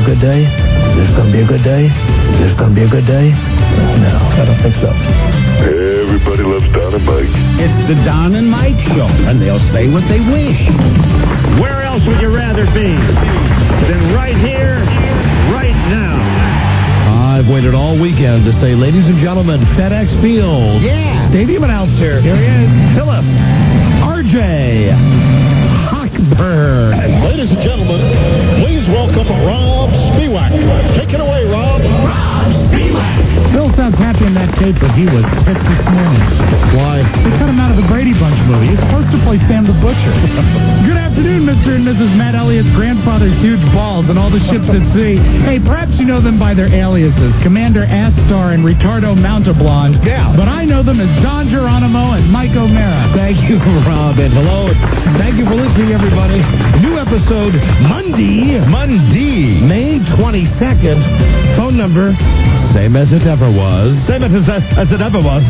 a good day? Is this going to be a good day? Is this going to be a good day? No, I don't think so. Everybody loves Don and Mike. It's the Don and Mike Show, and they'll say what they wish. Where else would you rather be than right here, right now? I've waited all weekend to say, ladies and gentlemen, FedEx Field. Yeah. Stadium announcer. Here he is. Philip. RJ. Hochberg. And ladies and gentlemen, please welcome Rob Spiewak. Take it away, Rob. Rob Spiewak. Phil sounds happy in that tape that he was picked this morning. Why? They cut him out of the Brady Bunch movie. He's supposed to play Sam the Butcher. Good afternoon, Mr. and Mrs. Matt Elliott's grandfather's huge balls and all the ships at sea. Hey, perhaps you know them by their aliases, Commander Astar and Ricardo Mountablonde. Yeah. But I know them as Don Geronimo and Mike O'Mara. Thank you, Rob, and hello. Thank you for listening, everybody. New episode Monday, May 22nd. Phone number, same as it ever was. Same as it ever was.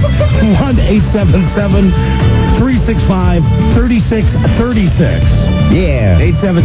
1-877-365-3636. Yeah.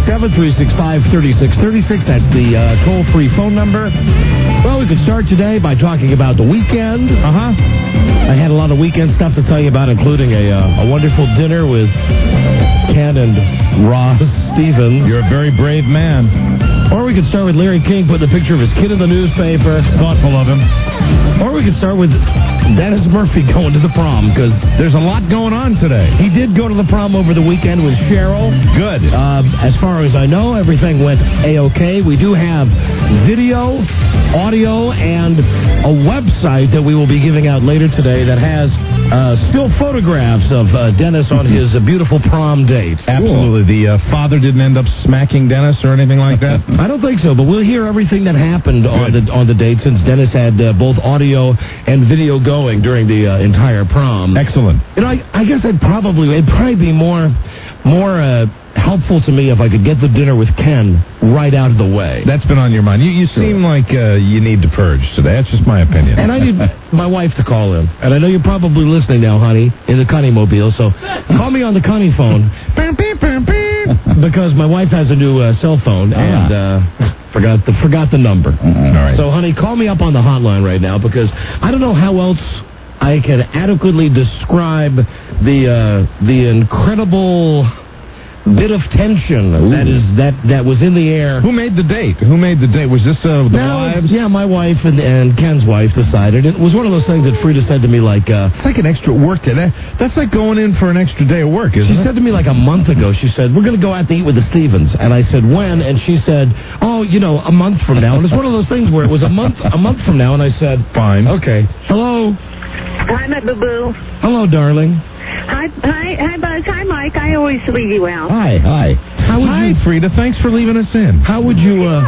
877-365-3636. That's the toll-free phone number. Well, we could start today by talking about the weekend. I had a lot of weekend stuff to tell you about, including a wonderful dinner with Ken and Ross Stevens. You're a very brave man. Or we could start with Larry King putting a picture of his kid in the newspaper. Thoughtful of him. Or we could start with Dennis Murphy going to the prom, because There's a lot going on today. he did go to the prom over the weekend with Cheryl. Good. As far as I know, everything went A-OK. We do have video, audio, and a website that we will be giving out later today that has still photographs of Dennis on his beautiful prom date. Absolutely. The father didn't end up smacking Dennis or anything like that? I don't think so, but we'll hear everything that happened on the date, since Dennis had both audio and video going during the entire prom. Excellent. You know, I guess it'd probably be more helpful to me if I could get the dinner with Ken right out of the way. That's been on your mind. You seem like you need to purge today. That's just my opinion. And I need my wife to call in. And I know you're probably listening now, honey, in the Connie Mobile, so call me on the Connie phone. Because my wife has a new cell phone and forgot the number. All right. So, honey, call me up on the hotline right now, because I don't know how else I can adequately describe the incredible bit of tension that was in the air. Who made the date? Was this the wives? Yeah, my wife and Ken's wife decided. It was one of those things that Frida said to me like... It's like an extra work day. That's like going in for an extra day of work, isn't it? She said to me like a month ago, she said, we're going to go out to eat with the Stevens. And I said, when? And she said, a month from now. And it's one of those things where it was a month from now, and I said, fine. Okay. Hello. Hi, my boo-boo. Hello, darling. Hi, Buzz. Hi, Mike. I always leave you out. Hi. Hi, Frida. Thanks for leaving us in. How would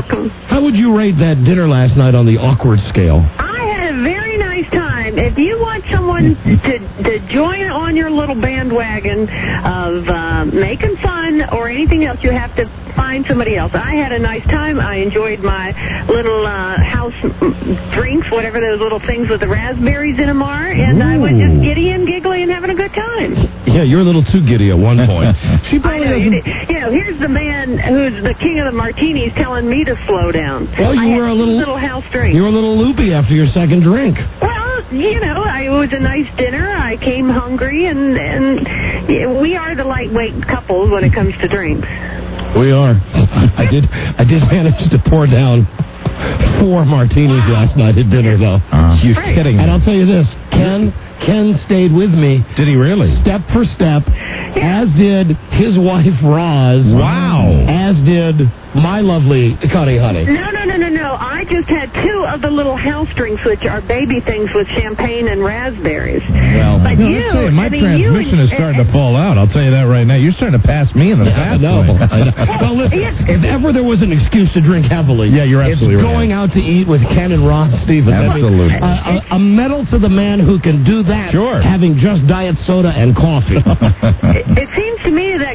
you rate that dinner last night on the awkward scale? I had a very nice time. If you want someone to join on your little bandwagon of making fun or anything else, you have to find somebody else. I had a nice time. I enjoyed my little house drinks, whatever those little things with the raspberries in them are, and I was just giddy and giggly and having a good time. Yeah, you're a little too giddy at one point. She I probably know, doesn't... here's the man who's the king of the martinis telling me to slow down. Well, you were a little house drink. You were a little loopy after your second drink. Well, it was a nice dinner. I came hungry, and we are the lightweight couple when it comes to drinks. We are. I did manage to pour down 4 martinis last night at dinner, though. You're kidding me. And I'll tell you this, Ken stayed with me. Did he really? Step for step, as did his wife, Roz. Wow. As did my lovely Connie Honey. No. I just had 2 of the little house drinks, which are baby things with champagne and raspberries. Well, but my transmission is starting to fall out. I'll tell you that right now. You're starting to pass me in the fast lane. I know. Well, listen, if ever there was an excuse to drink heavily, you're absolutely it's right. going out to eat with Ken and Ross Stevens. Absolutely. A medal to the man who can do that, Sure. having just diet soda and coffee. It seems to me that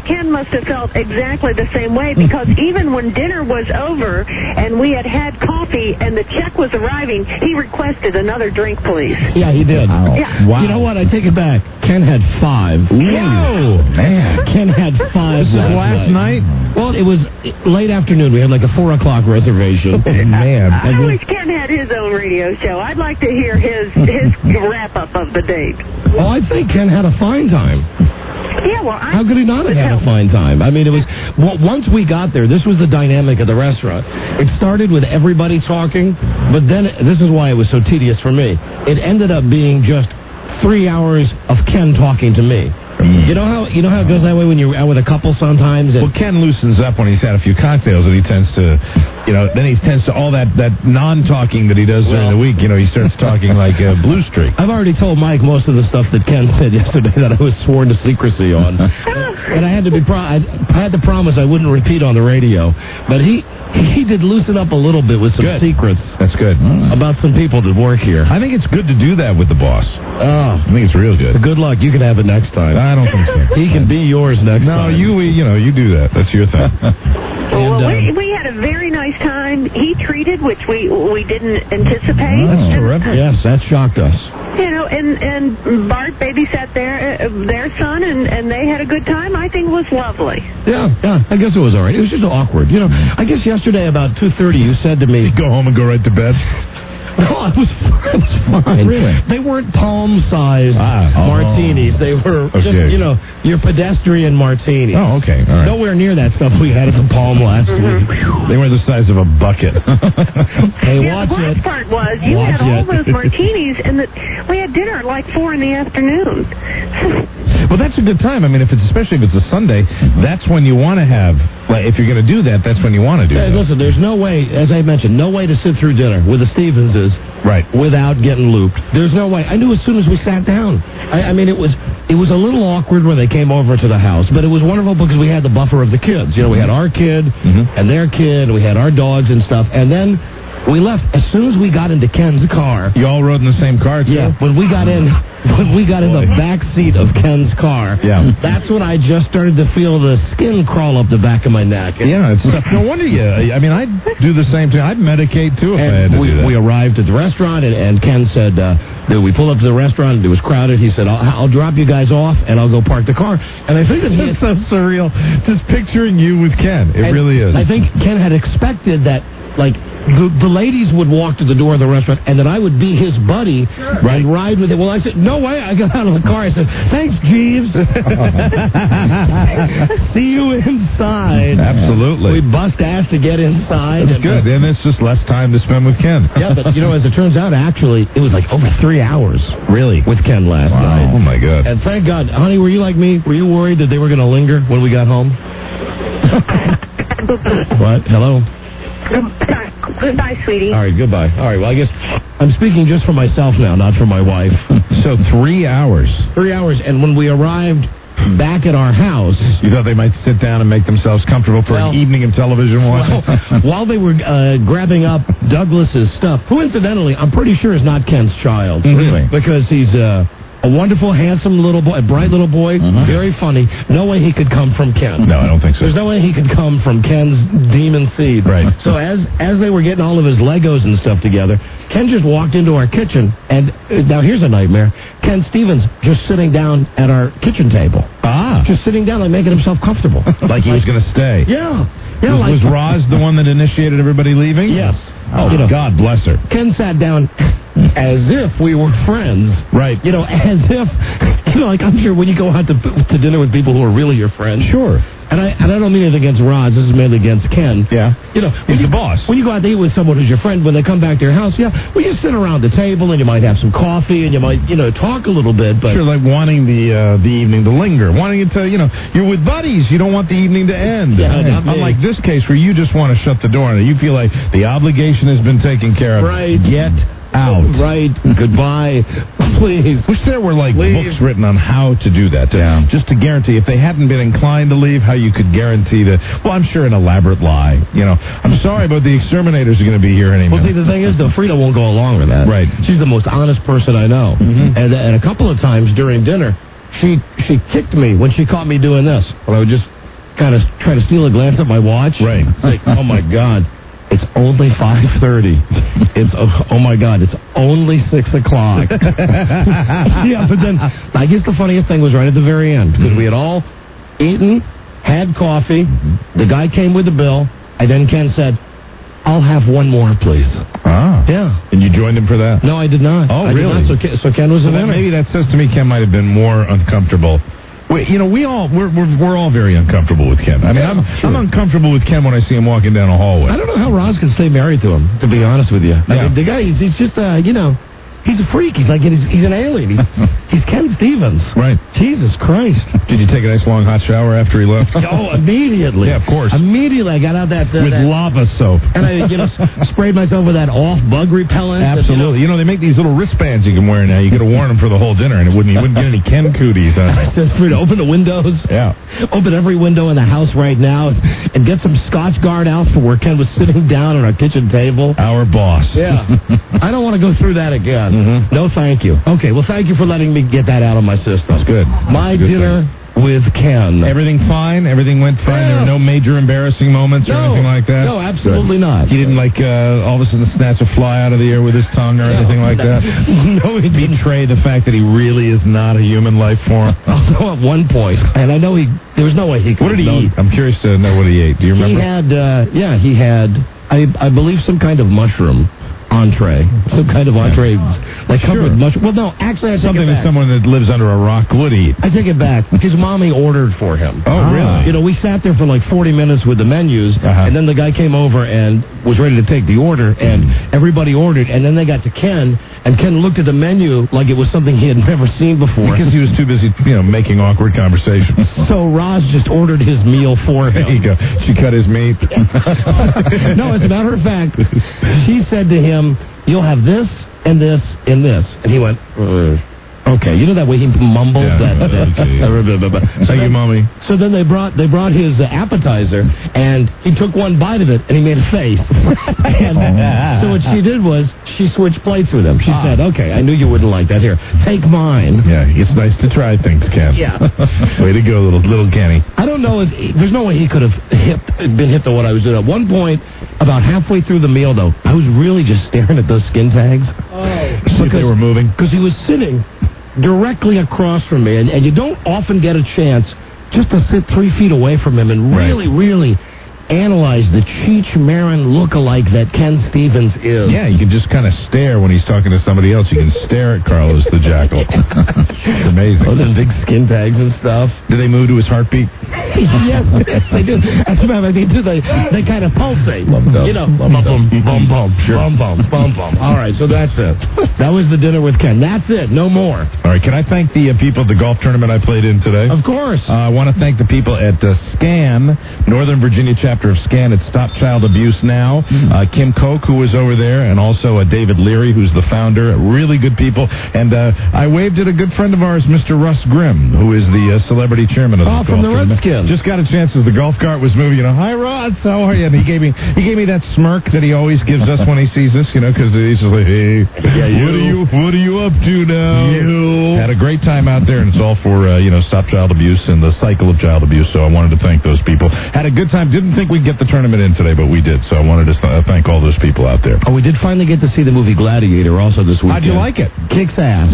Ken must have felt exactly the same way, because even when dinner was over and we had had coffee and the check was arriving, he requested another drink, please. Yeah, he did. Yeah. Wow. You know what? I take it back. Ken had 5. Whoa, man. Ken had 5 This is last night? Well, it was late afternoon. We had like a 4 o'clock reservation. Man. I wish Ken had his own radio show. I'd like to hear his wrap-up of the date. Well, I think Ken had a fine time. Yeah, well, How could he not have had a fine time? I mean, it was once we got there, this was the dynamic of the restaurant. It started with everybody talking, but then this is why it was so tedious for me. It ended up being just 3 hours of Ken talking to me. You know how it goes that way when you're out with a couple sometimes. Well, Ken loosens up when he's had a few cocktails, and he tends to, then he tends to all that non-talking that he does during the week. He starts talking like a Blue Streak. I've already told Mike most of the stuff that Ken said yesterday that I was sworn to secrecy on, and I had to I had to promise I wouldn't repeat on the radio. But he did loosen up a little bit with some secrets. That's good. About some people that work here. I think it's good to do that with the boss. Oh, I think it's real good. Good luck. You can have it next time. I don't think so. He can be yours next time. No, you do that. That's your thing. Well, we had a very nice time. He treated, which we didn't anticipate. That's terrific. Yes, that shocked us. And Bart babysat their son, and they had a good time. I think it was lovely. Yeah, I guess it was all right. It was just awkward. I guess yesterday about 2:30 you said to me, go home and go right to bed. No, it was fine. Really? They weren't palm-sized martinis. They were just, your pedestrian martinis. Oh, okay. All right. Nowhere near that stuff we had at the Palm last week. They were the size of a bucket. Hey, the worst part was you had all those martinis, and we had dinner at like 4 in the afternoon. Well, that's a good time. I mean, especially if it's a Sunday, that's when you want to have. If you're going to do that, that's when you want to do that. Listen, there's no way, as I mentioned, no way to sit through dinner with the Stevenses without getting looped. There's no way. I knew as soon as we sat down. I mean, it was a little awkward when they came over to the house, but it was wonderful because we had the buffer of the kids. We had our kid and their kid, and we had our dogs and stuff, and then we left as soon as we got into Ken's car. You all rode in the same car, too? Yeah. When we got in the back seat of Ken's car, that's when I just started to feel the skin crawl up the back of my neck. It's tough. No wonder you. I mean, I'd do the same thing. I'd medicate, too, if I had to do that. We arrived at the restaurant, and Ken said, we pulled up to the restaurant, and it was crowded. He said, I'll drop you guys off, and I'll go park the car. And I think it's so surreal, just picturing you with Ken. It really is. I think Ken had expected that, the ladies would walk to the door of the restaurant, and that I would be his buddy and ride with him. Well, I said, no way. I got out of the car. I said, thanks, Jeeves. See you inside. Absolutely. We bust ass to get inside. That's good. And it's just less time to spend with Ken. Yeah, but, as it turns out, actually, it was like over 3 hours. Really? With Ken last night. Oh, my God. And thank God. Honey, were you like me? Were you worried that they were going to linger when we got home? What? Hello? Goodbye, sweetie. All right, goodbye. All right, well, I guess I'm speaking just for myself now, not for my wife. So 3 hours. 3 hours, and when we arrived back at our house... You thought they might sit down and make themselves comfortable for an evening of television watching? While they were grabbing up Douglas's stuff, who incidentally, I'm pretty sure is not Ken's child. Really? Because he's... a wonderful, handsome little boy, a bright little boy, very funny. No way he could come from Ken. No, I don't think so. There's no way he could come from Ken's demon seed. Right. So as they were getting all of his Legos and stuff together, Ken just walked into our kitchen, and now here's a nightmare. Ken Stevens just sitting down at our kitchen table. Just sitting down, making himself comfortable. Like he was going to stay. Yeah. Was Roz the one that initiated everybody leaving? Yes. Oh, God bless her. Ken sat down as if we were friends. Right. As if, I'm sure when you go out to dinner with people who are really your friends. Sure. And I don't mean it against Roz. This is mainly against Ken. Yeah. He's the boss. When you go out to eat with someone who's your friend, when they come back to your house, you sit around the table and you might have some coffee and you might, talk a little bit. But sure, like wanting the evening to linger, wanting it to, you're with buddies. You don't want the evening to end. Yeah, unlike this case where you just want to shut the door and you feel like the obligation has been taken care of. Right. Get out. Right. Goodbye. Please. Wish there were books written on how to do that. Just to guarantee, if they hadn't been inclined to leave, how you could guarantee that. Well, I'm sure an elaborate lie. I'm sorry, but the exterminators are going to be here anymore. Well, see, the thing is, though, Frida won't go along with that. Right. She's the most honest person I know. And a couple of times during dinner, she kicked me when she caught me doing this. When I would just kind of try to steal a glance at my watch. Right. It's like, oh my God, it's only 5:30. It's oh my God, it's only 6 o'clock. Yeah, but then I guess the funniest thing was right at the very end because we had all eaten, had coffee. The guy came with the bill, and then Ken said, "I'll have one more, please." Ah. Yeah. And you joined him for that? No, I did not. Oh, I did really? not. So Ken was a winner. Maybe that says to me Ken might have been more uncomfortable. We're all very uncomfortable with Ken. I mean, I'm uncomfortable with Ken when I see him walking down a hallway. I don't know how Roz can stay married to him, to be honest with you. I mean, the guy, he's just, he's a freak. He's like, he's an alien. He's Ken Stevens. Right. Jesus Christ. Did you take a nice long hot shower after he left? Oh, immediately. Yeah, of course. Immediately, I got out that with lava soap. And I, sprayed myself with that off bug repellent. Absolutely. They make these little wristbands you can wear now. You could have worn them for the whole dinner, and you wouldn't get any Ken cooties on it. Just for to open the windows. Yeah. Open every window in the house right now and get some Scotch Guard out for where Ken was sitting down on our kitchen table. Our boss. Yeah. I don't want to go through that again. No, thank you. Okay, well, thank you for letting me get that out of my system. That's good. My dinner with Ken. Everything fine? Everything went fine? Yeah. There were no major embarrassing moments or anything like that? No, absolutely not. He didn't, all of a sudden snatch a fly out of the air with his tongue or anything like that? No, he didn't. Betray the fact that he really is not a human life form? Although at one point, and I know there was no way he could. What did he eat? I'm curious to know what he ate. Do you remember? He had, I believe, some kind of mushroom entree. Some kind of entree. Like covered with mushroom. Well, no, actually, I take something it back. that someone that lives under a rock would eat. I take it back. His mommy ordered for him. Oh, really? We sat there for like 40 minutes with the menus, and then the guy came over and was ready to take the order, and everybody ordered, and then they got to Ken, and Ken looked at the menu like it was something he had never seen before. Because he was too busy, making awkward conversations. So Roz just ordered his meal for him. There you go. She cut his meat. No, as a matter of fact, she said to him, "You'll have this and this and this," and he went, "Okay." You know that way he mumbled that. Thank you, Mommy. So then they brought his appetizer, and he took one bite of it, and he made a face. And so what she did was she switched plates with him. She said, "Okay, I knew you wouldn't like that. Here, take mine." Yeah, it's nice to try things, Ken. Yeah. Way to go, little Kenny. I don't know. There's no way he could have been hip to what I was doing. At one point, about halfway through the meal, though, I was really just staring at those skin tags. See if they were moving. Because he was sitting directly across from me, and you don't often get a chance just to sit 3 feet away from him and really analyze the Cheech Marin look-alike that Ken Stevens is. Yeah, you can just kind of stare when he's talking to somebody else. You can stare at Carlos the Jackal. It's amazing. Oh, the big skin tags and stuff. Do they move to his heartbeat? Yes, they do. As a matter of fact, they do. They kind of pulsate. Bum, bum, bum, sure. Bum, bum. All right, so that's it. That was the dinner with Ken. That's it. No more. All right, can I thank the people at the golf tournament I played in today? Of course. I want to thank the people at SCAN, Northern Virginia chapter of SCAN at Stop Child Abuse Now. Kim Koch, who was over there, and also David Leary, who's the founder. Really good people. And I waved at a good friend of ours, Mr. Russ Grimm, who is the celebrity chairman of the golf from the tournament. Redskins. Just got a chance as the golf cart was moving. Hi, Russ. How are you? And he gave me that smirk that he always gives us when he sees us. Because he's just like, hey, what are you up to now? You had a great time out there, and it's all for Stop Child Abuse and the cycle of child abuse. So I wanted to thank those people. Had a good time. Didn't think we'd get the tournament in today, but we did. So I wanted to thank all those people out there. Oh, we did finally get to see the movie Gladiator also this weekend. How'd you like it? Kicks ass.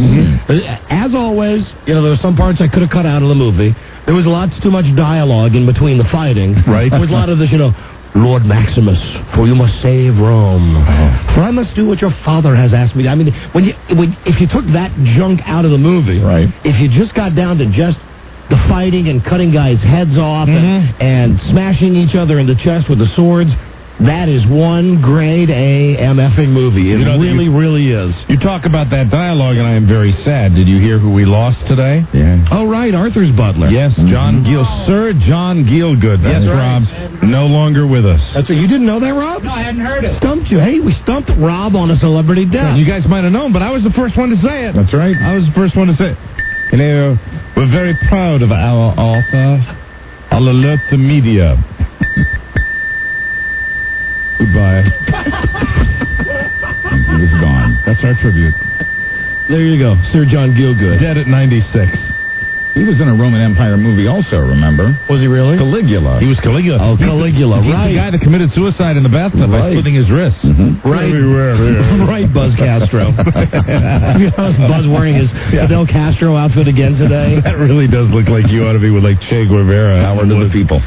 As always, there were some parts I could have cut out of the movie. There was lots too much dialogue in between the fighting. Right. There was a lot of this, Lord Maximus, for you must save Rome. For I must do what your father has asked me. I mean, if you took that junk out of the movie, right. If you just got down to just the fighting and cutting guys' heads off and smashing each other in the chest with the swords, that is one grade A MFing movie. It really is. You talk about that dialogue, and I am very sad. Did you hear who we lost today? Yeah. Oh, right, Arthur's butler. Yes, John Gill. Sir John Gielgud. That's yes, right. Rob. No longer with us. That's right. You didn't know that, Rob? No, I hadn't heard it. Stumped you. Hey, we stumped Rob on a celebrity death. You guys might have known, but I was the first one to say it. That's right. I was the first one to say it. We're very proud of our author. I'll alert the media. Goodbye. He was gone. That's our tribute. There you go, Sir John Gielgud. Dead at 96. He was in a Roman Empire movie also, remember? Was he really? Caligula. He was Caligula. Oh, Caligula, He's right. the guy that committed suicide in the bathtub by slitting his wrists. Right. Right, Buzz Castro. Buzz wearing his Fidel Castro outfit again today. That really does look like you ought to be with like Che Guevara. Power to the people.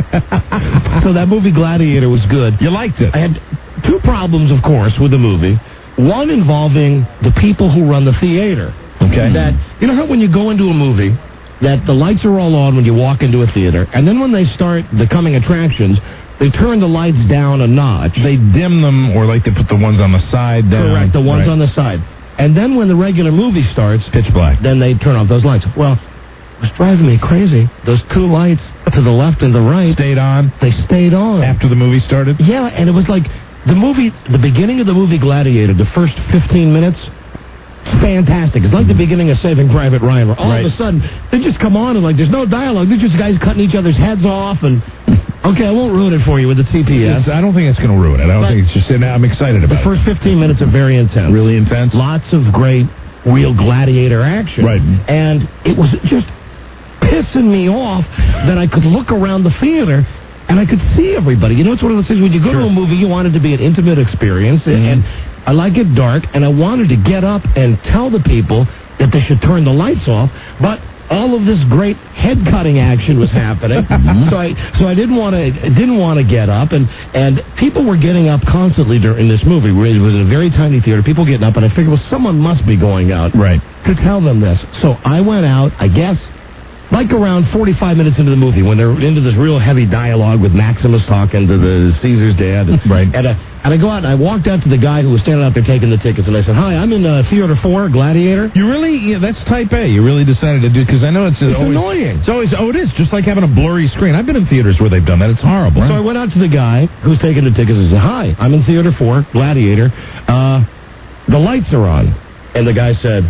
So that movie Gladiator was good. You liked it. I had two problems, of course, with the movie. One involving the people who run the theater. Okay. That, you know how when you go into a movie, that the lights are all on when you walk into a theater, and then when they start the coming attractions, they turn the lights down a notch. They dim them, or like they put the ones on the side down. Correct, the ones on the side. And then when the regular movie starts, pitch black. then they turn off those lights. Well, it was driving me crazy. Those two lights to the left and the right, Stayed on they stayed on. after the movie started. Yeah, and it was like the beginning of the movie Gladiator, the first 15 minutes, fantastic. It's like the beginning of Saving Private Ryan, where all of a sudden they just come on and like there's no dialogue. They're just guys cutting each other's heads off. And okay, I won't ruin it for you with the TPS. I don't think it's going to ruin it. I don't think it's just. I'm excited about The first 15 minutes are very intense. Really intense. Lots of great real gladiator action. Right. And it was just pissing me off that I could look around the theater and I could see everybody. You know, it's one of those things when you go to a movie, you want it to be an intimate experience. And I like it dark, and I wanted to get up and tell the people that they should turn the lights off, but all of this great head-cutting action was happening, so I didn't want to get up, and people were getting up constantly during this movie. It was a very tiny theater, people getting up, and I figured, well, someone must be going out to tell them this. So I went out, I guess, like around 45 minutes into the movie, when they're into this real heavy dialogue with Maximus talking to the Caesar's dad. And I go out and I walked out to the guy who was standing out there taking the tickets, and I said, "Hi, I'm in Theater 4, Gladiator." You really, that's type A. You really decided to do, because I know it's always annoying. It's always, it is, just like having a blurry screen. I've been in theaters where they've done that. It's horrible. So I went out to the guy who's taking the tickets and said, "Hi, I'm in Theater 4, Gladiator. The lights are on." And the guy said,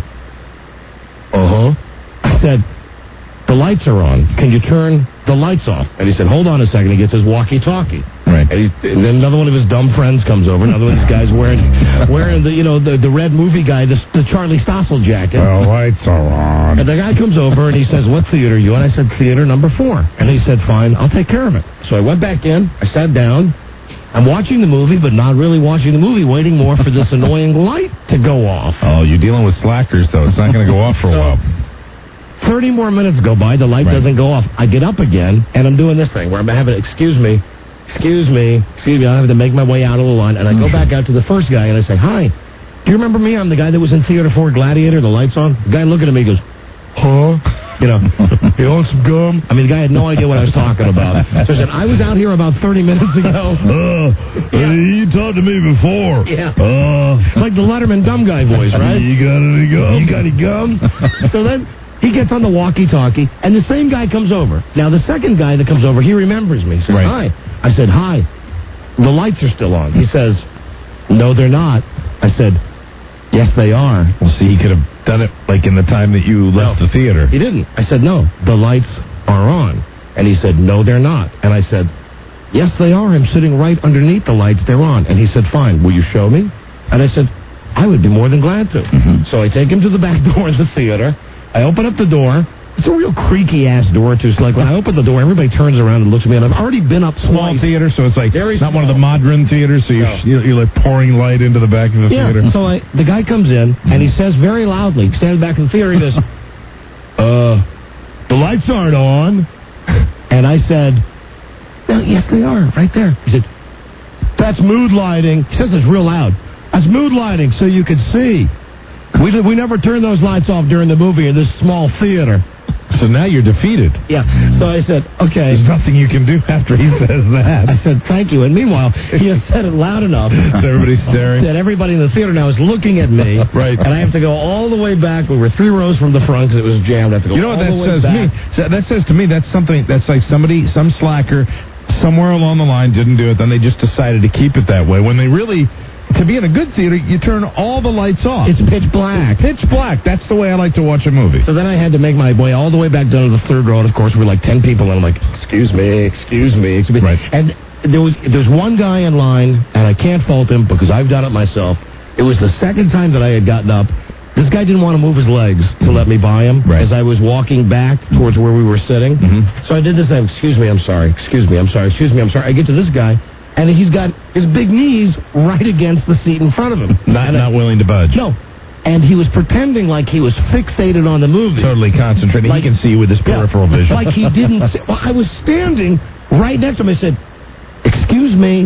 I said, "The lights are on. Can you turn the lights off?" And he said, "Hold on a second." He gets his walkie-talkie. Right. And then another one of his dumb friends comes over. Another one of these guys wearing the red movie guy, the Charlie Stossel jacket. The lights are on. And the guy comes over and he says, "What theater are you?" And I said, "Theater number 4." And he said, "Fine, I'll take care of it." So I went back in. I sat down. I'm watching the movie, but not really watching the movie, waiting more for this annoying light to go off. Oh, you're dealing with slackers, though. It's not going to go off for a while. 30 more minutes go by, the light doesn't go off. I get up again, and I'm doing this thing where I'm having, excuse me, I have to make my way out of the line, and I go back out to the first guy, and I say, "Hi, do you remember me? I'm the guy that was in Theater 4 Gladiator, the lights on." The guy looking at me goes, "Huh?" You want some gum? I mean, the guy had no idea what I was talking about. So I said, "I was out here about 30 minutes ago." You talked to me before. Yeah. It's like the Letterman dumb guy voice, right? You got any gum? You got any gum? So then he gets on the walkie-talkie, and the same guy comes over. Now, the second guy that comes over, he remembers me. He says, "Hi." I said, "Hi. The lights are still on." He says, "No, they're not." I said, "Yes, they are." Well, see, he could have done it like in the time that you left the theater. He didn't. I said, "No, the lights are on." And he said, "No, they're not." And I said, "Yes, they are. I'm sitting right underneath the lights. They're on." And he said, "Fine. Will you show me?" And I said, "I would be more than glad to." So I take him to the back door of the theater. I open up the door. It's a real creaky-ass door, too. So, like, when I open the door, everybody turns around and looks at me, and I've already been up Small twice. theater, so it's like Very not one of small. the modern theaters, so you're like pouring light into the back of the theater. So the guy comes in, and he says very loudly, standing back in the theater, he goes, "The lights aren't on." And I said, "No, yes, they are, right there." He said, "That's mood lighting." He says this real loud. "That's mood lighting, so you can see. We never turn those lights off during the movie in this small theater." So now you're defeated. Yeah. So I said, "Okay." There's nothing you can do after he says that. I said, "Thank you." And meanwhile, he has said it loud enough So everybody's staring. that everybody in the theater now is looking at me. Right. And I have to go all the way back. We were 3 rows from the front because it was jammed. I have to go You know all what the way that says to me? back. That says to me that's something that's like some slacker somewhere along the line didn't do it, then they just decided to keep it that way. When they really, to be in a good theater, you turn all the lights off. It's pitch black. Pitch black. That's the way I like to watch a movie. So then I had to make my way all the way back down to the third row. And of course, we're like 10 people. And I'm like, excuse me. Right. And there's one guy in line, and I can't fault him because I've done it myself. It was the second time that I had gotten up, This guy didn't want to move his legs to let me buy him as I was walking back towards where we were sitting. So I did this. Excuse me, I'm sorry. Excuse me, I'm sorry. Excuse me, I'm sorry. I get to this guy, and he's got his big knees right against the seat in front of him. Not willing to budge. No. And he was pretending like he was fixated on the movie. Totally concentrating. Like, he can see you with his peripheral vision. Like he didn't see. Well, I was standing right next to him. I said, excuse me.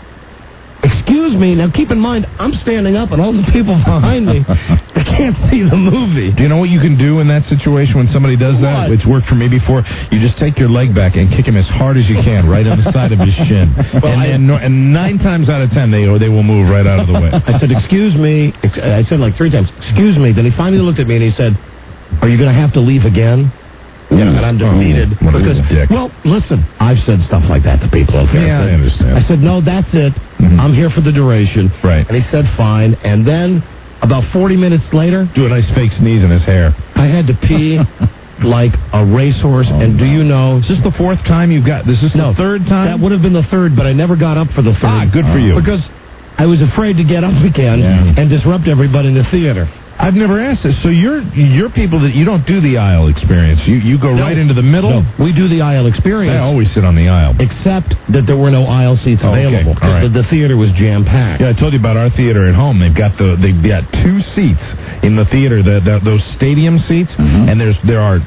Excuse me. Now, keep in mind, I'm standing up, and all the people behind me, they can't see the movie. Do you know what you can do in that situation when somebody does that? It's worked for me before. You just take your leg back and kick him as hard as you can, right on the side of his shin. And 9 times out of 10, they will move right out of the way. I said, excuse me. I said like 3 times, excuse me. Then he finally looked at me, and he said, are you going to have to leave again? Yeah, and I'm defeated because, well, listen, I've said stuff like that to people. Okay? Yeah, I understand. I said, no, that's it. I'm here for the duration. Right. And he said, fine. And then about 40 minutes later, do a nice fake sneeze in his hair. I had to pee like a racehorse. And do you know? Is this the 4th time you've got? This is the 3rd time? That would have been the 3rd, but I never got up for the 3rd. Good for you. Because I was afraid to get up again and disrupt everybody in the theater. I've never asked this. So you're people that you don't do the aisle experience. You go right into the middle. No, we do the aisle experience. I always sit on the aisle, except that there were no aisle seats available because the theater was jam packed. Yeah, I told you about our theater at home. They've got 2 seats in the theater, those stadium seats, and there's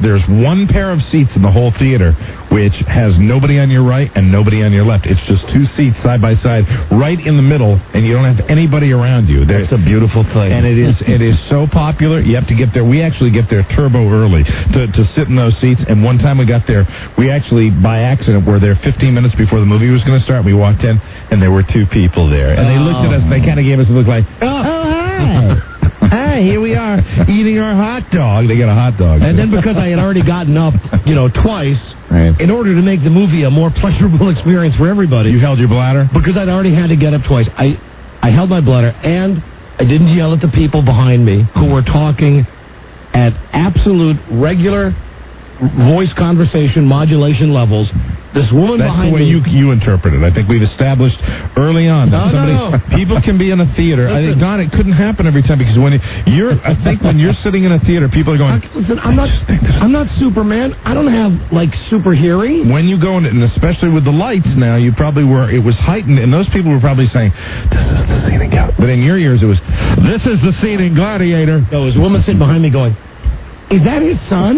1 pair of seats in the whole theater which has nobody on your right and nobody on your left. It's just 2 seats side by side, right in the middle, and you don't have anybody around you. That's a beautiful thing, and it is so popular. You have to get there. We actually get there turbo early to sit in those seats. And one time we got there, we actually, by accident, were there 15 minutes before the movie was going to start. We walked in, and there were 2 people there. And they looked at us, and they kind of gave us a look like, oh, hi. Hi, here we are, eating our hot dog. They got a hot dog. And then because I had already gotten up, twice, in order to make the movie a more pleasurable experience for everybody. You held your bladder? Because I'd already had to get up twice. I held my bladder, and I didn't yell at the people behind me who were talking at absolute regular voice conversation modulation levels. This woman behind me... That's the way you interpret it. I think we've established early on that people can be in a theater. Listen, I think, Don, it couldn't happen every time because when you're sitting in a theater, people are going... Listen, I'm not Superman. I don't have, super hearing. When you go in, and especially with the lights now, you probably were... It was heightened, and those people were probably saying, this is the scene in Gladiator. But in your ears, it was, this is the scene in Gladiator. There was a woman sitting behind me going... Is that his son?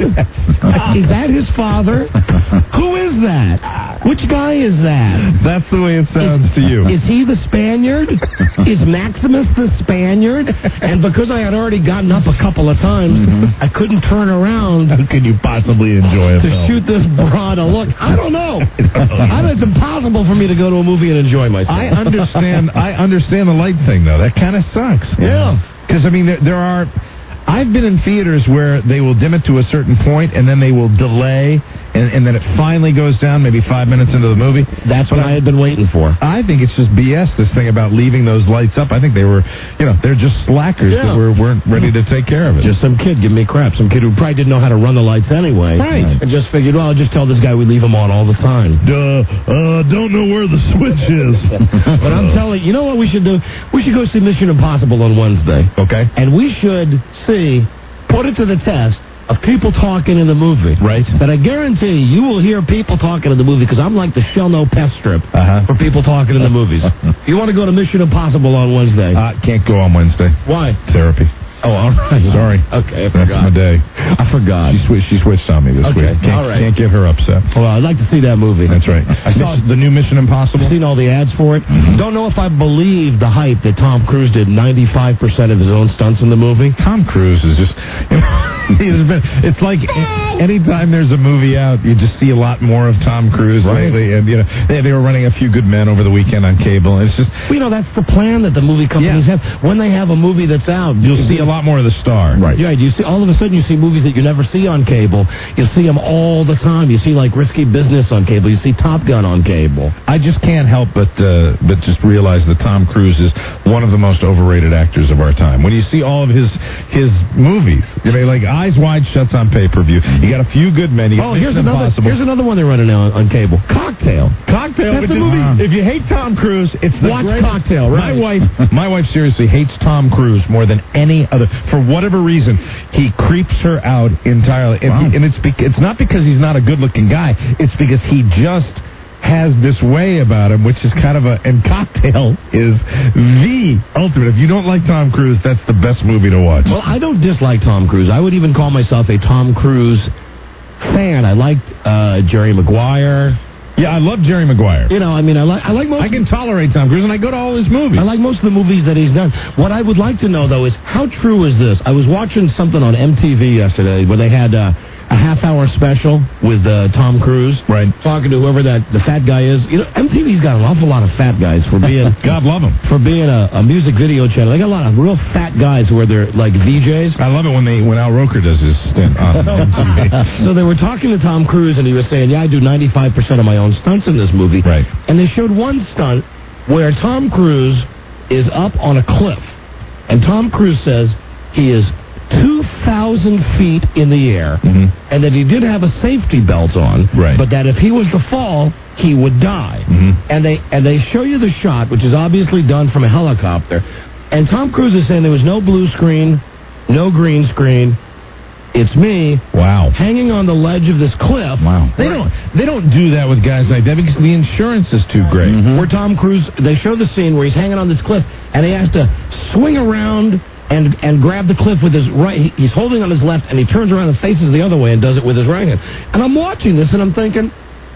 Is that his father? Who is that? Which guy is that? That's the way it sounds to you. Is he the Spaniard? Is Maximus the Spaniard? And because I had already gotten up a couple of times, I couldn't turn around. How could you possibly enjoy it? To shoot this broad a look. I don't know. It's impossible for me to go to a movie and enjoy myself. I understand the light thing, though. That kind of sucks. Yeah. Because, there are... I've been in theaters where they will dim it to a certain point, and then they will delay, and then it finally goes down maybe 5 minutes into the movie. That's what I had been waiting for. I think it's just BS, this thing about leaving those lights up. I think they were, they're just slackers that weren't ready to take care of it. Just some kid giving me crap. Some kid who probably didn't know how to run the lights anyway. Right. And just figured, I'll just tell this guy we leave them on all the time. Don't know where the switch is. But I'm telling you, know what we should do? We should go see Mission Impossible on Wednesday. Okay. And we should put it to the test of people talking in the movie. Right. That I guarantee you will hear people talking in the movie because I'm like the Shell No Pest strip for people talking in the movies. If you want to go to Mission Impossible on Wednesday. Can't go on Wednesday. Why? Therapy. Oh, all right. Sorry. Okay, I That's forgot. my day. I forgot. She switched on me this week. All right. Can't get her upset. Well, I'd like to see that movie. That's right. I saw the new Mission Impossible. I've seen all the ads for it. Don't know if I believe the hype that Tom Cruise did 95% of his own stunts in the movie. Tom Cruise is just... it's like anytime there's a movie out, you just see a lot more of Tom Cruise lately. And, they were running A Few Good Men over the weekend on cable. And it's just... that's the plan that the movie companies have. When they have a movie that's out, you'll see a lot more of the star. Right. Yeah, you see, all of a sudden you see movies that you never see on cable. You see them all the time. You see Risky Business on cable. You see Top Gun on cable. I just can't help but just realize that Tom Cruise is one of the most overrated actors of our time. When you see all of his movies, Eyes Wide Shut's on pay-per-view. You got a few good men. You got here's another one they're running now on cable. Cocktail. That's a movie. If you hate Tom Cruise, it's the Watch greatest. Cocktail, right? My wife seriously hates Tom Cruise more than any other. For whatever reason, he creeps her out entirely. And it's not because he's not a good-looking guy. It's because he just has this way about him, which is kind of and Cocktail is the ultimate. If you don't like Tom Cruise, that's the best movie to watch. Well, I don't dislike Tom Cruise. I would even call myself a Tom Cruise fan. I liked Jerry Maguire. Yeah, I love Jerry Maguire. You know, I mean, I like most. I can tolerate Tom Cruise, and I go to all his movies. I like most of the movies that he's done. What I would like to know, though, is how true is this? I was watching something on MTV yesterday where they had a half-hour special with Tom Cruise, right? Talking to whoever the fat guy is. You know, MTV's got an awful lot of fat guys for being God love them for being a music video channel. They got a lot of real fat guys where they're like VJs. I love it when Al Roker does his stint on MTV. So they were talking to Tom Cruise, and he was saying, "Yeah, I do 95% of my own stunts in this movie." Right. And they showed one stunt where Tom Cruise is up on a cliff, and Tom Cruise says he is 2,000 feet in the air, and that he did have a safety belt on, right? But that if he was to fall, he would die. And they show you the shot, which is obviously done from a helicopter. And Tom Cruise is saying there was no blue screen, no green screen. It's me. Wow. Hanging on the ledge of this cliff. Wow. They don't do that with guys like that because the insurance is too great. Where Tom Cruise, they show the scene where he's hanging on this cliff and he has to swing around and grab the cliff with his right. He's holding on his left, and he turns around and faces the other way and does it with his right hand. And I'm watching this, and I'm thinking,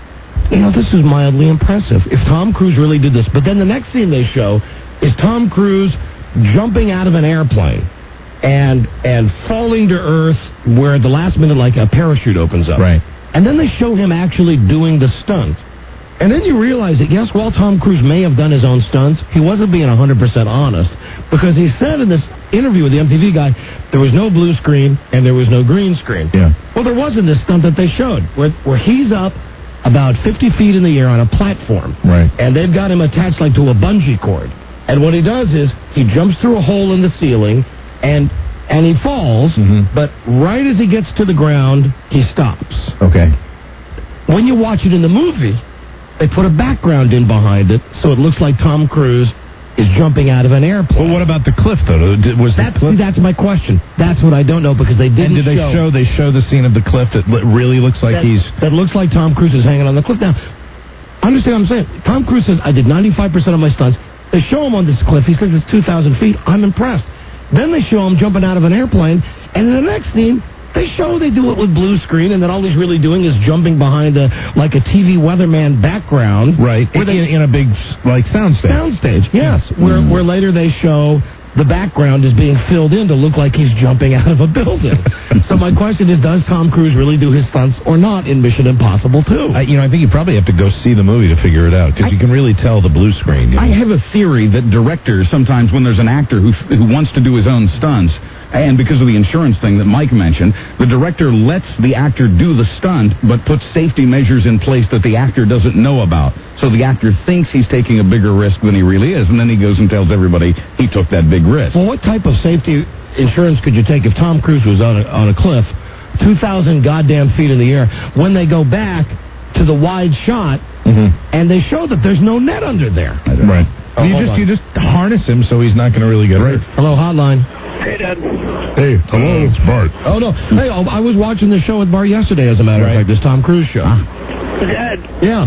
you know, this is mildly impressive if Tom Cruise really did this. But then the next scene they show is Tom Cruise jumping out of an airplane and falling to earth where at the last minute, like a parachute opens up. Right. And then they show him actually doing the stunt. And then you realize that, yes, while Tom Cruise may have done his own stunts, he wasn't being 100% honest, because he said in this interview with the MTV guy, there was no blue screen and there was no green screen. Yeah. Well, there was in this stunt that they showed, where he's up about 50 feet in the air on a platform. Right. And they've got him attached like to a bungee cord. And what he does is he jumps through a hole in the ceiling and he falls, but right as he gets to the ground, he stops. Okay. When you watch it in the movie, they put a background in behind it, so it looks like Tom Cruise is jumping out of an airplane. Well, what about the cliff, though? That's my question. That's what I don't know, because they didn't show... They show the scene of the cliff that really looks like that looks like Tom Cruise is hanging on the cliff. Now, understand what I'm saying. Tom Cruise says, I did 95% of my stunts. They show him on this cliff. He says it's 2,000 feet. I'm impressed. Then they show him jumping out of an airplane, and in the next scene... They do it with blue screen, and then all he's really doing is jumping behind a TV weatherman background. Right, in a big, soundstage. Soundstage, yes. Where later they show the background is being filled in to look like he's jumping out of a building. So my question is, does Tom Cruise really do his stunts or not in Mission Impossible 2? I think you probably have to go see the movie to figure it out, because you can really tell the blue screen. I have a theory that directors, sometimes when there's an actor who wants to do his own stunts, and because of the insurance thing that Mike mentioned, the director lets the actor do the stunt, but puts safety measures in place that the actor doesn't know about. So the actor thinks he's taking a bigger risk than he really is, and then he goes and tells everybody he took that big risk. Well, what type of safety insurance could you take if Tom Cruise was on a cliff, 2,000 goddamn feet in the air, when they go back to the wide shot, and they show that there's no net under there? Right. You just harness him so he's not going to really get hurt. Hello, hotline. Hey, Dad. Hey, hello, it's Bart. Oh, no. Hey, I was watching the show with Bart yesterday, as a matter of fact, this Tom Cruise show. Dad. Yeah.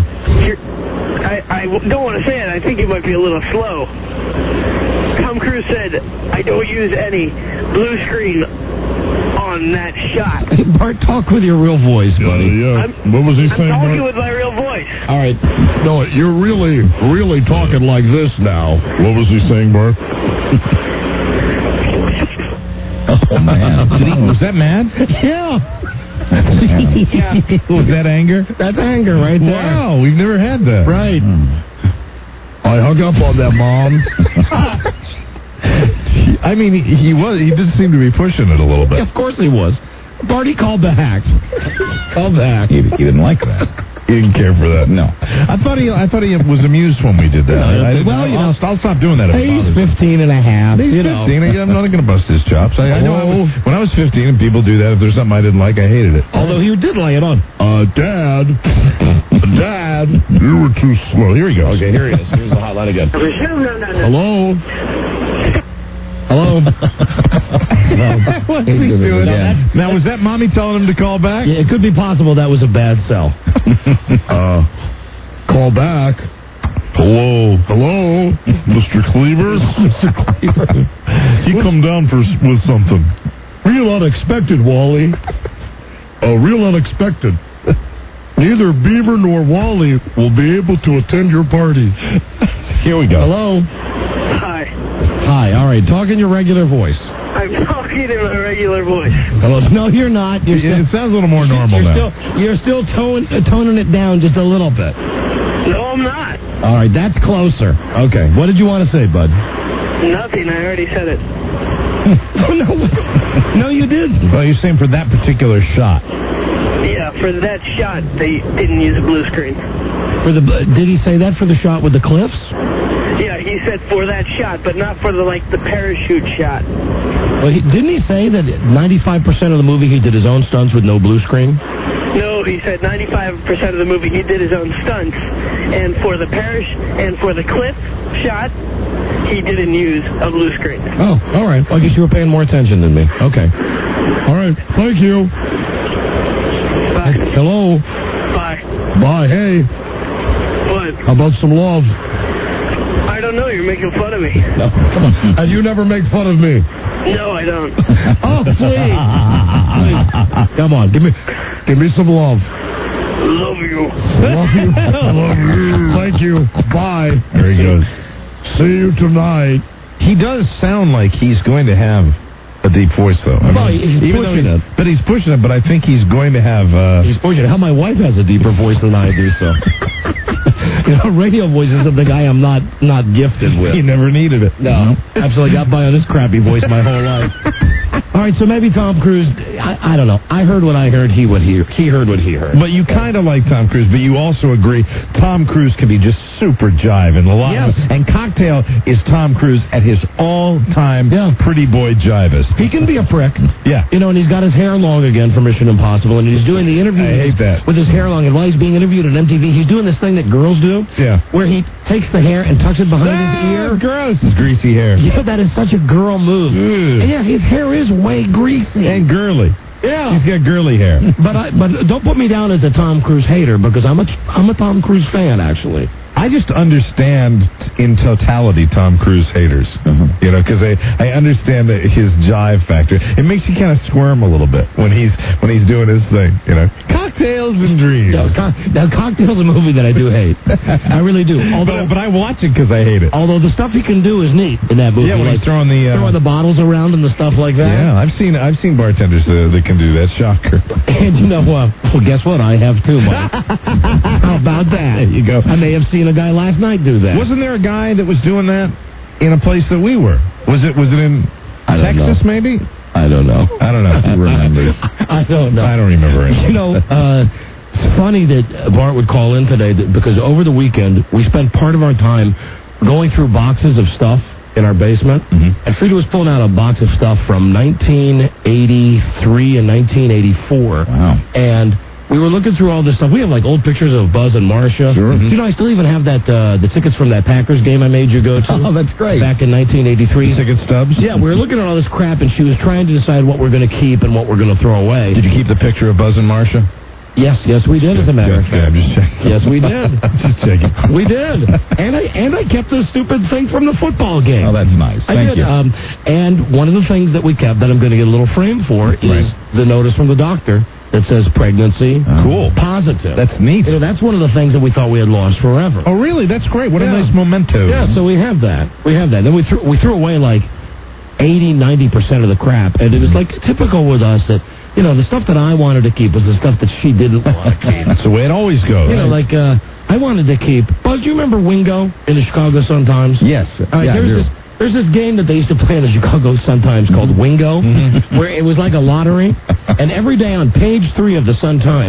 I don't want to say it. I think you might be a little slow. Tom Cruise said, I don't use any blue screen on that shot. Hey, Bart, talk with your real voice, buddy. What was he saying, I'm talking Bart? with my real voice. All right. No, you're really talking like this now. What was he saying, Bart? Oh, man. Was that mad? Yeah. Was that anger? That's anger right there. Wow, we've never had that. Right. I hung up on that, Mom. I mean, he did seem to be pushing it a little bit. Yeah, of course he was. Barty called back. Call back. He didn't like that. He didn't care for that. No. I thought he was amused when we did that. I'll stop doing that. He's 15 and a half. He's 15. I'm not going to bust his chops. I know when I was 15 and people do that, if there's something I didn't like, I hated it. Although he did lay it on. Dad, you were too slow. Here he goes. Okay, here he is. Here's the hotline again. No. Hello? What's he doing? Now, was that Mommy telling him to call back? Yeah, it could be possible that was a bad sell. Call back. Hello, Mr. Cleaver. Mr. Cleaver. He come down with something. Real unexpected, Wally. Real unexpected. Neither Beaver nor Wally will be able to attend your party. Here we go. Hello? Hi, all right. Talk in your regular voice. I'm talking in my regular voice. Hello? No, you're not. It sounds a little more normal now. You're still toning it down just a little bit. No, I'm not. All right, that's closer. Okay. What did you want to say, bud? Nothing. I already said it. No, you did. Well, you're saying for that particular shot. Yeah, for that shot, they didn't use a blue screen. Did he say that for the shot with the cliffs? Yeah, he said for that shot, but not for the parachute shot. Well, didn't he say that 95% of the movie he did his own stunts with no blue screen? No, he said 95% of the movie he did his own stunts, and for the cliff shot, he didn't use a blue screen. Oh, all right. Well, I guess you were paying more attention than me. Okay. All right. Thank you. Bye. Hello. Bye. Bye. Hey. What? How about some love? I don't know. You're making fun of me. No, come on. And you never make fun of me. No, I don't. Oh, please. Come on. Give me some love. Love you. Love you. Love you. Thank you. Bye. There he goes. See you tonight. He does sound like he's going to have a deep voice, though. He's pushing it. But he's pushing it, but I think he's going to have... He's pushing it. How my wife has a deeper voice than I do, so... radio voice is something I am not gifted with. He never needed it. No. Absolutely got by on this crappy voice my whole life. All right, so maybe Tom Cruise, I don't know. I heard what I heard, he heard what he heard. But you kind of like Tom Cruise, but you also agree Tom Cruise can be just super jive and a lot. Yes. And Cocktail is Tom Cruise at his all-time pretty boy jivest. He can be a prick. Yeah. And he's got his hair long again for Mission Impossible, and he's doing the interview I hate that. with his hair long, and while he's being interviewed on MTV, he's doing this thing that girls do. Yeah. Where he takes the hair and tucks it behind his ear. Gross. His greasy hair. Yeah, that is such a girl move. And yeah, his hair is way greasy. And girly. Yeah. He's got girly hair. But don't put me down as a Tom Cruise hater, because I'm a Tom Cruise fan, actually. I just understand in totality Tom Cruise haters, because I understand that his jive factor. It makes you kind of squirm a little bit when he's doing his thing, Cocktails and dreams. Now, Cocktail's a movie that I do hate. I really do. But I watch it because I hate it. Although the stuff he can do is neat in that movie. Yeah, when he's throwing the bottles around and the stuff like that. Yeah, I've seen bartenders that can do that. Shocker. And well, guess what? I have too, Mike. How about that? There you go. I may have seen a guy last night do that. Wasn't there a guy that was doing that in a place that we were? Was it in Texas, maybe? I don't know. I don't know who remembers. I don't know. I don't remember anything. It's funny that Bart would call in today because over the weekend we spent part of our time going through boxes of stuff in our basement, and Frida was pulling out a box of stuff from 1983 and 1984. Wow. And we were looking through all this stuff. We have old pictures of Buzz and Marcia. Sure. I still even have that the tickets from that Packers game I made you go to. Oh, that's great. Back in 1983. Ticket stubs? Yeah, we were looking at all this crap, and she was trying to decide what we're going to keep and what we're going to throw away. Did you keep the picture of Buzz and Marcia? Yes, we did, as a matter of fact. I'm just checking. Yes, we did. Just checking. We did. And I kept the stupid thing from the football game. Oh, that's nice. Thank you. And one of the things that we kept that I'm going to get a little frame for is the notice from the doctor that says pregnancy. Cool. Positive. That's neat. That's one of the things that we thought we had lost forever. Oh, really? That's great. What a nice memento. Yeah, so we have that. Then we threw away 80-90% of the crap, and it was typical with us that the stuff that I wanted to keep was the stuff that she didn't want to keep. That's the way it always goes. I wanted to keep. Buzz, do you remember Wingo in the Chicago Sun-Times? Yes. There's this game that they used to play in the Chicago Sun-Times called Wingo, where it was like a lottery, and every day on page 3 of the Sun-Times,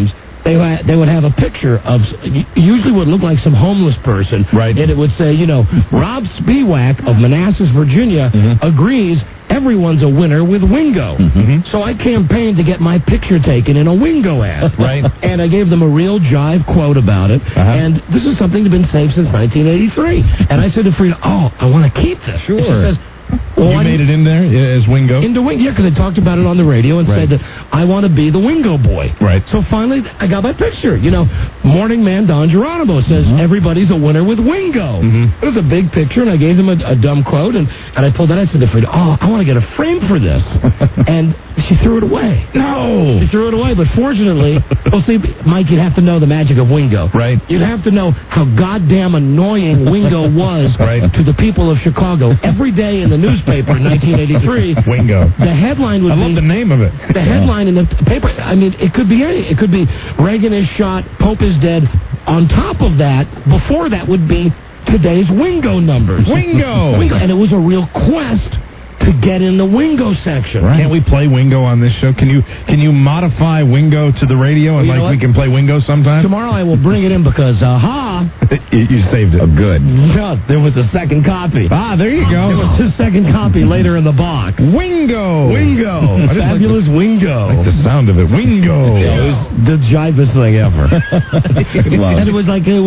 they would have a picture of usually what looked like some homeless person, right? And it would say, Rob Spiewak of Manassas, Virginia, agrees everyone's a winner with Wingo. So I campaigned to get my picture taken in a Wingo ad, right? And I gave them a real jive quote about it. And this is something that's been saved since 1983. And I said to Frida, I want to keep this. Sure. And she says, you made it in there as Wingo? Into Wingo, yeah, because I talked about it on the radio and said that I want to be the Wingo boy. Right. So finally, I got my picture. Morning man Don Geronimo says everybody's a winner with Wingo. It was a big picture, and I gave them a dumb quote, and I pulled that out. I said to Frida, I want to get a frame for this. And she threw it away. No! She threw it away, but fortunately, see, Mike, you'd have to know the magic of Wingo. Right. You'd have to know how goddamn annoying Wingo was to the people of Chicago. Every day in the newspaper in 1983, Wingo. The headline would be... I love the name of it. The headline in the paper, it could be any. It could be Reagan is shot, Pope is dead. On top of that, before that would be today's Wingo numbers. Wingo! And it was a real quest to get in the Wingo section. Right. Can't we play Wingo on this show? Can you modify Wingo to the radio and we can play Wingo sometime? Tomorrow I will bring it in because, you saved it. Oh, good. Yeah, there was a second copy. There you go. There was a second copy later in the box. Wingo! Fabulous Wingo. I like the sound of it. Wingo! Yeah, it was the jivest thing ever. And it was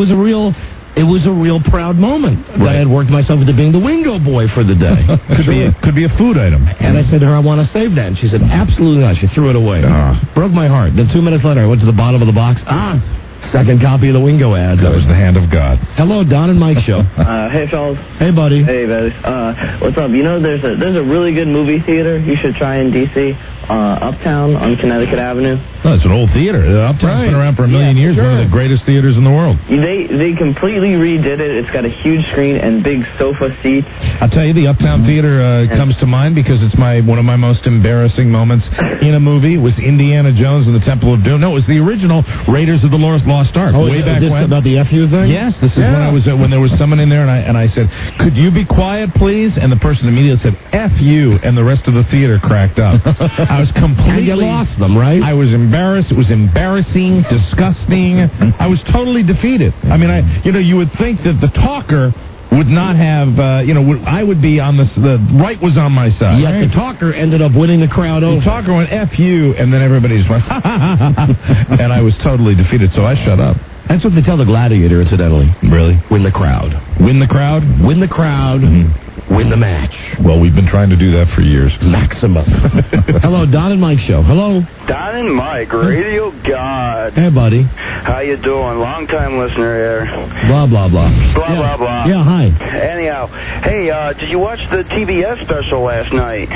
it was a real proud moment that I had worked myself into being the Wingo boy for the day. Could be a food item. And I said to her, I want to save that. And she said, absolutely not. She threw it away. Broke my heart. Then 2 minutes later, I went to the bottom of the box. Second copy of the Wingo ad. That was the hand of God. Hello, Don and Mike show. Hey, fellas. Hey, buddy. Hey, buddy. What's up? There's a really good movie theater you should try in D.C., Uptown on Connecticut Avenue. Oh, it's an old theater. Uptown's been around for a million years. One of the greatest theaters in the world. They completely redid it. It's got a huge screen and big sofa seats. I'll tell you, the Uptown Theater comes to mind because it's one of my most embarrassing moments in a movie. It was Indiana Jones and the Temple of Doom. No, it was the original Raiders of the Lost Ark. Way back when. About the FU thing? Yes, this is when there was someone in there, and I said, "Could you be quiet, please?" And the person immediately said, "F you," and the rest of the theater cracked up. I was completely... You lost them, right? I was embarrassed. It was embarrassing, disgusting. I was totally defeated. You would think that the talker would not have, I would be on the right was on my side. Yet the talker ended up winning the crowd over. The talker went, F you, and then everybody just went, ha, ha, ha, ha. And I was totally defeated, so I shut up. That's what they tell the gladiator, incidentally. Really? Win the crowd. Win the crowd? Win the crowd. Win the match. Well, we've been trying to do that for years. Maximus. Hello, Don and Mike show. Hello. Don and Mike, Radio God. Hey, buddy. How you doing? Long-time listener here. Blah, blah, blah. Blah, blah. Yeah, hi. Anyhow, hey, did you watch the TBS special last night?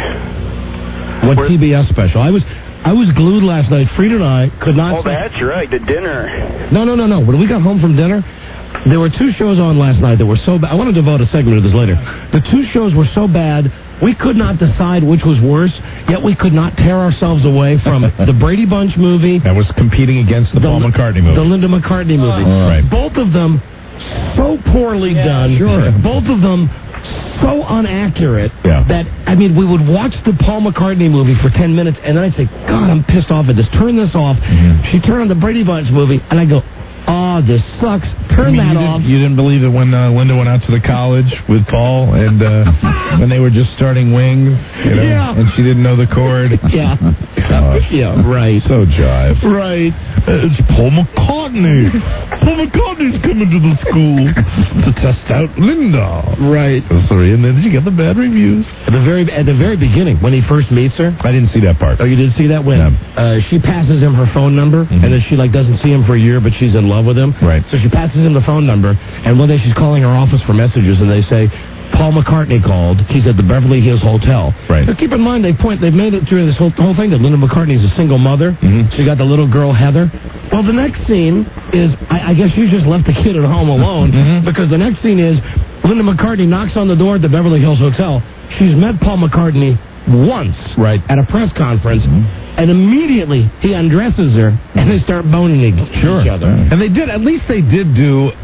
What TBS special? I was glued last night. Frida and I could not... Oh, that's right, the dinner. No. When we got home from dinner, there were two shows on last night that were so bad. I want to devote a segment to this later. The two shows were so bad, we could not decide which was worse, yet we could not tear ourselves away from the Brady Bunch movie. That was competing against the Paul McCartney movie. The Linda McCartney movie. Right. Both of them so poorly done. Sure. Both of them so inaccurate that, we would watch the Paul McCartney movie for 10 minutes, and then I'd say, God, I'm pissed off at this. Turn this off. She'd turn on the Brady Bunch movie, and I'd go, oh, this sucks. Turn that off. You didn't believe it when Linda went out to the college with Paul and when they were just starting Wings, and she didn't know the chord. Yeah. Gosh. Yeah, right. So jive. Right. It's Paul McCartney. Paul McCartney's coming to the school to test out Linda. Right. Sorry, and then did you get the bad reviews? At the very beginning, when he first meets her. I didn't see that part. Oh, you didn't see that? When she passes him her phone number, and then she doesn't see him for a year, but she's in love with him. Right. So she passes him the phone number, and one day she's calling her office for messages, and they say, Paul McCartney called. He's at the Beverly Hills Hotel. Right. Now, keep in mind, they've made it through this whole thing that Linda McCartney's a single mother. She got the little girl, Heather. Well, the next scene is, I guess you just left the kid at home alone, because the next scene is Linda McCartney knocks on the door at the Beverly Hills Hotel. She's met Paul McCartney once at a press conference, and immediately he undresses her, and they start boning each other. And at least they did do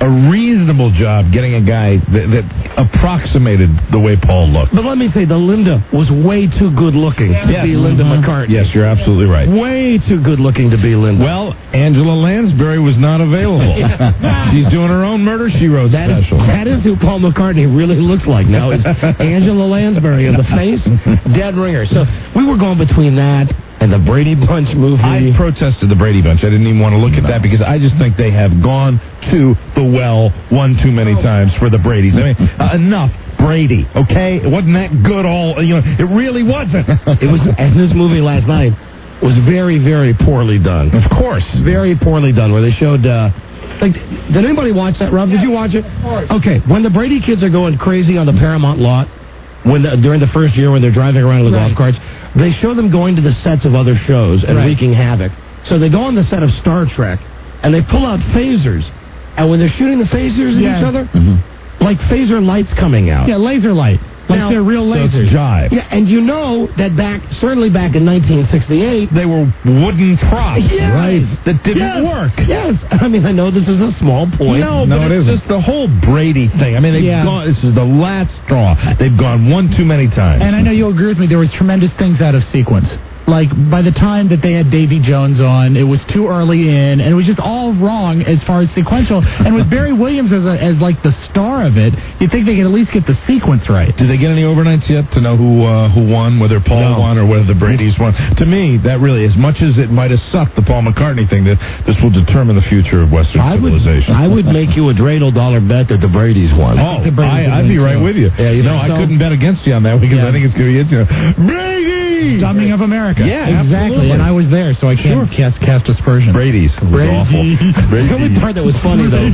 a reasonable job getting a guy that approximated the way Paul looked. But let me say, the Linda was way too good looking to be Linda McCartney. Yes, you're absolutely right. Way too good looking to be Linda. Well, Angela Lansbury was not available. She's doing her own Murder, She Wrote special. That is who Paul McCartney really looks like now. Is Angela Lansbury in the face, dead ringer. So we were going between that and the Brady Bunch movie. I protested the Brady Bunch. I didn't even want to look at that because I just think they have gone to the well one too many times for the Bradys. I mean, enough Brady, okay? It wasn't that good it really wasn't. It was, and this movie last night was very, very poorly done. Of course. Very poorly done, where they showed, did anybody watch that, Rob? Did you watch it? Okay, when the Brady kids are going crazy on the Paramount lot, during the first year when they're driving around in the golf carts, they show them going to the sets of other shows and wreaking havoc. So they go on the set of Star Trek, and they pull out phasers. And when they're shooting the phasers at each other, like phaser lights coming out. Yeah, laser light. Like Now, they're real lasers. So it's jive. Yeah, and you know that certainly back in 1968, they were wooden props, right? That didn't work. Yes, I mean, I know this is a small point. No, but it's just the whole Brady thing. I mean, this is the last straw. They've gone one too many times. And I know you'll agree with me, there was tremendous things out of sequence. Like, by the time that they had Davy Jones on, it was too early in, and it was just all wrong as far as sequential. And with Barry Williams as like the star of it, you'd think they could at least get the sequence right. Did they get any overnights yet to know who won, whether Paul won or whether the Bradys won? To me, that really, as much as it might have sucked, the Paul McCartney thing, that this will determine the future of Western civilization. I would make you a $1 bet that the Bradys won. I'd be right with you. Yeah, I couldn't bet against you on that because I think it's going to be Brady! Dumbing of America. Yeah, exactly. Absolutely. And I was there, so I can't cast aspersion. Brady's. It was awful. The only part that was funny, though,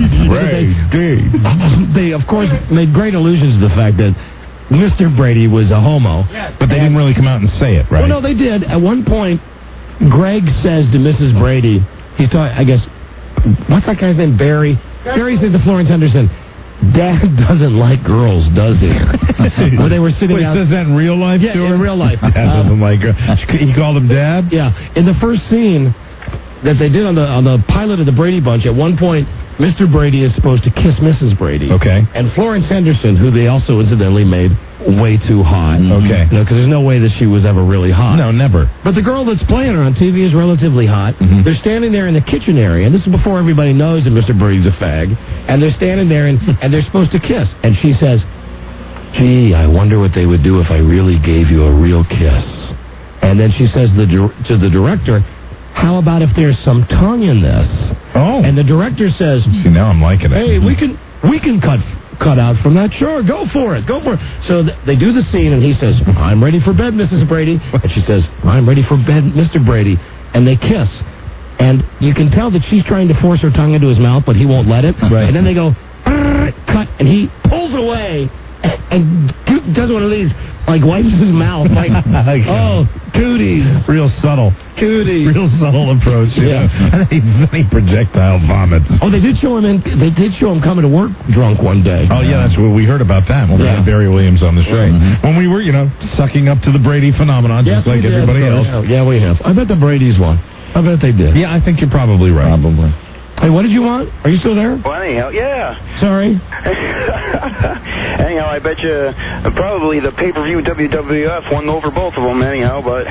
they, of course, made great allusions to the fact that Mr. Brady was a homo. But they didn't really come out and say it, right? Well, no, they did. At one point, Greg says to Mrs. Brady, he's talking, I guess, what's that guy's name? Barry? Barry says to Florence Henderson, Dad doesn't like girls, does he? Where they were sitting out. He says that in real life, yeah, in real life. Dad doesn't like girls. He called him Dad? Yeah. In the first scene that they did on the pilot of the Brady Bunch, at one point, Mr. Brady is supposed to kiss Mrs. Brady. Okay. And Florence Henderson, who they also incidentally made way too hot. Okay. Because there's no way that she was ever really hot. No, never. But the girl that's playing her on TV is relatively hot. They're standing there in the kitchen area, and this is before everybody knows that Mr. Brady's a fag. And they're standing there, and they're supposed to kiss. And she says, gee, I wonder what they would do if I really gave you a real kiss. And then she says to the director, how about if there's some tongue in this? Oh. And the director says, see, now I'm liking it. Hey, we can cut out from that. Sure, go for it. So they do the scene, and he says, I'm ready for bed, Mrs. Brady. And she says, I'm ready for bed, Mr. Brady. And they kiss. And you can tell that she's trying to force her tongue into his mouth, but he won't let it. Right. And then they go, cut, and he pulls away and does one of these, like wipes his mouth, like, oh, cooties. Real subtle. Cooties. Real subtle approach. Yeah. And then he projectile vomits. Oh, they did show him coming to work drunk one day. Oh, yeah, that's what we heard about that when we had Barry Williams on the show. When we were, sucking up to the Brady phenomenon, just like everybody else. Yeah, we have. I bet the Bradys won. I bet they did. Yeah, I think you're probably right. Probably. Hey, what did you want? Are you still there? Well, anyhow, yeah. Sorry? Anyhow, I bet you probably the pay-per-view WWF won over both of them, anyhow, but...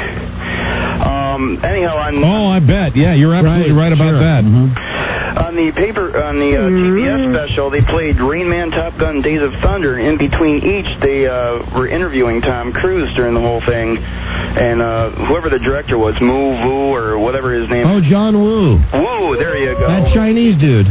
anyhow, I bet. Yeah, you're absolutely right about that. On the TBS special, they played Rain Man, Top Gun, Days of Thunder. In between each, they were interviewing Tom Cruise during the whole thing. And whoever the director was, Moo Vu or whatever his name. Oh, John Woo. Woo, there you go. That Chinese dude.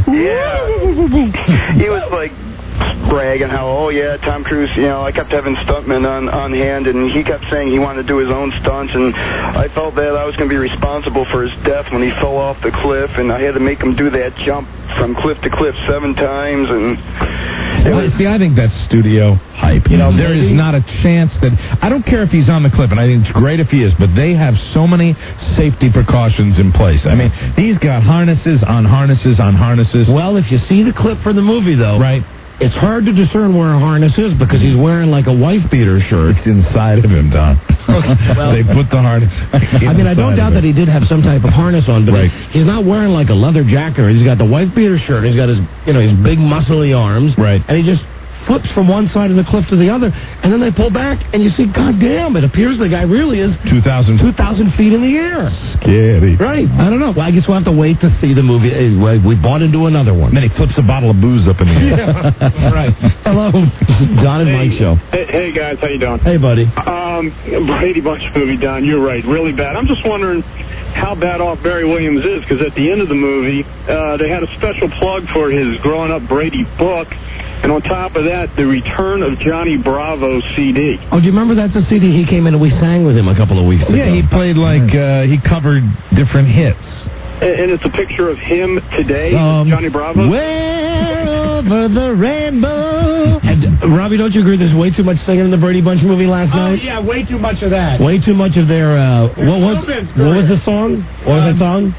Yeah. He was like bragging how, Tom Cruise, I kept having stuntmen on hand, and he kept saying he wanted to do his own stunts, and I felt that I was going to be responsible for his death when he fell off the cliff, and I had to make him do that jump from cliff to cliff 7 times, and... See, I think that's studio hype. There is not a chance that... I don't care if he's on the cliff, and I think it's great if he is, but they have so many safety precautions in place. I mean, he's got harnesses on harnesses on harnesses. Well, if you see the clip for the movie, though... Right. It's hard to discern where a harness is because he's wearing like a wife-beater shirt. It's inside of him, Don. They put the harness. I mean, I don't doubt that he did have some type of harness on, but he's not wearing like a leather jacket. He's got the white beater shirt. He's got his, his big muscly arms. Right. And he just flips from one side of the cliff to the other, and then they pull back, and you see, goddamn, it appears the guy really is 2,000 feet in the air. Scary. Right. I don't know. Well, I guess we'll have to wait to see the movie. We bought into another one. Then he flips a bottle of booze up in the air. Yeah, right. Hello, Don and Mike Show. Hey, guys, how you doing? Hey, buddy. Brady Bunch movie, Don, you're right, really bad. I'm just wondering how bad off Barry Williams is, because at the end of the movie, they had a special plug for his Growing Up Brady book, and on top of that, the Return of Johnny Bravo CD. Oh, do you remember that's the CD he came in and we sang with him a couple of weeks ago? Yeah, he played he covered different hits. And it's a picture of him today, Johnny Bravo. Way over the rainbow. And, Robbie, don't you agree there's way too much singing in the Brady Bunch movie last night? Oh, yeah, way too much of that. Way too much of their, what was the song? What was the song?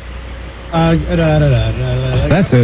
That's it.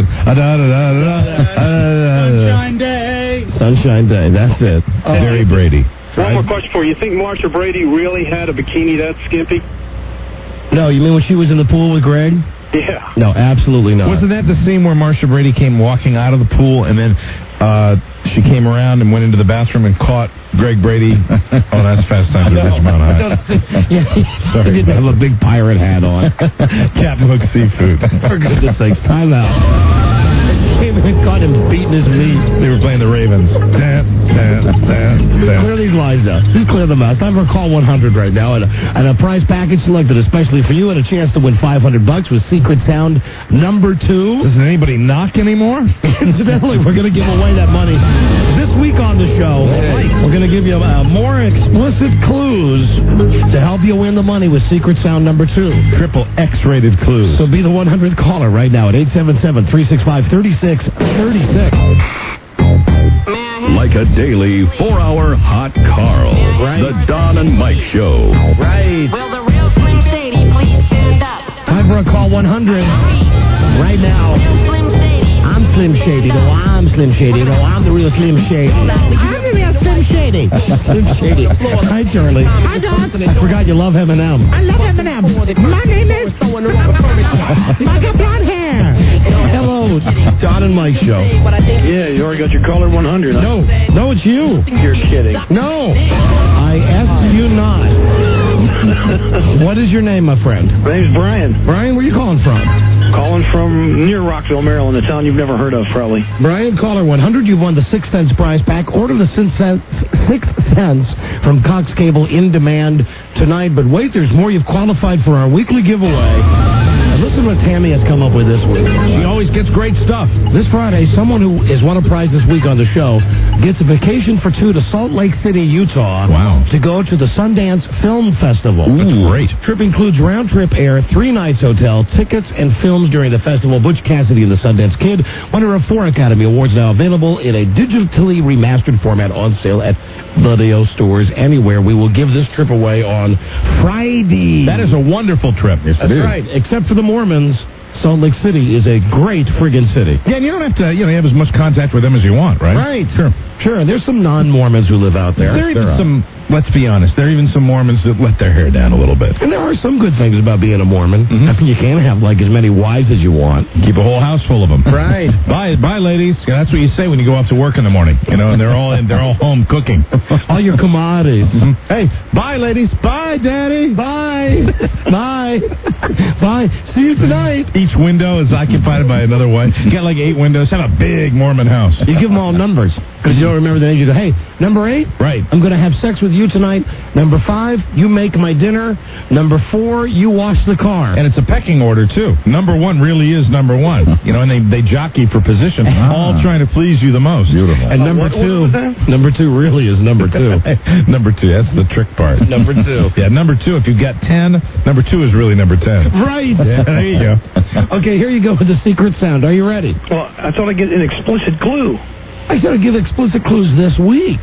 Sunshine Day. Sunshine Day, that's it. Barry Brady. One more question for you. You think Marsha Brady really had a bikini that skimpy? No, you mean when she was in the pool with Greg? Yeah. No, absolutely not. Wasn't that the scene where Marsha Brady came walking out of the pool and then she came around and went into the bathroom and caught Greg Brady? Oh, that's Fast Times at Ridgemont High. Yeah, he didn't have a big pirate hat on. Captain Hook Seafood. For goodness sakes, time out. Came in and caught him beating his meat. They were playing the Ravens. Clear these lines out. Just clear them out. It's time for Call 100 right now, and a prize package selected especially for you, and a chance to win $500 with Secret Sound number 2. Doesn't anybody knock anymore? Incidentally, we're going to give away that money this week on the show. We're going to give you more explicit clues to help you win the money with Secret Sound number 2. Triple X-rated clues. So be the 100th caller right now at 877-365-3636. Like a daily 4-hour hot Carl. Right. The Don and Mike Show. Right. Will the real Slim Shady please stand up? Time for a Call 100 right now. I'm Slim Shady. No, I'm Slim Shady. No, I'm the real Slim Shady. I'm the real Slim Shady. Slim Shady. Hi, Charlie. Hi, Don. I forgot you love Eminem. I love Eminem. My name is... I got blonde hair. Hello, Don and Mike Show. Yeah, you already got your caller 100. Huh? No, it's you. You're kidding. No, I asked you not. What is your name, my friend? My name's Brian. Brian, where are you calling from? Calling from near Rockville, Maryland, a town you've never heard of, probably. Brian, caller 100. You've won the 6 cents prize pack. Order the 6 cents from Cox Cable in demand tonight. But wait, there's more. You've qualified for our weekly giveaway. And listen to what Tammy has come up with this week. She always gets great stuff. This Friday, someone who has won a prize this week on the show gets a vacation for 2 to Salt Lake City, Utah. Wow. To go to the Sundance Film Festival. Ooh, great. Trip includes round-trip air, 3 nights hotel, tickets, and films during the festival. Butch Cassidy and the Sundance Kid, winner of 4 Academy Awards, now available in a digitally remastered format on sale at video stores anywhere. We will give this trip away on Friday. That is a wonderful trip. Yes, That's right. Except for the Mormons, Salt Lake City is a great friggin' city. Yeah, and you don't have to, have as much contact with them as you want, right? Right. Sure. There's some non-Mormons who live out there. There are even some, let's be honest, there are even some Mormons that let their hair down a little bit. And there are some good things about being a Mormon. I mean, you can't have like as many wives as you want. Keep a whole house full of them. Right. Bye, ladies. Yeah, that's what you say when you go off to work in the morning. And they're all home cooking. All your commodities. Hey, bye, ladies. Bye, Daddy. Bye. Bye. Bye. See you tonight. Each window is occupied by another wife. You got like 8 windows. Have a big Mormon house. You give them all numbers because you don't remember the name. You go, hey, number 8. Right. I'm going to have sex with you tonight. Number 5, you make my dinner. Number 4, you wash the car. And it's a pecking order too. Number 1 really is number 1. And they jockey for position, all trying to please you the most. Beautiful. And number 2 really is number 2. Number 2, that's the trick part. Number 2. Yeah, number 2. If you've got 10, number 2 is really number 10. Right. Yeah, there you go. Okay, here you go with the secret sound. Are you ready? Well, I thought I'd get an explicit clue. I got to give explicit clues this week.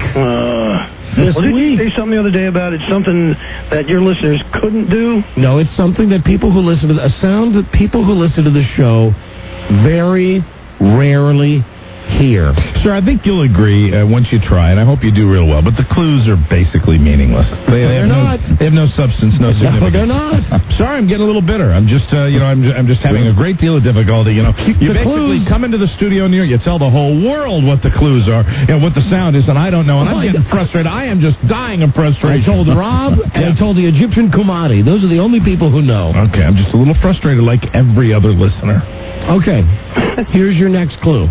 Did you say something the other day about it's something that your listeners couldn't do? No, it's something that people who listen to a sound that people who listen to the show very rarely here. Sure, I think you'll agree once you try, and I hope you do real well, but the clues are basically meaningless. They're not. They have no substance, no significance. No, they're not. Sorry, I'm getting a little bitter. I'm just, I'm just having a great deal of difficulty. You basically come into the studio near, you tell the whole world what the clues are, what the sound is, and I don't know, and I'm getting frustrated. I am just dying of frustration. I told Rob, and I told the Egyptian Kumari. Those are the only people who know. Okay, I'm just a little frustrated like every other listener. Okay, here's your next clue.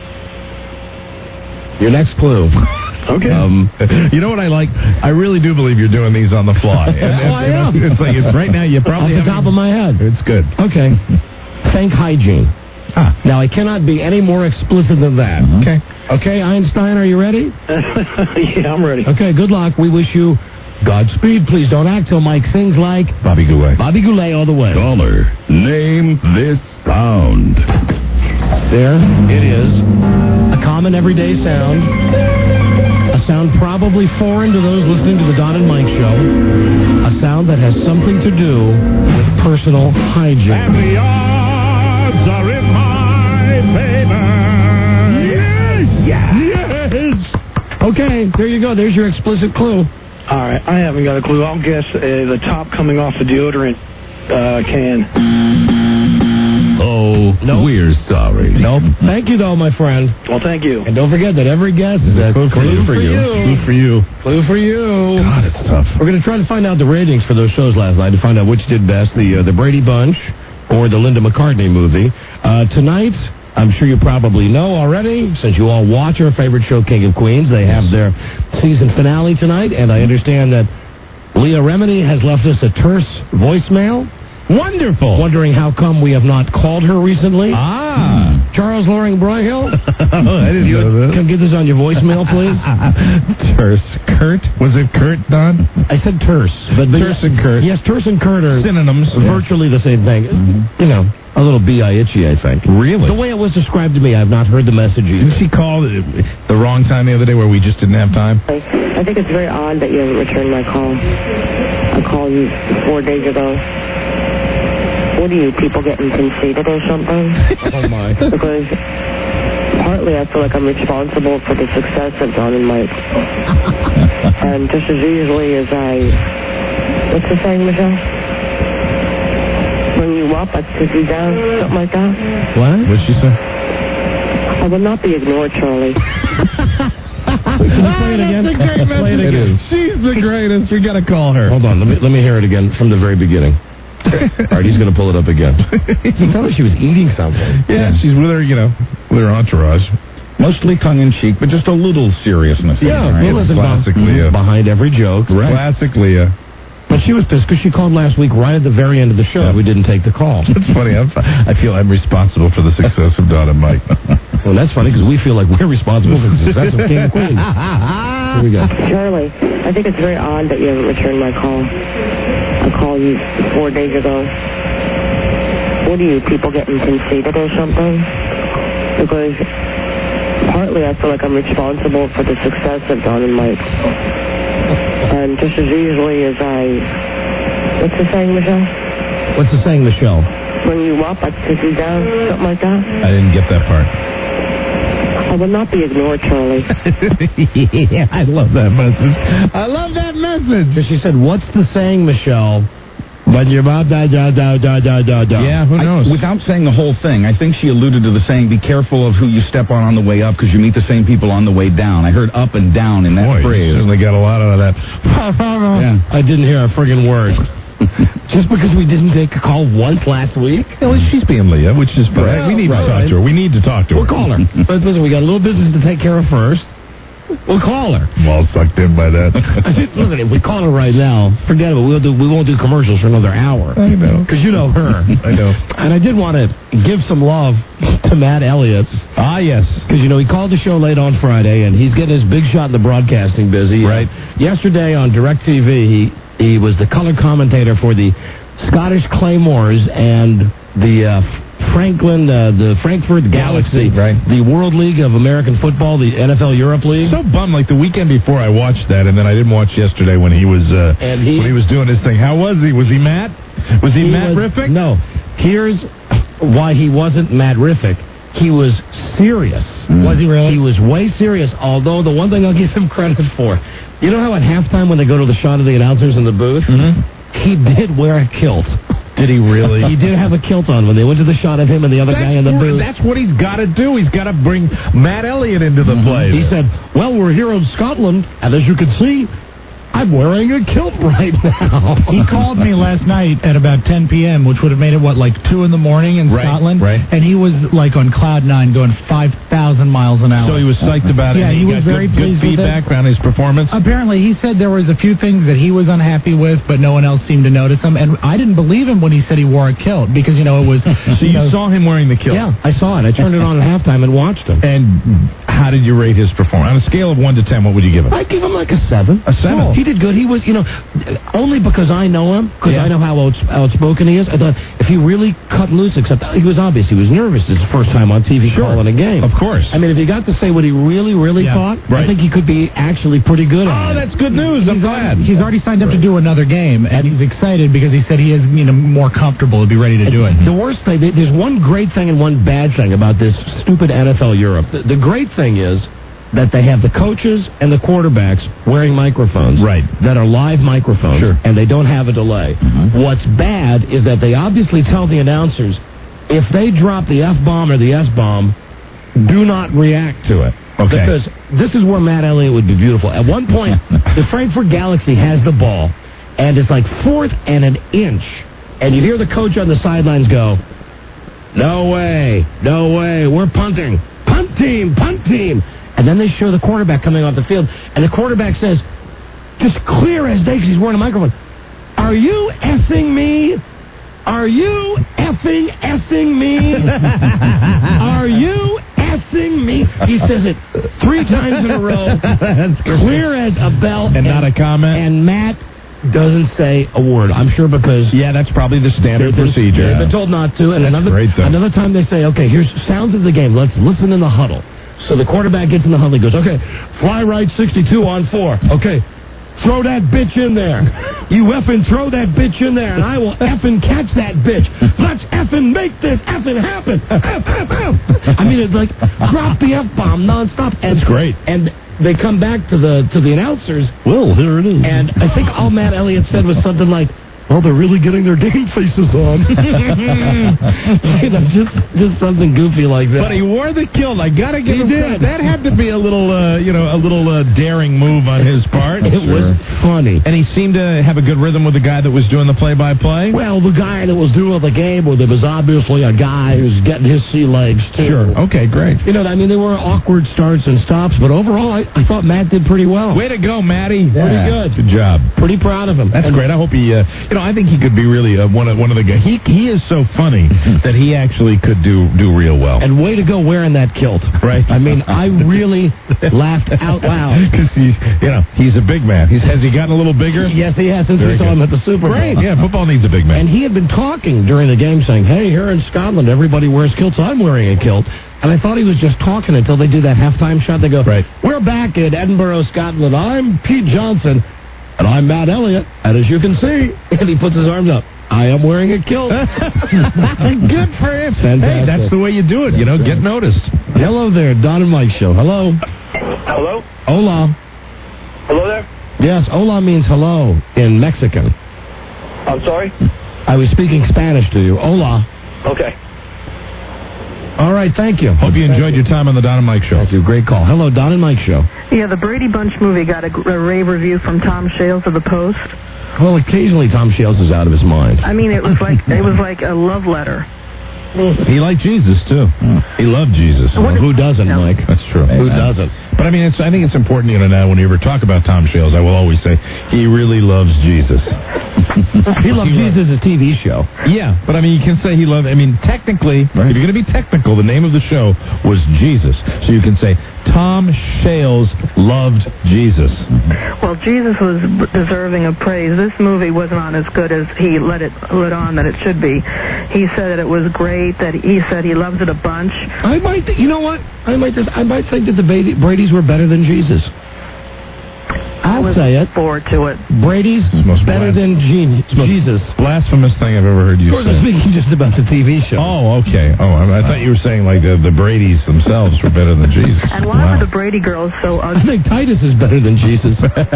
Your next clue. Okay. You know what I like? I really do believe you're doing these on the fly. I am. It's like right now you probably off the top of my head. It's good. Okay. Think hygiene. Now I cannot be any more explicit than that. Okay, Einstein, are you ready? Yeah, I'm ready. Okay, good luck. We wish you Godspeed. Please don't act till Mike sings like Bobby Goulet. Bobby Goulet all the way. Caller, name this sound. There it is. A common everyday sound. A sound probably foreign to those listening to the Don and Mike show. A sound that has something to do with personal hygiene. And the odds are in my favor. Yes! Okay, there you go. There's your explicit clue. All right, I haven't got a clue. I'll guess the top coming off the deodorant can. Oh, nope. We're sorry. Nope. Thank you, though, my friend. Well, thank you. And don't forget that every guess is a clue for you. Clue for you. Clue for you. God, it's tough. We're going to try to find out the ratings for those shows last night to find out which did best, the Brady Bunch or the Linda McCartney movie. Tonight, I'm sure you probably know already, since you all watch our favorite show, King of Queens. They have their season finale tonight, and I understand that Leah Remini has left us a terse voicemail. Wonderful. Wondering how come we have not called her recently. Charles Loring Broyhill. I didn't know that. Come get this on your voicemail, please. Terse. Kurt? Was it Kurt, Don? I said terse. But terse and Kurt. Yes, terse and Kurt are synonyms. Virtually the same thing. Mm-hmm. A little B-I-itchy, I think. Really? The way it was described to me, I've not heard the message either. Didn't she call the wrong time the other day where we just didn't have time? I think it's very odd that you haven't returned my call. I called you 4 days ago. What are you, people getting conceited or something? Oh, my. Because partly I feel like I'm responsible for the success of Don and Mike. And just as easily as what's the saying, Michelle? Bring you up, I kick you down, something like that? What? What'd she say? I will not be ignored, Charlie. Can you play it again? That's a great message. It is. She's the greatest. We got to call her. Hold on. Let me hear it again from the very beginning. All right, he's going to pull it up again. He thought she was eating something. Yeah, she's with her, with her entourage. Mostly tongue-in-cheek, but just a little seriousness. Yeah, right? Classic Leah. Behind every joke. Right. Classic Leah. But she was pissed because she called last week right at the very end of the show. Yeah. We didn't take the call. That's funny. I feel I'm responsible for the success of Don and Mike. Well, that's funny because we feel like we're responsible for the success of King of Queens. Here we go. Charlie, I think it's very odd that you haven't returned my call. I called you 4 days ago. What are you, people getting conceited or something? Because partly I feel like I'm responsible for the success of Don and Mike. And just as easily as what's the saying, Michelle? What's the saying, Michelle? Bring you up, I kick you down, something like that? I didn't get that part. I will not be ignored, Charlie. Yeah, I love that message. I love that message. She said, what's the saying, Michelle? But you're about Yeah, who knows? Without saying the whole thing, I think she alluded to the saying, be careful of who you step on the way up because you meet the same people on the way down. I heard up and down in that phrase. You certainly got a lot out of that. Yeah. I didn't hear a friggin' word. Just because we didn't take a call once last week? Well, she's being Leah, which is fine. Well, we need to talk to her. We need to talk to her. We'll call her. But listen, we got a little business to take care of first. We'll call her. I'm all sucked in by that. Listen, if we call her right now, forget it. We won't do commercials for another hour. I know. Because you know her. I know. And I did want to give some love to Matt Elliott. Ah, yes. Because, he called the show late on Friday, and he's getting his big shot in the broadcasting busy. Right. Yesterday on DirecTV, he was the color commentator for the Scottish Claymores and the Frankfurt Galaxy, right? The World League of American Football, the NFL Europe League. So bummed. Like the weekend before, I watched that, and then I didn't watch yesterday when he was when he was doing his thing. How was he? Was he Matt? Was he Matt-rific? No. Here's why he wasn't Matt-rific. he was serious. Was he really? He was way serious, although the one thing I'll give him credit for, you know how at halftime when they go to the shot of the announcers in the booth, he did wear a kilt. Did he really? He did have a kilt on when they went to the shot of him and the other guy in the booth. That's what he's got to do. He's got to bring Matt Elliott into the play. He said, well, we're here in Scotland, and as you can see, I'm wearing a kilt right now. He called me last night at about 10 p.m., which would have made it, 2 in the morning in Scotland? Right. And he was, on cloud nine, going 5,000 miles an hour. So he was psyched about it. Yeah, he was very pleased good feedback on his performance. Apparently, he said there was a few things that he was unhappy with, but no one else seemed to notice them. And I didn't believe him when he said he wore a kilt, because, it was... So you saw him wearing the kilt? Yeah, I saw it. I turned it on at halftime and watched him. And how did you rate his performance? On a scale of 1 to 10, what would you give him? I'd give him a 7. A 7? Oh, he did good. He was, only because I know him, because I know how outspoken he is. I thought if he really cut loose, except he was obvious, he was nervous. It's his first time on TV calling a game. Of course. I mean, if he got to say what he really, really thought, I think he could be actually pretty good at it. Oh, that's good news. I'm glad. He's already signed up to do another game, and he's excited because he said he is, more comfortable to be ready to do it. The worst thing, there's one great thing and one bad thing about this stupid NFL Europe. The great thing is that they have the coaches and the quarterbacks wearing microphones that are live microphones, and they don't have a delay. What's bad is that they obviously tell the announcers, if they drop the F-bomb or the S-bomb, do not react to it. Okay. Because this is where Matt Elliott would be beautiful. At one point, the Frankfurt Galaxy has the ball, and it's 4th and an inch, and you hear the coach on the sidelines go, no way, we're punting. Punt team. And then they show the quarterback coming off the field, and the quarterback says, just clear as day, because he's wearing a microphone, are you effing me? Are you effing me? Are you effing me? He says it 3 times in a row, clear as a bell. And not a comment? And Matt doesn't say a word. I'm sure because... Yeah, that's probably the standard procedure. They've been told not to. And That's another time they say, okay, here's sounds of the game. Let's listen in the huddle. So the quarterback gets in the huddle. He goes, okay, fly right 62 on 4. Okay, throw that bitch in there. You effing throw that bitch in there, and I will effing catch that bitch. Let's effing make this effing happen. F. I mean, it's like, drop the F-bomb nonstop. That's great. And they come back to the announcers. Well, here it is. And I think all Matt Elliott said was something like, well, they're really getting their game faces on. Just something goofy like that. But he wore the kilt. I gotta give him credit. That had to be a little daring move on his part. It was funny. And he seemed to have a good rhythm with the guy that was doing the play-by-play. Well, the guy that was doing the game, there was obviously a guy who's getting his sea legs too. Sure. Okay, great. There were awkward starts and stops, but overall, I thought Matt did pretty well. Way to go, Matty. Pretty good. Good job. Pretty proud of him. That's great. I hope he. I think he could be really one of the guys. He is so funny that he actually could do real well. And way to go wearing that kilt. Right. I mean, I really laughed out loud. Because he's a big man. Has he gotten a little bigger? Yes, he has since we saw him at the Super Bowl. Great. Yeah, football needs a big man. And he had been talking during the game saying, hey, here in Scotland, everybody wears kilts. I'm wearing a kilt. And I thought he was just talking until they do that halftime shot. They go, we're back in Edinburgh, Scotland. I'm Pete Johnson. And I'm Matt Elliott, and as you can see, and he puts his arms up, I am wearing a kilt. Good for him. Fantastic. Hey, that's the way you do it, get noticed. Hello there, Don and Mike Show. Hello. Hello? Hola. Hello there? Yes, hola means hello in Mexican. I'm sorry? I was speaking Spanish to you. Hola. Okay. All right, thank you. Hope you enjoyed your time on the Don and Mike Show. Thank you. Great call. Hello, Don and Mike Show. Yeah, the Brady Bunch movie got a rave review from Tom Shales of the Post. Well, occasionally Tom Shales is out of his mind. I mean, it was like a love letter. He liked Jesus too. He loved Jesus. Well, who doesn't, Mike? That's true. Who doesn't? But I mean, I think it's important, now when you ever talk about Tom Shales, I will always say he really loves Jesus. He loved Jesus' TV show. Yeah, but I mean, you can say he loved. I mean, technically, if you're going to be technical, the name of the show was Jesus, so you can say Tom Shales loved Jesus. Well, Jesus was deserving of praise. This movie wasn't on as good as he let on that it should be. He said that it was great. That he said he loves it a bunch. I might, I might think that the Brady's were better than Jesus. I'll say it. Forward to it. Brady's better than Jesus. Blasphemous thing I've ever heard you Of course, say. I'm speaking just about the TV show. Oh, okay. Oh, I thought you were saying like the Bradys themselves were better than Jesus. And why were the Brady girls so I ugly? think Titus is better than Jesus.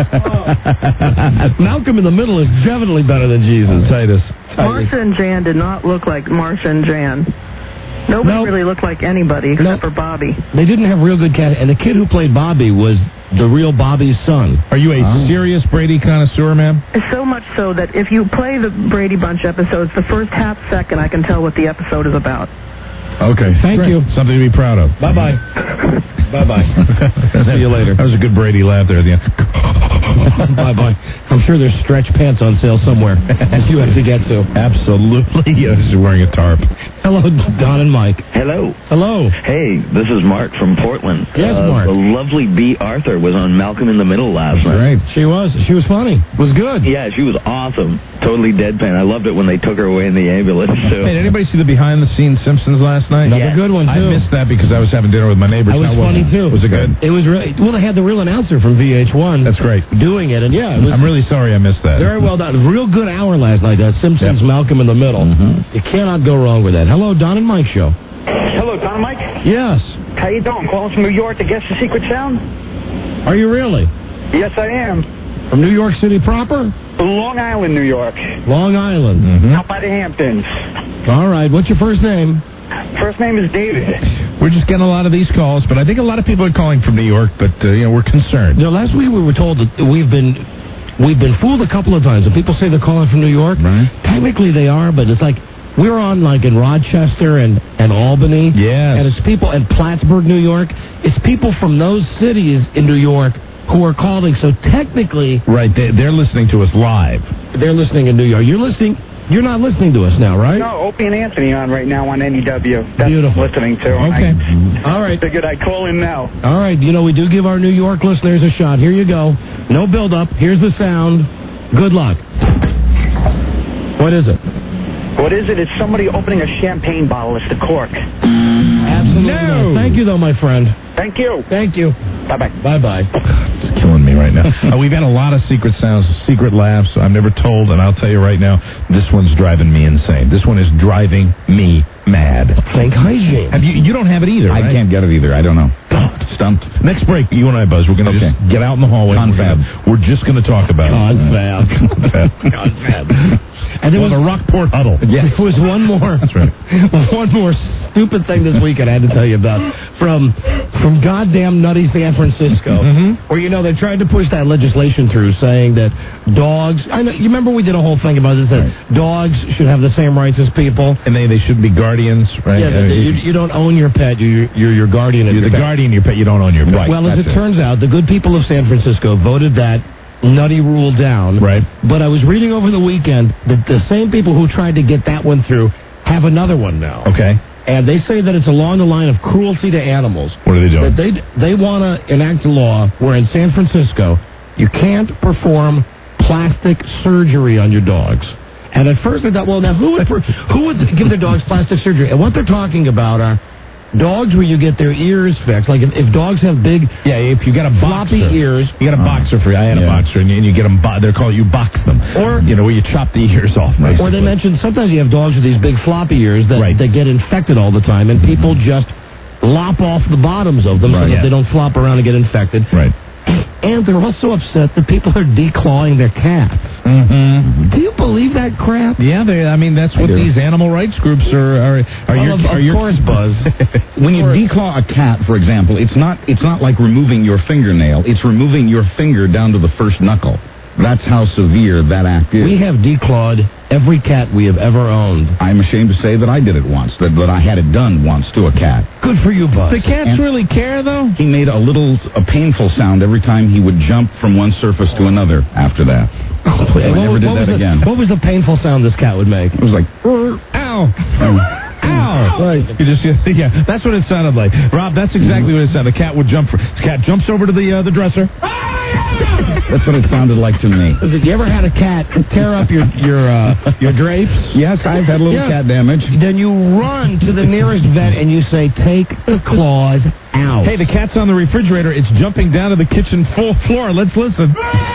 Malcolm in the Middle is definitely better than Jesus. Titus. Marsha and Jan did not look like Marsha and Jan. Nobody really looked like anybody except for Bobby. They didn't have real good cat, and the kid who played Bobby was the real Bobby's son. Are you a serious Brady connoisseur, ma'am? So much so that if you play the Brady Bunch episodes, the first half second I can tell what the episode is about. Okay. Thank you. Something to be proud of. Bye-bye. Bye-bye. See you later. That was a good Brady laugh there at the end. Bye-bye. I'm sure there's stretch pants on sale somewhere that you have to get to. Absolutely. Yes, you're wearing a tarp. Hello, Don and Mike. Hello. Hello. Hey, this is Mark from Portland. Yes, Mark. The lovely Bea Arthur was on Malcolm in the Middle last night. Great. She was funny. Was good. Yeah, she was awesome. Totally deadpan. I loved it when they took her away in the ambulance. So. Hey, did anybody see the behind-the-scenes Simpsons last night? Another good one, too. I missed that because I was having dinner with my neighbors. That was funny, too. Was it good? It was really... Well, they had the real announcer from VH1. That's great. Doing it, and yeah, it was... I'm really sorry I missed that. Very well done. Real good hour last night. Simpsons, Malcolm in the Middle. You cannot go wrong with that. Hello, Don and Mike Show. Hello, Don and Mike. Yes. How you doing? Calling from New York to guess the secret sound? Are you really? Yes, I am. From New York City proper? Long Island, New York. Long Island. Out by the Hamptons. All right. What's your first name? First name is David. We're just getting a lot of these calls, but I think a lot of people are calling from New York, but we're concerned. Last week we were told that we've been fooled a couple of times. And people say they're calling from New York. Right. Technically they are, but it's like we're on like in Rochester and Albany. Yes. And it's people in Plattsburgh, New York. It's people from those cities in New York who are calling. So technically... Right. They're listening to us live. They're listening in New York. You're not listening to us now, right? No, Opie and Anthony on right now on NEW. That's Beautiful. what I'm listening to. Okay. All right. Figured I'd call in now. All right. We do give our New York listeners a shot. Here you go. No build-up. Here's the sound. Good luck. What is it? What is it? It's somebody opening a champagne bottle. It's the cork. Absolutely. No. Thank you, though, my friend. Thank you. Thank you. Bye-bye. Bye-bye. It's killing me right now. We've had a lot of secret sounds, secret laughs. I'm never told, and I'll tell you right now, this one's driving me insane. This one is driving me mad. Think hygiene. You don't have it either, right? I can't get it either. I don't know. Stumped. Next break, you and I, Buzz, we're going to just get out in the hallway. We're just going to talk about Confab. Confab. And there was a Rockport huddle. Yes. There was one more. That's right. One more stupid thing this weekend I had to tell you about from goddamn nutty San Francisco, where they tried to push that legislation through, saying that dogs. I know you remember we did a whole thing about this, that dogs should have the same rights as people, and they should be guardians, right? Yeah, you don't own your pet. You're your guardian. You're the guardian of your pet. You don't own your pet. Right. Well, as it turns out, the good people of San Francisco voted that nutty rule down. Right. But I was reading over the weekend that the same people who tried to get that one through have another one now. Okay. And they say that it's along the line of cruelty to animals. What are they doing? That they want to enact a law where in San Francisco you can't perform plastic surgery on your dogs. And at first I thought, well, now who would give their dogs plastic surgery? And what they're talking about are dogs where you get their ears fixed. Like if dogs have big, if you got a floppy boxer, ears. You got a boxer for you. I had a boxer, and you get them. They call you box them, or where you chop the ears off. Basically. Or they mentioned sometimes you have dogs with these big floppy ears that get infected all the time, and people just lop off the bottoms of them so that they don't flop around and get infected. Right. And they're also upset that people are declawing their cats. Do you believe that crap? Yeah, that's what these animal rights groups are. Of course, Buzz. When you declaw a cat, for example, it's not like removing your fingernail. It's removing your finger down to the first knuckle. That's how severe that act is. We have declawed every cat we have ever owned. I'm ashamed to say that I did it once, that I had it done once to a cat. Good for you, Buzz. The cats really care, though? He made a painful sound every time he would jump from one surface to another after that. So I never did that again. What was the painful sound this cat would make? It was like, ow. Ow! Right. That's what it sounded like. Rob, that's exactly what it sounded. The cat would jump. The cat jumps over to the dresser. That's what it sounded like to me. Have you ever had a cat tear up your drapes? Yes, I've had a little cat damage. Then you run to the nearest vet and you say, take the claws out. Hey, the cat's on the refrigerator. It's jumping down to the kitchen floor. Let's listen.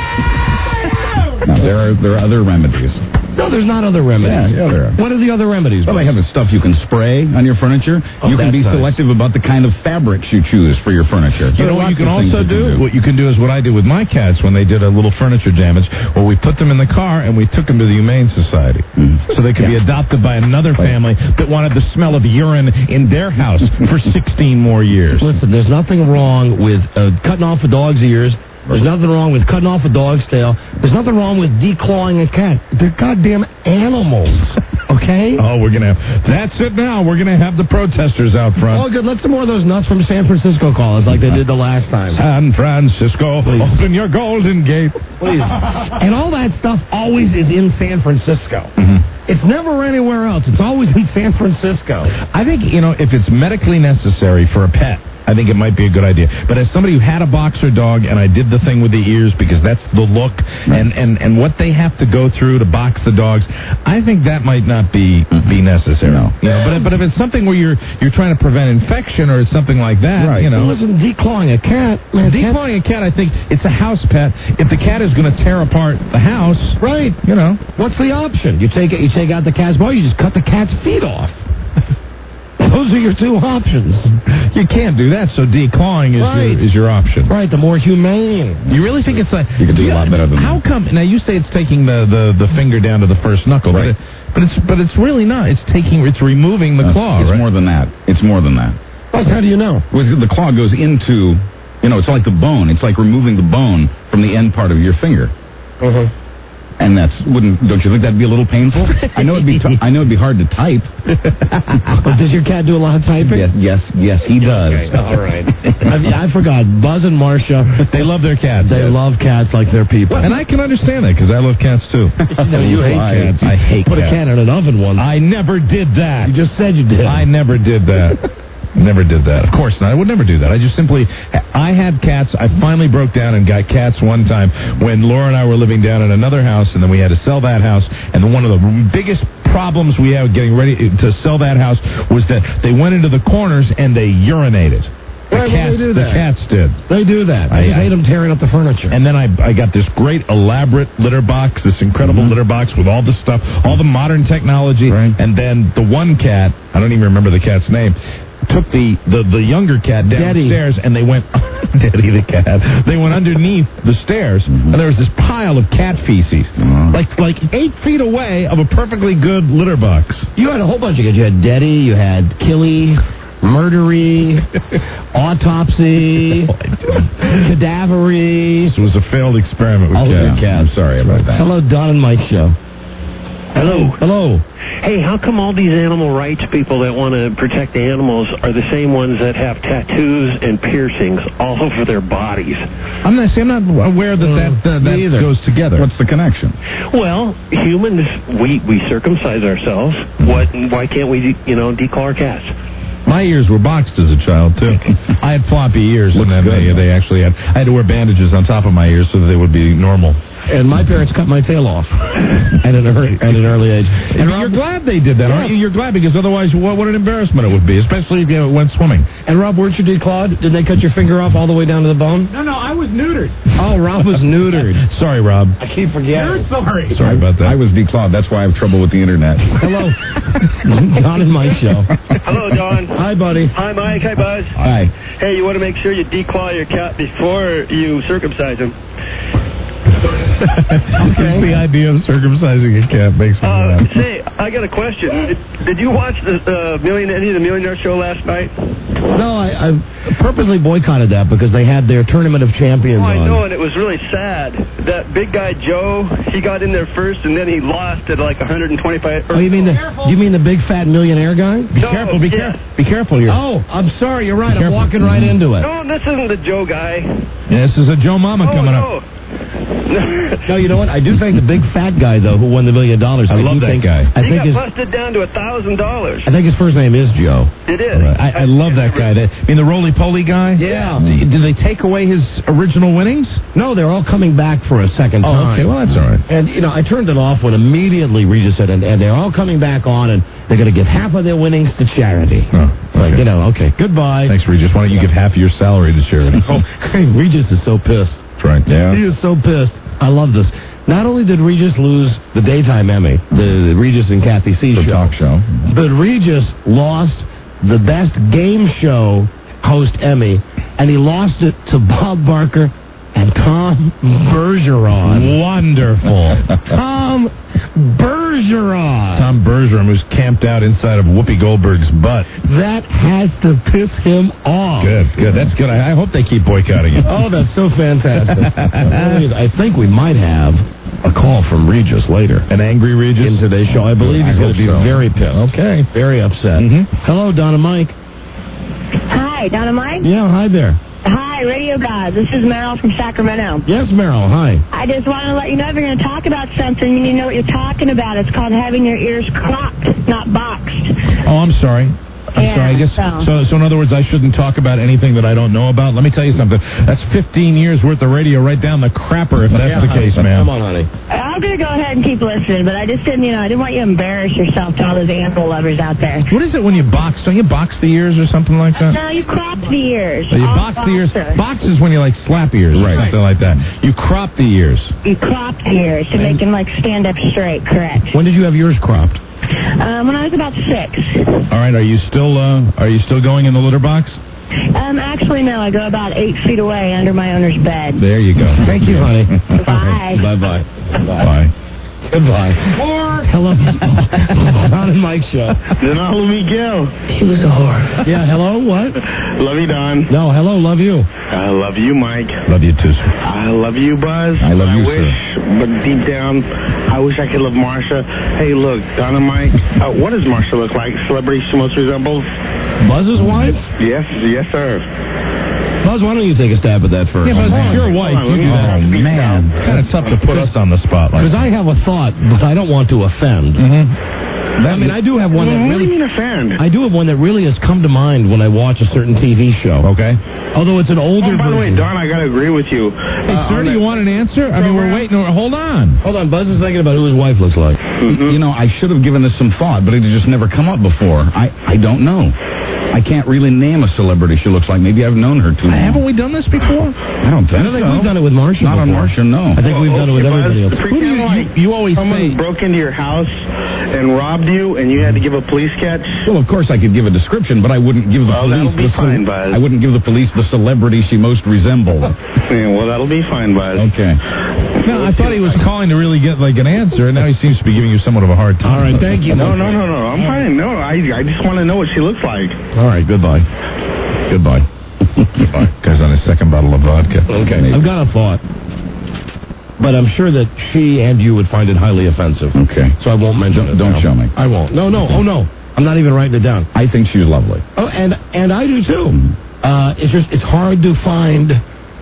No, there are other remedies. No, there's not other remedies. Yeah, there are. What are the other remedies? Well, they have the stuff you can spray on your furniture. You can be selective about the kind of fabrics you choose for your furniture. You know what you can also do? What you can do is what I did with my cats when they did a little furniture damage, where we put them in the car and we took them to the Humane Society. So they could be adopted by another family that wanted the smell of urine in their house for 16 more years. Listen, there's nothing wrong with cutting off a dog's ears. There's nothing wrong with cutting off a dog's tail. There's nothing wrong with declawing a cat. They're goddamn animals, okay? Oh, that's it now. We're going to have the protesters out front. Oh, good. Let some more of those nuts from San Francisco call us like they did the last time. San Francisco, please. Open your golden gate. Please. And all that stuff always is in San Francisco. It's never anywhere else. It's always in San Francisco. I think, if it's medically necessary for a pet, I think it might be a good idea. But as somebody who had a boxer dog, and I did the thing with the ears because that's the look, and what they have to go through to box the dogs, I think that might not be necessary. No. But if it's something where you're trying to prevent infection or something like that, right. Listen, declawing a cat, man. Declawing a cat, I think it's a house pet. If the cat is going to tear apart the house, right? What's the option? You take out the cat's ball, you just cut the cat's feet off. Those are your two options. You can't do that, so declawing is your option. Right, the more humane. You really think it's like... You can do a lot better than that. How come... Now, you say it's taking the finger down to the first knuckle, right. but it's really not. It's removing the claw, It's right? more than that. It's more than that. Well, how do you know? Well, the claw goes into... it's like the bone. It's like removing the bone from the end part of your finger. And don't you think that'd be a little painful? I know it'd be hard to type. But does your cat do a lot of typing? Yes, he does. Okay, all right. I forgot. Buzz and Marcia, they love their cats. They love cats like they're people. And I can understand that because I love cats too. You hate cats. I hate Put cats. a cat in an oven once. I never did that. You just said you did. I never did that. Never did that. Of course not. I would never do that. I had cats. I finally broke down and got cats one time when Laura and I were living down in another house, and then we had to sell that house. And one of the biggest problems we had getting ready to sell that house was that they went into the corners and they urinated. The cats did. They do that. I hate them tearing up the furniture. And then I got this great elaborate litter box, this incredible litter box with all the stuff, all the modern technology. Right. And then the one cat, I don't even remember the cat's name, took the younger cat downstairs and they went Daddy the cat. They went underneath the stairs and there was this pile of cat feces, like 8 feet away of a perfectly good litter box. You had a whole bunch of kids. You had Daddy, you had Killy, Murdery, Autopsy, Cadavery. This was a failed experiment with cats. I'm sorry about that. Hello, Don and Mike Show. Hello. Hey, how come all these animal rights people that want to protect the animals are the same ones that have tattoos and piercings all over their bodies? I'm not aware that goes together. What's the connection? Well, humans, we circumcise ourselves. Why can't we, declaw our cats? My ears were boxed as a child, too. I had floppy ears, and then they actually I had to wear bandages on top of my ears so that they would be normal. And my parents cut my tail off at an early age. And you're glad they did that, aren't you? You're glad because otherwise, what an embarrassment it would be, especially if you went swimming. And Rob, weren't you declawed? Did they cut your finger off all the way down to the bone? No, I was neutered. Oh, Rob was neutered. Sorry, Rob. I keep forgetting. You're sorry. Sorry about that. I was declawed. That's why I have trouble with the internet. Hello. Don and Mike Show. Hello, Don. Hi, buddy. Hi, Mike. Hi, Buzz. Hi. Hey, you want to make sure you declaw your cat before you circumcise him. Okay. The idea of circumcising a cat makes me laugh. Say, I got a question. Did you watch the Eddie the Millionaire show last night? No, I purposely boycotted that because they had their Tournament of Champions on. I know, and it was really sad. That big guy Joe, he got in there first, and then he lost at like 125. Oh, you mean the big fat millionaire guy? Be careful! Be careful! Oh, I'm sorry. You're right. I'm walking right into it. No, this isn't the Joe guy. Yeah, this is a Joe Mama coming up. No, you know what? I do think the big fat guy, though, who won the $1 million. I love that guy. He got busted down to $1,000. I think his first name is Joe. It is. Right. I love that guy. The roly-poly guy? Yeah. Did they take away his original winnings? No, they're all coming back for a second time. Oh, okay. Well, that's all right. And, I turned it off when immediately Regis said, and they're all coming back on, and they're going to give half of their winnings to charity. Oh. Like, okay. Goodbye. Thanks, Regis. Why don't you give half of your salary to charity? Regis is so pissed. That's right. Yeah. He is so pissed. I love this. Not only did Regis lose the daytime Emmy, the Regis and Kathy C show, talk show, but Regis lost the best game show host Emmy, and he lost it to Bob Barker and Tom Bergeron. Wonderful. Tom Bergeron. Tom Bergeron, who's camped out inside of Whoopi Goldberg's butt. That has to piss him off. Good. That's good. I hope they keep boycotting it. Oh, that's so fantastic. I think we might have a call from Regis later. An angry Regis? In today's show. I believe he's going to be very pissed. Okay. Very upset. Hello, Donna Mike. Hi, Donna Mike? Yeah, hi there. Hi, Radio Guys. This is Meryl from Sacramento. Yes, Meryl. Hi. I just want to let you know if you're going to talk about something, you need to know what you're talking about. It's called having your ears cropped, not boxed. Oh, I'm sorry. I'm sorry. I guess so. In other words, I shouldn't talk about anything that I don't know about. Let me tell you something. That's 15 years worth of radio right down the crapper. If that's the case, ma'am. Come on, honey. I'm going to go ahead and keep listening, but I just didn't, I didn't want you to embarrass yourself to all those animal lovers out there. What is it when you box? Don't you box the ears or something like that? No, you crop the ears. So you box the ears. Box is when you slap ears or something like that. You crop the ears. You crop the ears to make them stand up straight. Correct. When did you have yours cropped? When I was about 6. All right. Are you still going in the litter box? Actually, no. I go about 8 feet away under my owner's bed. There you go. Thank you, honey. Bye. Bye-bye. Bye. Goodbye. Hello. Don and Mike show. Donald Miguel. He was a whore. Yeah, hello, what? Love you, Don. No, hello, love you. I love you, Mike. Love you, too, sir. I love you, Buzz. I love you, sir. But deep down, I wish I could love Marsha. Hey, look, Don and Mike, what does Marsha look like? Celebrity she most resembles? Buzz's wife? Yes, sir. Buzz, why don't you take a stab at that first? Yeah, Buzz, it's your wife. You do that. Oh, man. It's kind of tough to put us on the spotlight. Because I have a thought, but I don't want to offend. I mean, I do have one that really... What do you mean offend? I do have one that really has come to mind when I watch a certain TV show. Okay. Although it's an older by the way, version. Don, I got to agree with you. Hey, sir, do you want an answer? I mean, we're waiting. Hold on. Hold on. Buzz is thinking about who his wife looks like. I should have given this some thought, but it had just never come up before. I don't know. I can't really name a celebrity she looks like. Maybe I've known her too long. Haven't we done this before? I don't think I don't think we've done it with Marsha Not before. on Marsha, no. I think we've done it with everybody else. Who do you always someone say... broke into your house and robbed you, and you had to give a police sketch? Well, of course I could give a description, but I wouldn't give the police... that'll be fine, Buzz. I wouldn't give the police the celebrity she most resembled. Yeah, well, that'll be fine, Buzz. Okay. No, I thought he was calling to really get an answer, and now he seems to be giving you somewhat of a hard time. All right, thank you. No. I'm fine. No, I just want to know what she looks like. All right, goodbye. Goodbye. Guy's on his second bottle of vodka. Okay. I've got a thought. But I'm sure that she and you would find it highly offensive. Okay. So I won't mention it. Don't show me. I won't. No. Oh, no. I'm not even writing it down. I think she's lovely. Oh, and I do, too. It's hard to find...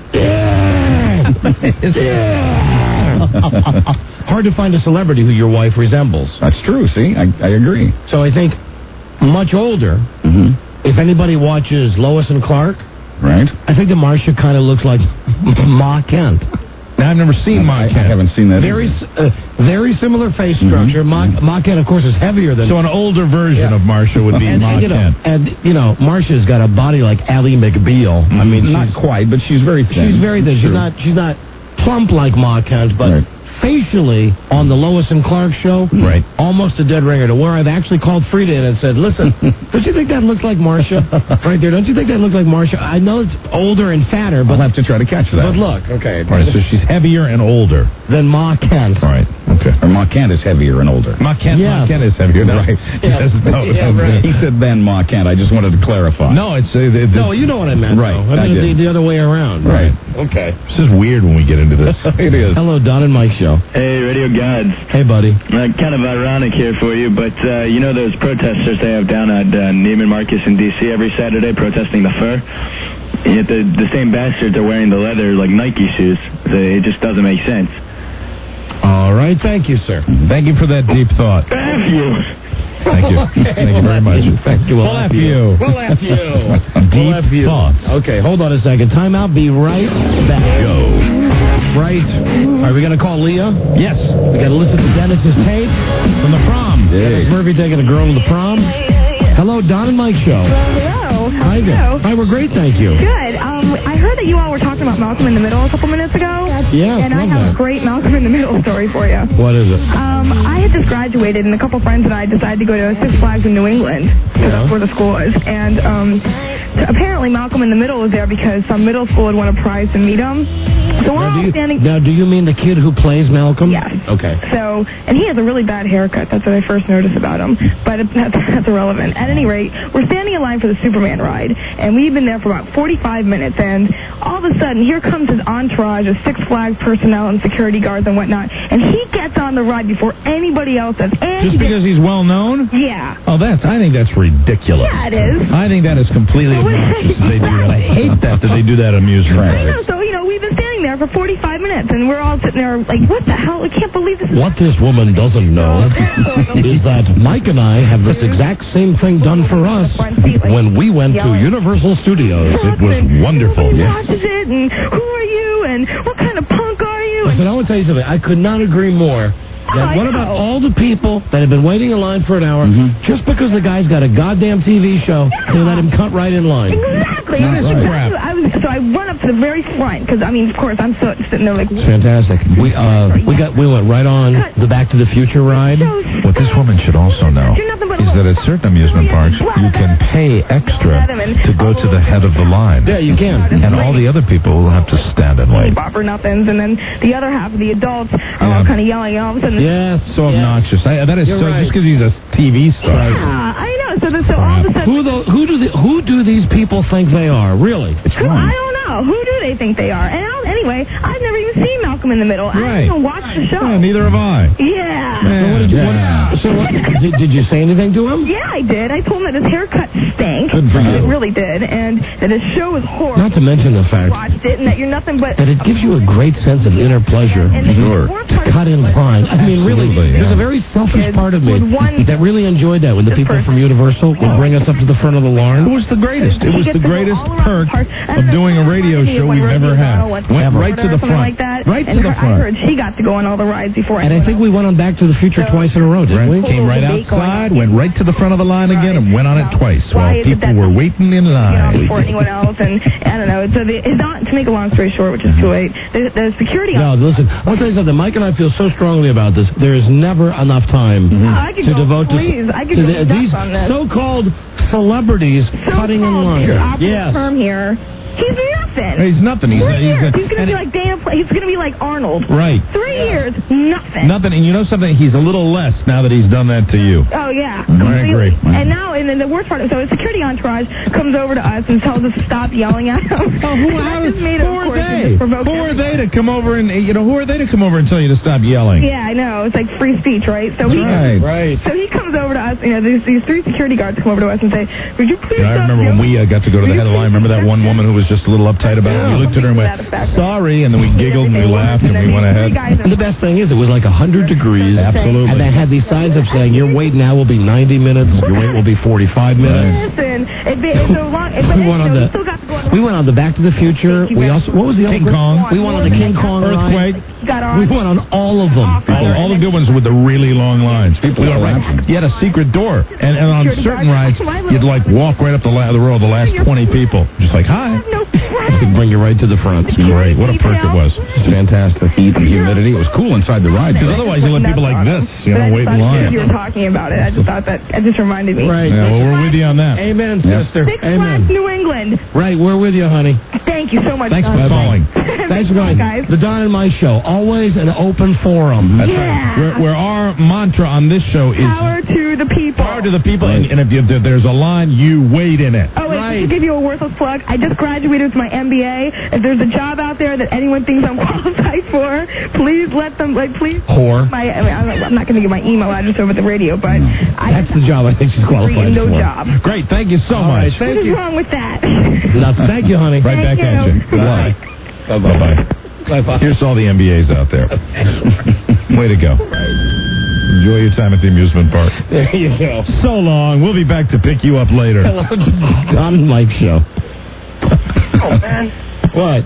hard to find a celebrity who your wife resembles. That's true, see? I agree. So I think much older, if anybody watches Lois and Clark, right? I think that Marsha kind of looks like Ma Kent. Now, I've never seen Ma Kent. I haven't seen that. Very similar face structure. Ma Kent, of course, is heavier than... So an older version of Marsha would be Ma Kent. And, Marsha's got a body like Ally McBeal. I mean, not quite, but she's very thin. She's very thin. She's not plump like Ma Kent, but... Right. Facially, on the Lois and Clark show, right, almost a dead ringer, to where I've actually called Frida in and said, listen, don't you think that looks like Marsha? Right there, don't you think that looks like Marsha? I know it's older and fatter, but... I'll have to try to catch that. But look, okay. All right, so she's heavier and older. Than Ma Kent. All right, okay. Or Ma Kent is heavier and older. Ma Kent is heavier. Right. Yes. Right. He said then Ma Kent. I just wanted to clarify. No, it's... no, you know what I meant. Right. I mean, the other way around. Right. Okay. This is weird when we get into this. It is. Hello, Don and Mike show. Hey, Radio Gods. Hey, buddy. Kind of ironic here for you, but you know those protesters they have down at Neiman Marcus in D.C. every Saturday protesting the fur? And yet the same bastards are wearing the leather like Nike shoes. So it just doesn't make sense. All right. Thank you, sir. Thank you for that deep thought. F you. Thank you. Okay. Thank you very much. Thank you. We'll F you. We'll F you. Deep thoughts. Okay, hold on a second. Time out. Be right back. Go. Right. Are we going to call Leah? Yes. We got to listen to Dennis's tape From the prom. Dennis Murphy taking a girl to the prom. Hello, Don and Mike Show. Hello. Hi there. Hi, we're great, thank you. Good. I heard that you all were talking about Malcolm in the Middle a couple minutes ago. Yeah, and I have a great Malcolm in the Middle story for you. What is it? I had just graduated, and a couple friends and I decided to go to Six Flags in New England, because that's where the school was. And apparently Malcolm in the Middle was there because some middle school had won a prize to meet him. So we're all standing... Now, do you mean the kid who plays Malcolm? Yes. Okay. So, and he has a really bad haircut. That's what I first noticed about him. But that's irrelevant. At any rate, we're standing in line for the Superman ride, and we've been there for about 45 minutes, and all of a sudden, here comes his entourage of Six Flags personnel and security guards and whatnot, and he gets on the ride before anybody else does. And Just because he's well known? Yeah. Oh, I think that's ridiculous. Yeah, it is. I think that is completely obnoxious that they do that. I hate that they do that amusement park. I know. So, we've been standing there for 45 minutes, and we're all sitting there like, what the hell? I can't believe this is... What this woman doesn't know is that Mike and I have this exact same thing done for us when we went to Universal Studios. It was wonderful. Who watches it, and who are you, and what kind of punk are you? Listen, I want to tell you something. I could not agree more. What about all the people that have been waiting in line for an hour just because the guy's got a goddamn TV show? They let him cut right in line. Exactly. So I run up to the very front because, of course, I'm sitting there like... Fantastic. We went right on the Back to the Future ride. What this woman should also know is that at certain amusement parks, you can pay extra to go to the head of the line. Yeah, you can. And all the other people will have to stand and wait. Bopper nothings, and then the other half of the adults are all kind of yelling, and all of a sudden... Yeah, so obnoxious. That is so right. Just because he's a TV star. Yeah, I know. So all of a sudden... Who do these people think they are? Really? It's wrong. I don't know. Who do they think they are? And anyway, I've never even seen Malcolm in the Middle. I haven't even watched the show. Yeah, neither have I. Yeah. Did you say anything to him? Yeah, I did. I told him that his haircut stank. Good for you. It really did. And that his show was horrible. Not to mention the fact watched it, and that you're nothing but... that it gives you a great sense of inner pleasure to cut in line. I mean, really, there's a very selfish part of me that really enjoyed that when the people from Universal would bring us up to the front of the line. It was the greatest. It was the greatest perk of doing a radio show we've ever had. Went right to the front. Right to the front. I heard she got to go on all the rides before. And I think we went on Back to the Future twice in a row, didn't we? Came right outside, went right to the front of the line again, and went on it twice while people were waiting in line. Before anyone else, and I don't know. So it's not, to make a long story short, which is too late, the security... No, listen, I want to tell you something. Mike and I feel so strongly about this. There is never enough time to devote to these so-called celebrities cutting in line. Yes. Term here. He's nothing. He's nothing. He's going to be like Dan. He's going to be like Arnold. Right. 3 years, nothing. Nothing. And you know something? He's a little less now that he's done that to you. Oh yeah. I agree. And then the worst part, so his security entourage comes over to us and tells us to stop yelling at him. Oh, who are they to come over and who are they to come over and tell you to stop yelling? Yeah, I know. It's like free speech, right? So right. So he comes over to us. These 3 security guards come over to us and say, "Would you please?" I remember when we got to go to the head of the line. Remember that one woman who was just a little uptight about it? We looked at her and went, "Sorry," and then we giggled and we laughed and we went ahead. And the best thing is, it was like 100 degrees. Absolutely. And they had these signs up saying, "Your wait now will be 90 minutes. Your wait will be 45 minutes." Listen, it's so long. We went on the Back to the Future. We also, what was the King Kong? We went on the King Kong Earthquake. We went on all of them. All the good ones with the really long lines. You had a secret door, and on certain rides, you'd like walk right up the row of the last 20 people, just like hi. They'd bring you right to the front. Great, what a perk it was. It's fantastic. Heat and humidity. It was cool inside the ride. Because otherwise you let people like this, wait in line. You were talking about it. I just thought that it just reminded me. Right. Yeah, well, we're with you on that. Amen, sister. Six Flags, New England. Right, we're with you, honey. Thank you so much. Thanks for calling. Thanks for calling, guys. The Don and Mike Show, always an open forum. That's right. Where our mantra on this show is power to the people. Power to the people, and if there's a line, you wait in it. Oh, and to give you a worthless plug, I just graduated with my MBA. If there's a job out there that anyone thinks I'm qualified for, please let them, please. Whore. I'm not going to give my email address over the radio, but that's the job I think she's qualified for. No job. Great, thank you so much. What is wrong with that? Thank you, honey. Right back at you. Goodbye. Bye-bye. Here's all the MBAs out there. Way to go. Enjoy your time at the amusement park. There you go. So long. We'll be back to pick you up later. Don and Mike Show. Oh, man. What?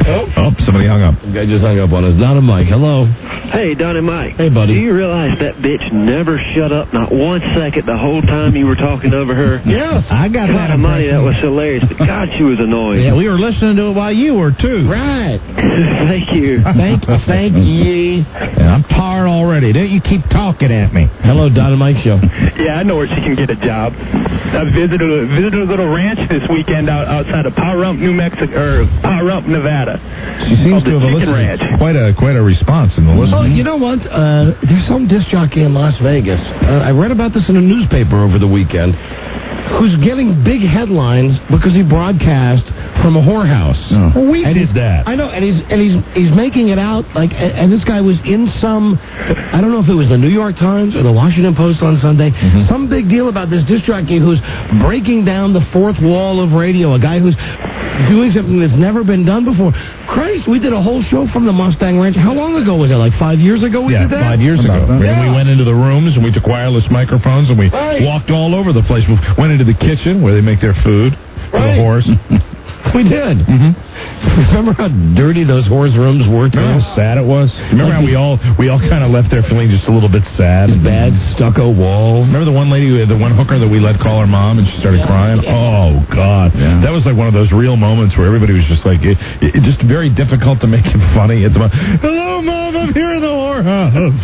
Oh, somebody hung up. Guy just hung up on us. Don and Mike, hello. Hey, Don and Mike. Hey, buddy. Do you realize that bitch never shut up not 1 second the whole time you were talking over her? Yes, I got that. God almighty, that was hilarious. But God, she was annoying. Yeah, we were listening to it while you were, too. Right. Thank you. Thank ye. Yeah, I'm tired already. Don't you keep talking at me. Hello, Don and Mike Show. Yeah, I know where she can get a job. I visited a little ranch this weekend outside of Power Rump, Nevada. She seems to have elicited quite a response in the listening. Well, you know what? There's some disc jockey in Las Vegas. I read about this in a newspaper over the weekend. Who's getting big headlines because he broadcast from a whorehouse? Oh. We did that. I know, and he's making it out like. And this guy was in some. I don't know if it was the New York Times or the Washington Post on Sunday. Mm-hmm. Some big deal about this disc jockey who's breaking down the fourth wall of radio. A guy who's doing something that's never been done before. Christ, we did a whole show from the Mustang Ranch. How long ago was that? Like 5 years ago we did that? 5 years ago. Yeah. And we went into the rooms and we took wireless microphones and we walked all over the place. We went into the kitchen where they make their food for the horse. We did. Mm-hmm. Remember how dirty those horse rooms were? Remember how sad it was? Remember how we all kind of left there feeling just a little bit sad? Bad stucco walls. Remember the one lady, the one hooker that we let call her mom and she started crying? Oh, God. Yeah. That was like one of those real moments where everybody was just like, it just very difficult to make it funny at the moment. Hello, Mom, I'm here in the whorehouse.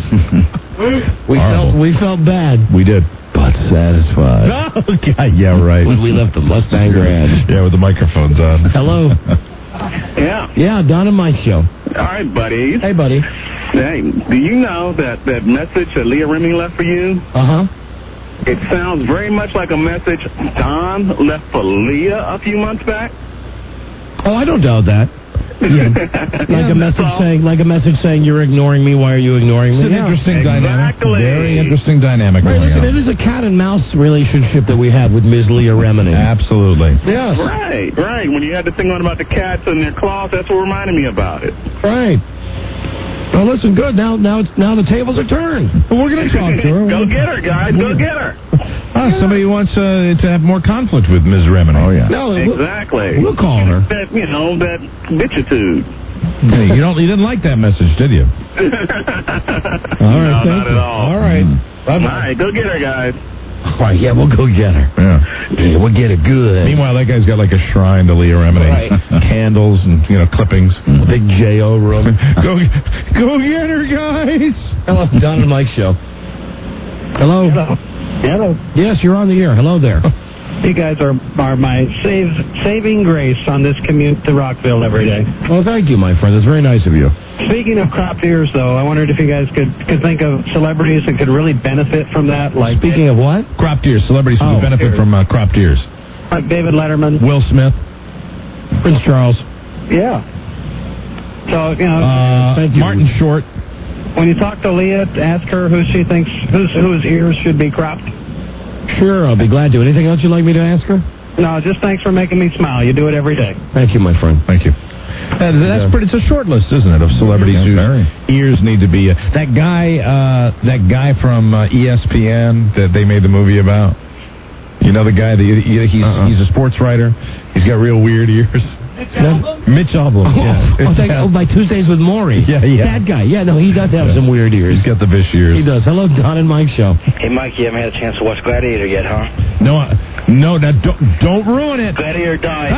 We felt bad. We did. But satisfied. Oh, God, yeah, right. When we left the Mustang Ranch. Yeah, with the microphones on. Hello. Yeah, Don and Mike Show. All right, buddy. Hey, buddy. Hey, do you know that message that Leah Reming left for you? Uh-huh. It sounds very much like a message Don left for Leah a few months back. Oh, I don't doubt that. Yeah. Like a message saying you're ignoring me. Why are you ignoring me? It's an interesting dynamic. Very interesting dynamic. Right, listen, it is a cat and mouse relationship that we have with Ms. Leah Remini. Absolutely. Yes. Right. When you had the thing on about the cats and their claws, that's what reminded me about it. Right. Well, listen, good. Now the tables are turned. Well, we're going to talk to her. Go get her, guys. Go get her. Somebody wants to have more conflict with Ms. Remini. Oh, yeah. No, exactly. We'll call her. That bitchitude. Hey, you didn't like that message, did you? All right, no, not at all. All right. All right, go get her, guys. All right, yeah, we'll go get her. Yeah, we'll get her good. Meanwhile, that guy's got like a shrine to Leah Remini. Right. Candles and, clippings. Big J.O. room. Go get her, guys. Hello, Don and Mike Show. Hello. Hello. Yes, you're on the air. Hello there. You guys are my saving grace on this commute to Rockville every day. Well, thank you, my friend. That's very nice of you. Speaking of cropped ears, though, I wondered if you guys could think of celebrities that could really benefit from that. Like Speaking of what? Cropped ears. Celebrities who could benefit from cropped ears. Like David Letterman. Will Smith. Prince Charles. Yeah. So, thank you. Martin Short. When you talk to Leah, ask her who she thinks whose ears should be cropped. Sure, I'll be glad to. Anything else you'd like me to ask her? No, just thanks for making me smile. You do it every day. Thank you, my friend. Thank you. It's a short list, isn't it, of celebrities whose ears need to be... that guy from ESPN that they made the movie about. You know the guy, he's a sports writer. He's got real weird ears. Mitch Albom. By Tuesdays with Maury. Yeah. That guy. Yeah, no, he does have some weird ears. He's got the fish ears. He does. Hello, Don and Mike Show. Hey, Mike, you haven't had a chance to watch Gladiator yet, huh? No, don't ruin it. Gladiator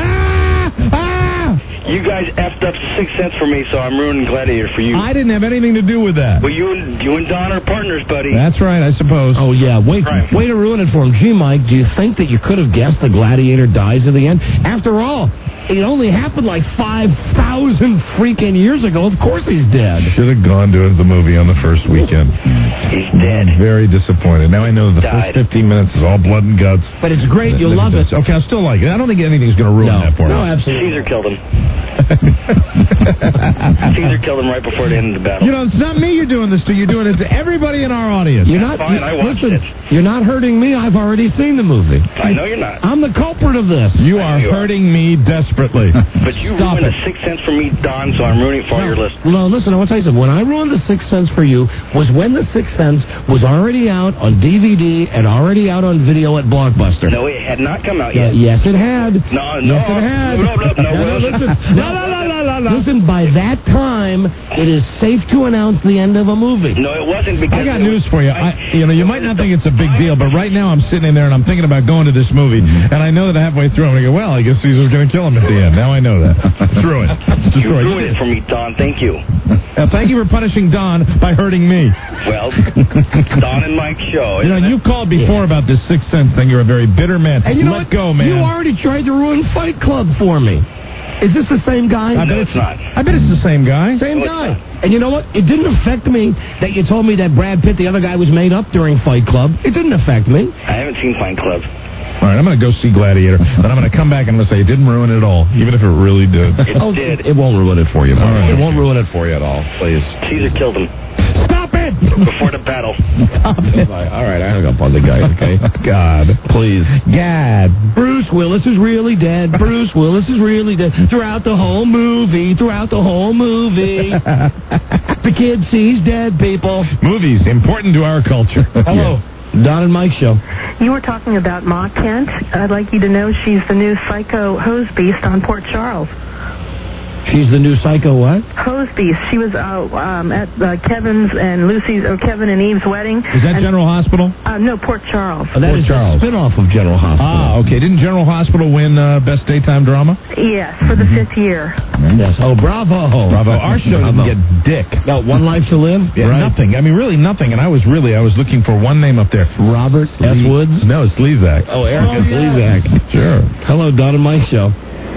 died. You guys effed up $6 cents for me, so I'm ruining Gladiator for you. I didn't have anything to do with that. Well, you and Don are partners, buddy. That's right, I suppose. Oh, yeah. Way to ruin it for him. Gee, Mike, do you think that you could have guessed the Gladiator dies in the end? After all, it only happened like 5,000 freaking years ago. Of course he's dead. Should have gone to the movie on the first weekend. He's dead. I'm very disappointed. Now I know the first 15 minutes is all blood and guts. But it's great. You'll love it. Okay, I still like it. I don't think anything's going to ruin that for me. No, absolutely. Caesar killed him. Caesar killed him right before the end of the battle. It's not me you're doing this to. You're doing it to everybody in our audience. You're not. Fine, I watched it. You're not hurting me. I've already seen the movie. I know you're not. I'm the culprit of this. You are hurting me desperately. But you ruined the $6 cents for me, Don, so I'm ruining it for all your listeners. No, listen, I want to tell you something. When I ruined the $6 cents for you was when the $6 cents was already out on DVD and already out on video at Blockbuster. No, it had not come out yet. Yes, it had. No. Yes, it had. No, listen. No. Listen, by that time, it is safe to announce the end of a movie. No, it wasn't because... I got news for you. You might not think it's a big deal, but right now I'm sitting in there and I'm thinking about going to this movie, and I know that halfway through I'm going to go, well, I guess Caesar's going to kill him at the end. Now I know that. It's ruined. You ruined it for me, Don. Thank you. Thank you for punishing Don by hurting me. Well, Don and Mike show. You called before about this Sixth Sense thing. You're a very bitter man. And Let go, man. You already tried to ruin Fight Club for me. Is this the same guy? No, it's not. I bet it's the same guy. Same guy. And you know what? It didn't affect me that you told me that Brad Pitt, the other guy, was made up during Fight Club. It didn't affect me. I haven't seen Fight Club. All right, I'm going to go see Gladiator. Then I'm going to come back and I'm going to say it didn't ruin it at all, even if it really did. It did. It won't ruin it for you. All right. It won't ruin it for you at all. Please. Caesar killed him. Stop it! Before the battle. Stop it. All right, I hung up on the guy, okay? God. Please. God. Bruce Willis is really dead. Bruce Willis is really dead. Throughout the whole movie. The kid sees dead people. Movies, important to our culture. Hello. Don and Mike show. You were talking about Ma Kent. I'd like you to know she's the new psycho hose beast on Port Charles. She's the new psycho what? Hose beast. She was at Kevin's and Lucy's, or Kevin and Eve's wedding. Is that General Hospital? No, Port Charles. That is a spin-off of General Hospital. Ah, okay. Didn't General Hospital win Best Daytime Drama? Yes, for the 5th year. Yes. Oh, bravo. Bravo. Our show didn't get dick. No, One Life to Live? Yeah, right. Nothing. I mean, really nothing. And I was looking for one name up there. Robert S. Woods? No, it's Slezak. Oh, Eric Slezak. Sure. Hello, Don and Mike show.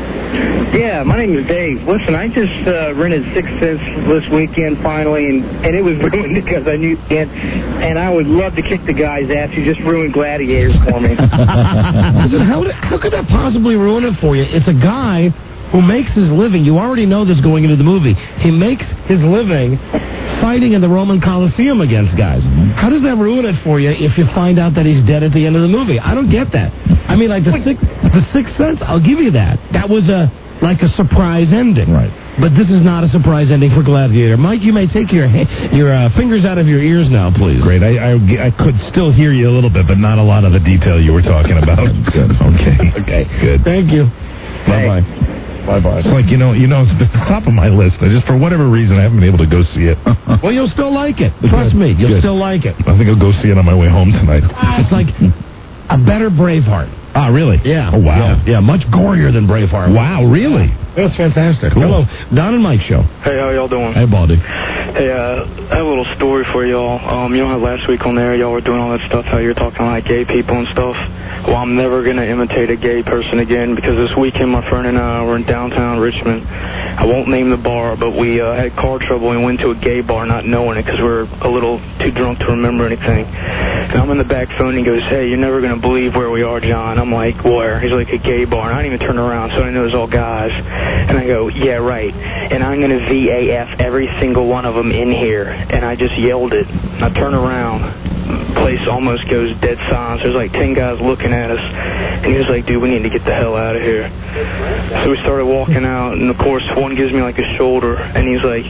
Yeah, my name is Dave. Listen, I just rented Sixth Sense this weekend finally, and it was ruined because I knew it, and I would love to kick the guy's ass who just ruined Gladiators for me. Listen, how could that possibly ruin it for you? It's a guy who makes his living. You already know this going into the movie. He makes his living fighting in the Roman Coliseum against guys. How does that ruin it for you if you find out that he's dead at the end of the movie? I don't get that. I mean, like the Sixth Sense, I'll give you that. That was a surprise ending. Right. But this is not a surprise ending for Gladiator. Mike, you may take your fingers out of your ears now, please. Great. I could still hear you a little bit, but not a lot of the detail you were talking about. Good. Okay. Good. Thank you. Bye-bye. Bye-bye. It's like, it's at the top of my list. For whatever reason, I haven't been able to go see it. Well, you'll still like it. Trust me, you'll still like it. I think I'll go see it on my way home tonight. It's like a better Braveheart. Ah, really? Yeah. Oh, wow. Yeah, much gorier than Braveheart. Wow, really? It was fantastic. Cool. Hello, Don and Mike show. Hey, how y'all doing? Hey, Baldy. Hey, I have a little story for y'all. You know how last week on there y'all were doing all that stuff, how you're talking like gay people and stuff? Well, I'm never going to imitate a gay person again because this weekend my friend and I were in downtown Richmond. I won't name the bar, but we had car trouble and went to a gay bar not knowing it because we were a little too drunk to remember anything. And I'm in the back phone and he goes, hey, you're never going to believe where we are, John. I'm like, where? He's like, a gay bar. And I didn't even turn around, so I knew it was all guys. And I go, yeah, right. And I'm going to VAF every single one of them in here. And I just yelled it. I turn around. Place almost goes dead silence. There's like 10 guys looking at us. And he was like, dude, we need to get the hell out of here. So we started walking out. And, of course, one gives me like a shoulder. And he's like,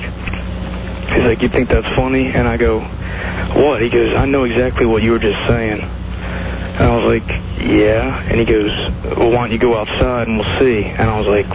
you think that's funny? And I go, what? He goes, I know exactly what you were just saying. And I was like, yeah. And he goes, well, why don't you go outside and we'll see? And I was like,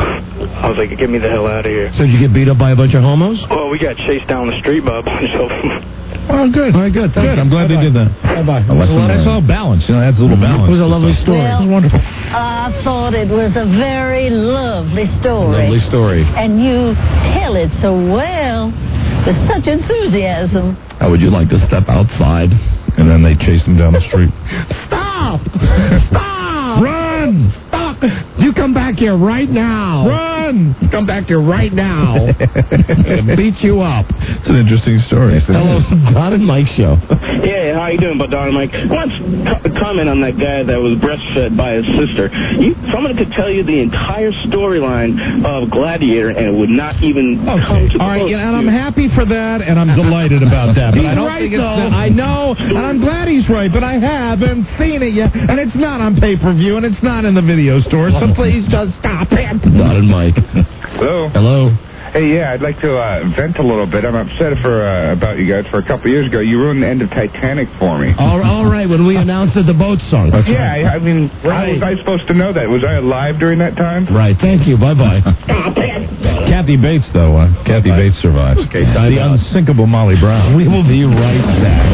get me the hell out of here. So did you get beat up by a bunch of homos? Well, we got chased down the street by a bunch of them. Oh, good. All right, good. Good. I'm glad they did that. Bye-bye. I saw balance. Adds a little balance. It was a lovely story. Well, it was wonderful. I thought it was a very lovely story. Lovely story. And you tell it so well, with such enthusiasm. How would you like to step outside? And then they chased him down the street. Stop! Stop! Run! Stop! You come back here right now. Run! Come back here right now. And beat you up. It's an interesting story. Hello, Don and Mike show. Yeah, how you doing, Don and Mike? Let's comment on that guy that was breastfed by his sister. Someone could tell you the entire storyline of Gladiator, and it would not even come to. All right, and I'm happy for that, and I'm delighted about that. But He's I don't right, think it's though. I know, and I'm glad he's right, but I haven't seen it yet, and it's not on pay-per-view, and it's not in the video store, so please just stop it. Don and Mike. Hello. Hello. Hey, yeah, I'd like to vent a little bit. I'm upset about you guys. For a couple years ago, you ruined the end of Titanic for me. All right, when we announced that the boat sunk. Yeah, I mean, how was I supposed to know that? Was I alive during that time? Right, thank you. Bye-bye. Kathy Bates, though. Kathy Bates survives. Okay, the unsinkable Molly Brown. We will be right back.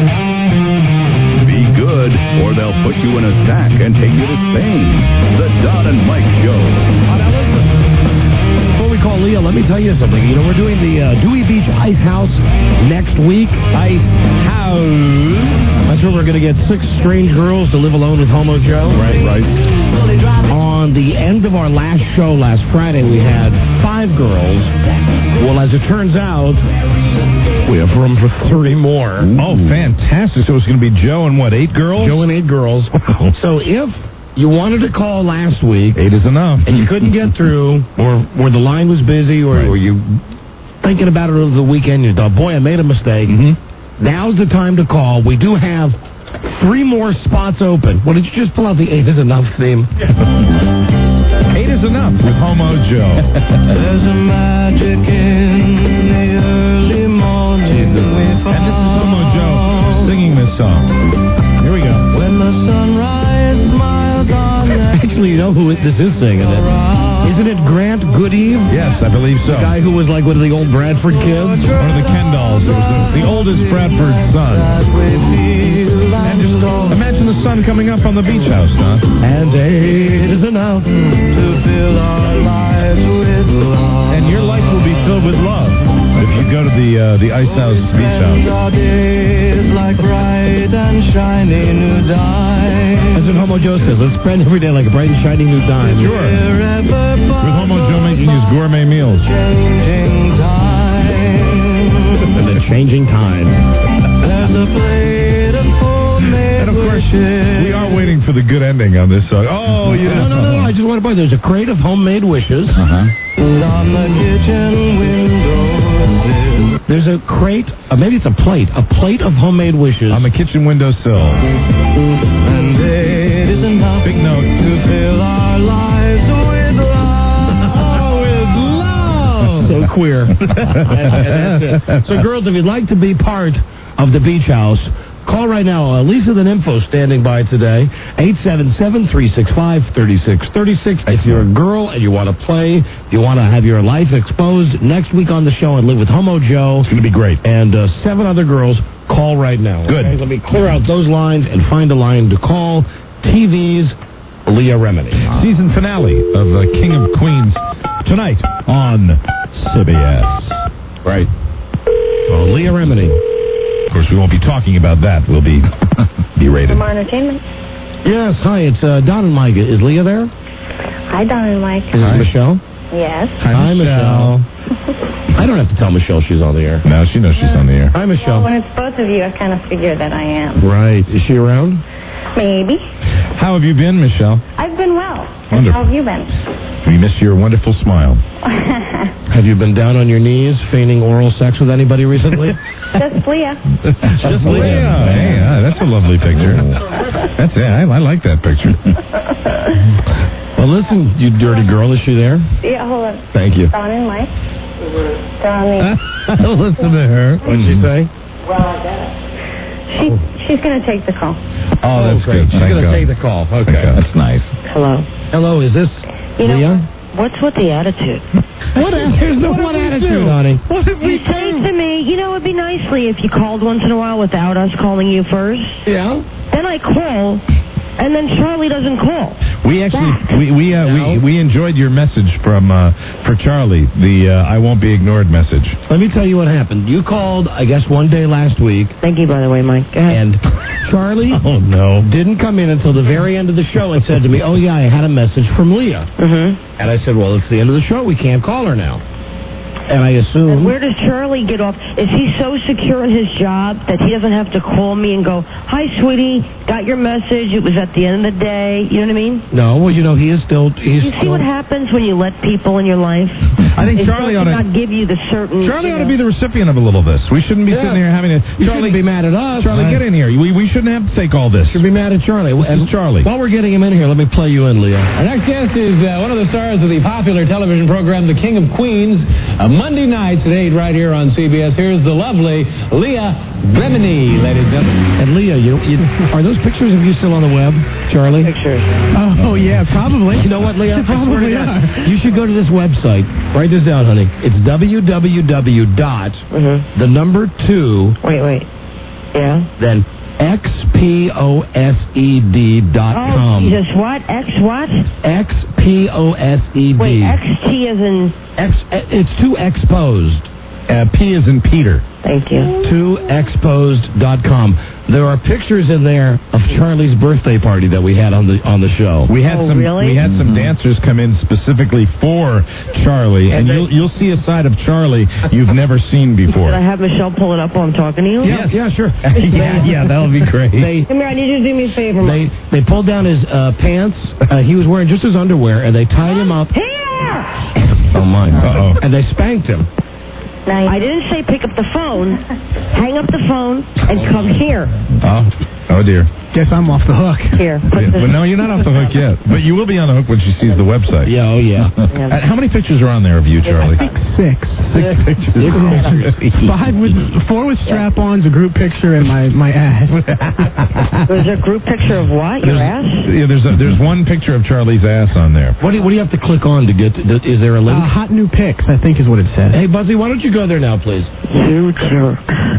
Be good, or they'll put you in a sack and take you to Spain. The Don and Mike Show. Before we call Leah, let me tell you something. You know, we're doing the Dewey Beach Ice House next week. Ice House. That's where we're going to get 6 strange girls to live alone with Homo Joe. Right. On the end of our last show last Friday, we had 5 girls. Well, as it turns out, we have room for 3 more. Oh, fantastic. So it's going to be Joe and what, 8 girls? Joe and 8 girls. So if you wanted to call last week, 8 is enough, and you couldn't get through, or the line was busy, or you thinking about it over the weekend, you thought, boy, I made a mistake. Now's the time to call. We do have 3 more spots open. Well, did you just pull out the 8 is enough theme? 8 is enough with Homo Joe. There's a magic in the early morning. And this is Homo Joe singing this song. Here we go. When the sunrise smiles on that. Actually, you know who this is singing it? Isn't it Grant Goodeve? Yes, I believe so. The guy who was like one of the old Bradford kids? One of the Ken dolls. It was the oldest Bradford son. And just imagine the sun coming up on the beach house, huh? And 8 is enough to fill our lives with love. And your life will be filled with love if you go to the Ice House Beach House. Our days like bright and shiny new dimes. That's what Homo Joe says. Let's spend every day like a bright and shiny new dime. Sure. With Homo Joe making his gourmet meals. Changing time. And the changing time. There's a plate of homemade And of course, we are waiting for the good ending on this song. Oh, yeah. No. I just want to buy. There's a crate of homemade wishes. On the kitchen windowsill. There's a crate, maybe it's a plate of homemade wishes. On the kitchen windowsill. And it is enough. Big note. To fill our lives with love. So queer. That's it. So, girls, if you'd like to be part of the beach house, call right now. Lisa the Nympho standing by today. 877-365-3636. If you're a girl and you want to play, if you want to have your life exposed next week on the show and live with Homo Joe. It's going to be great. And 7 other girls, call right now. Good. Okay? Let me clear out those lines and find a line to call. TV's Leah Remini. Season finale of King of Queens tonight on CBS. Right. Well, Leah Remini. Of course, we won't be talking about that. We'll be berated. More entertainment. Yes, hi, it's Don and Mike. Is Leah there? Hi, Don and Mike. Is it Michelle? Yes. Hi, Michelle. I don't have to tell Michelle she's on the air. No, she knows she's on the air. Hi, Michelle. Well, when it's both of you, I kind of figure that I am. Right. Is she around? Maybe. How have you been, Michelle? I've been well. Wonderful. How have you been? We miss your wonderful smile. Have you been down on your knees feigning oral sex with anybody recently? Just Leah. Just Leah. Hey, that's a lovely picture. That's it. I like that picture. Well, listen, you dirty girl. Is she there? Yeah, hold on. Thank you. Don and Mike. Don and Listen to her. What did she say? She's going to take the call. Oh, that's good. She's going to take the call. Okay. That's nice. Hello. Hello, is this Leah? What's with the attitude? There's no what attitude, honey. What did we say to me, you know, it'd be nicely if you called once in a while without us calling you first. Yeah. Then I call, and then Charlie doesn't call. We actually we enjoyed your message for Charlie, the I won't be ignored message. Let me tell you what happened. You called, I guess, one day last week. Thank you, by the way, Mike. Go ahead. And Charlie didn't come in until the very end of the show and said to me, oh, yeah, I had a message from Leah. Mm-hmm. And I said, well, it's the end of the show. We can't call her now. And I assume... And where does Charlie get off? Is he so secure in his job that he doesn't have to call me and go, hi, sweetie, got your message, it was at the end of the day, you know what I mean? No, well, you know, he is still... You see what happens when you let people in your life? I think Charlie ought to... not give you the certain... Charlie ought to be the recipient of a little of this. We shouldn't be sitting here having to... You shouldn't be mad at us. Charlie, get in here. We shouldn't have to take all this. Should be mad at Charlie. This is Charlie. While we're getting him in here, let me play you in, Leah. Our next guest is one of the stars of the popular television program The King of Queens, Monday nights at 8 right here on CBS. Here's the lovely Leah Remini, ladies and gentlemen. And Leah, are those pictures of you still on the web, Charlie? Pictures. Oh, yeah, probably. You know what, Leah? They probably are. You should go to this website. Write this down, honey. It's www.the2... Wait. Yeah? Then XPOSED.com. Oh, Jesus, what? X what? XPOSED. Wait, XT as in... It's too exposed. P as in Peter. Thank you. ToExposed.com. There are pictures in there of Charlie's birthday party that we had on the show. We had some dancers come in specifically for Charlie, and you'll see a side of Charlie you've never seen before. Did I have Michelle pull it up while I'm talking to you? Yeah, sure. yeah, that'll be great. Come here, I need you to do me a favor. They pulled down his pants. He was wearing just his underwear, and they tied him up. Here! Oh, my. Uh-oh. And they spanked him. I didn't say pick up the phone. Hang up the phone and come here. Oh dear. Guess I'm off the hook. Here. Well, no, you're not off the hook yet. But you will be on the hook when she sees the website. Yeah, oh yeah. How many pictures are on there of you, Charlie? I think 6. 6 pictures. 4 with strap-ons, a group picture, and my ass. There's a group picture of what? Your ass? Yeah, there's one picture of Charlie's ass on there. What do you have to click on to get? Is there a link? Hot new pics, I think, is what it says. Hey, Buzzy, why don't you go there now, please? You jerk.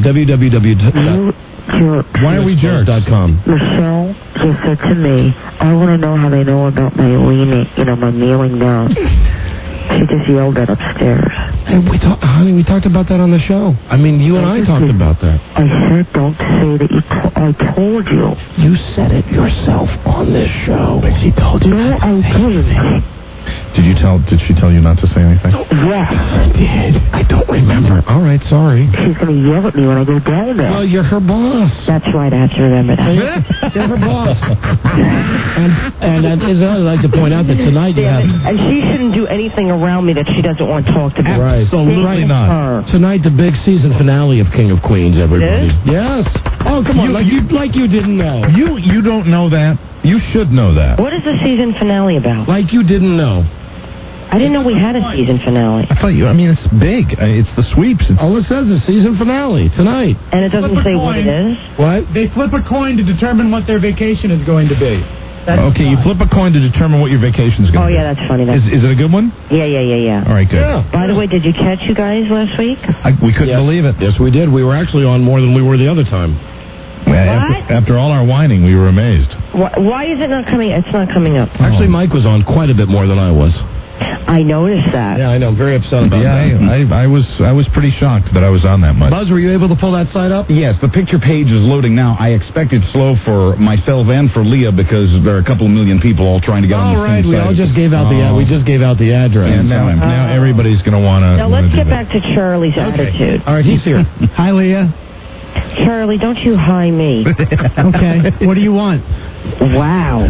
Why are we jerks.com? Michelle just said to me, I want to know how they know about my my kneeling down. She just yelled that upstairs. Hey, honey, we talked about that on the show. I mean, you and I talked about that. I said, don't say that I told you. You said it yourself on this show. She told you. No, I didn't. Did she tell you not to say anything? Yes. I did. I don't remember. All right, sorry. She's going to yell at me when I go down there. Well, you're her boss. That's right, I have to remember that. You're her boss. and I'd like to point out that tonight you have... And she shouldn't do anything around me that she doesn't want to talk to me. Right. Absolutely not. Tonight, the big season finale of King of Queens, everybody. It is? Yes. Oh, come on. Like you didn't know. You don't know that. You should know that. What is the season finale about? Like you didn't know. I didn't know we had a season finale. I thought it's big. It's the sweeps. All it says is season finale tonight. And it doesn't say what it is? What? They flip a coin to determine what their vacation is going to be. Okay, you flip a coin to determine what your vacation is going to be. Oh, yeah, that's funny. Is it a good one? Yeah. All right, good. Yeah. By the way, did you catch you guys last week? We couldn't believe it. Yes, we did. We were actually on more than we were the other time. After all our whining, we were amazed. Why is it not coming? It's not coming up. Actually, Mike was on quite a bit more than I was. I noticed that. Yeah, I know. I'm very upset about that. I was pretty shocked that I was on that much. Buzz, were you able to pull that site up? Yes, the picture page is loading now. I expect it's slow for myself and for Leah because there are a couple of million people all trying to get on the same site. We just gave out the address. And now everybody's going to want to. Now let's get back to Charlie's attitude. All right, he's here. Hi, Leah. Charlie, don't you hi me. Okay. What do you want? Wow.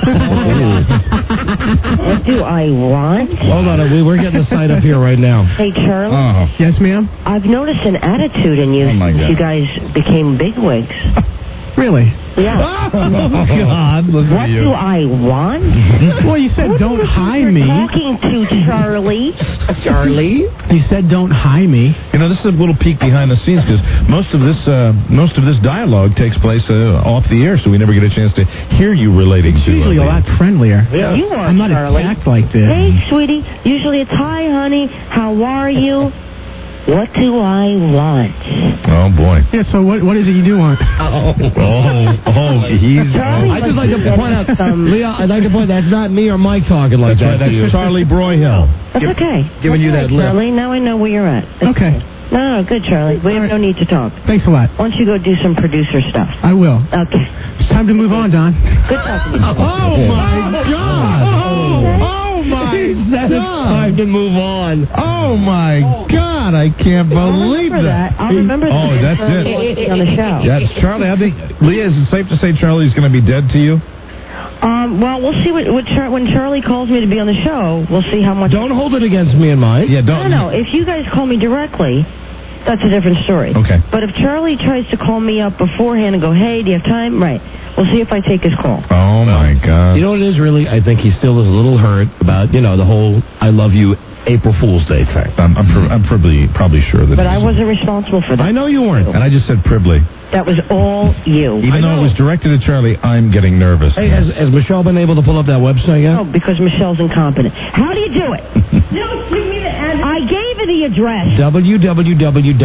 What do I want? Hold on, we're getting the site up here right now. Hey, Charlie. Yes, ma'am? I've noticed an attitude in you since you guys became bigwigs. Really? Yeah. Oh, God. What do I want? Well, you said don't hi me. Talking to Charlie. Charlie? You said don't hi me. This is a little peek behind the scenes because most of this dialogue takes place off the air, so we never get a chance to hear you relating to it. Usually a lot friendlier. Yeah. You are, I'm not Charlie. attacked like this. Hey, sweetie. Usually it's hi, honey. How are you? What do I want? Oh, boy. Yeah, so what is it you do want? He's... I'd just like to point out, Leah, I'd like to point out that's not me or Mike talking like that. That's Charlie Broyhill. That's okay. Giving you that lip. Charlie, now I know where you're at. Okay. No, good, Charlie. We have no need to talk. Thanks a lot. Why don't you go do some producer stuff? I will. Okay. It's time to move on, Don. Good talking to you. Oh, my God. Oh, my He said it's time to move on. Oh, my God. I can't believe that. I'll remember that. Oh, that's it. On the show. That's Charlie. I think, Leah, is it safe to say Charlie's going to be dead to you? Well, we'll see when Charlie calls me to be on the show. We'll see how much. Don't hold it against me and Mike. Yeah, don't. No. If you guys call me directly, that's a different story. Okay. But if Charlie tries to call me up beforehand and go, "Hey, do you have time?" Right. We'll see if I take his call. Oh my God. You know what it is really? I think he still is a little hurt about the whole "I love you" April Fool's Day thing. I'm probably sure that. But I wasn't responsible for that. I know you weren't. And I just said pribly. That was all you. Even though it was directed at Charlie, I'm getting nervous. Hey, has Michelle been able to pull up that website yet? No, because Michelle's incompetent. How do you do it? No, give me the address. I gave her the address. www.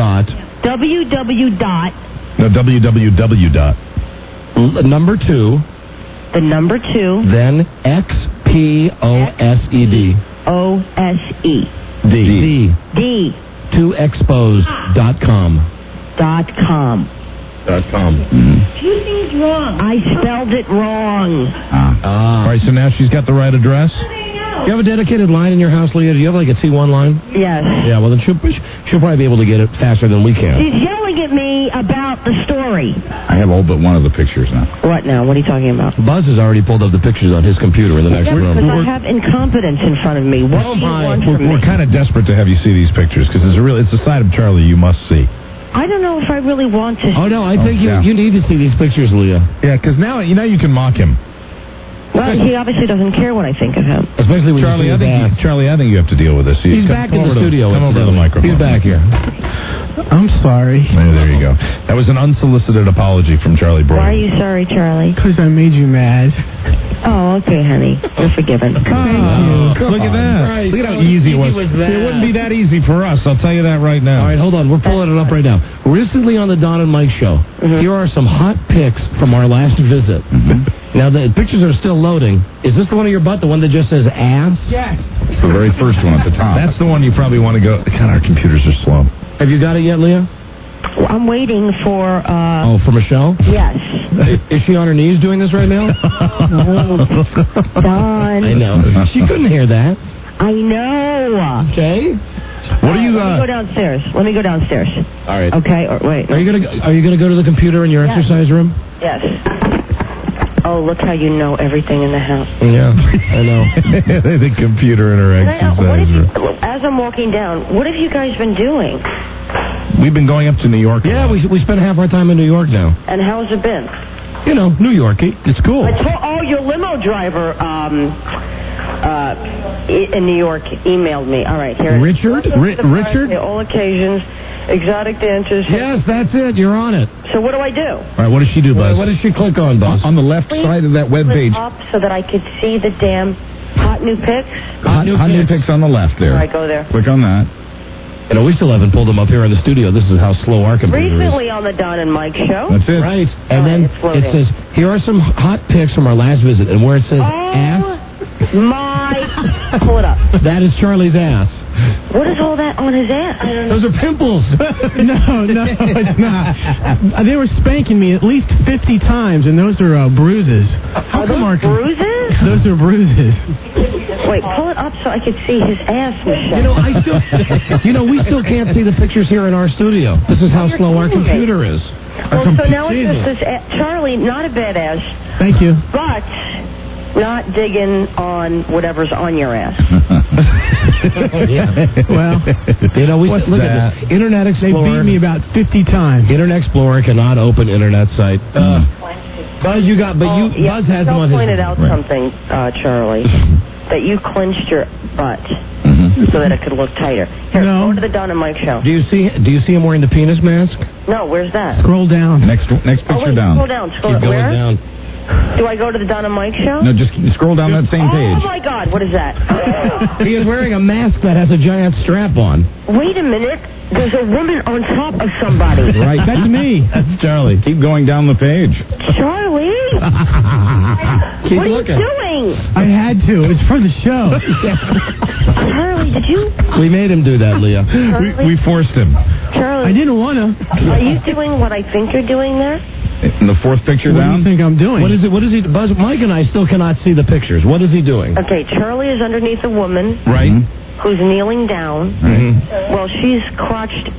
No, www. Number 2. The number 2. Then XPOSED. OSE. D. 2expos.com. .com. Two things wrong. I spelled it wrong. All right, so now she's got the right address? Do you have a dedicated line in your house, Leah? Do you have like a T1 line? Yes. Yeah, well, then she'll probably be able to get it faster than we can. She's yelling at me about the story. I have all but one of the pictures now. What now? What are you talking about? Buzz has already pulled up the pictures on his computer in the next room. Because I have incompetence in front of me. What do you want from me? We're kind of desperate to have you see these pictures because it's a side of Charlie you must see. I don't know if I really want to. Oh, no, I think you need to see these pictures, Leah. Yeah, because now you can mock him. Well, he obviously doesn't care what I think of him. Especially when Charlie, you see his ass. Charlie, I think you have to deal with this. He's back in the studio. Come over to the microphone. He's back here. I'm sorry. There you go. That was an unsolicited apology from Charlie Brown. Why are you sorry, Charlie? Because I made you mad. Oh, okay, honey. You're forgiven. Look at that. Right. Look at how easy it was. It wouldn't be that easy for us. I'll tell you that right now. All right, hold on. We're pulling it up right now. Recently on the Don and Mike show, here are some hot pics from our last visit. Now, the pictures are still loading. Is this the one of your butt, the one that just says ass? Yes. It's the very first one at the top. That's the one you probably want to go. God, our computers are slow. Have you got it yet, Leah? Well, I'm waiting for... for Michelle? Yes. Is she on her knees doing this right now? Don. I know. She couldn't hear that. I know. Okay. What are you... Let me go downstairs. All right. Okay, or wait. Are you gonna go to the computer in your exercise room? Yes. Oh, look how you know everything in the house. Yeah, I know. The computer in her exercise room. As I'm walking down, what have you guys been doing? We've been going up to New York. Yeah, we spend half our time in New York now. And how's it been? New Yorkie. It's cool. Your limo driver in New York emailed me. All right, here. Richard? Richard? All occasions, exotic dances. Yes, that's it. You're on it. So what do I do? All right, what does she do, Buzz? What does she click on, Buzz? On the left side of that web page. Up so that I could see the damn hot new pics. Hot new pics on the left there. All right, go there. Click on that. We still haven't pulled them up here in the studio. This is how slow our computer is. Recently on the Don and Mike show. That's it. Right. And then it says, here are some hot pics from our last visit. And where it says ass. Pull it up. That is Charlie's ass. What is all that on his ass? Those are pimples. No, it's not. They were spanking me at least 50 times, and those are bruises. Are those bruises? Those are bruises. Wait, pull it up so I could see his ass, Michelle. We still can't see the pictures here in our studio. This is how slow our computer is. Well, so now it just says, Charlie, not a bad ass. Thank you. But not digging on whatever's on your ass. Well, look at this. Internet Explorer. They beat me about 50 times. Internet Explorer cannot open internet site. Buzz, Buzz has them on his... pointed out something, Charlie, that you clenched your butt so that it could look tighter. Here, go to the Don and Mike show. Do you see him wearing the penis mask? No, where's that? Scroll down. Next picture down. Scroll down. Keep going where? down. Do I go to the Don and Mike show? No, just scroll down that same page. Oh, my God. What is that? He is wearing a mask that has a giant strap on. Wait a minute. There's a woman on top of somebody. Right. That's me. That's Charlie. Keep going down the page. Charlie? Keep what looking. are you doing? I had to. It's for the show. Charlie, did you? We made him do that, Leah. We forced him. Charlie. I didn't want to. Are you doing what I think you're doing there? In the fourth picture What do down? you think I'm doing? What is it? What is he? Buzz, Mike and I still cannot see the pictures. What is he doing? Okay, Charlie is underneath a woman Right. who's kneeling down. Well, she's crotched.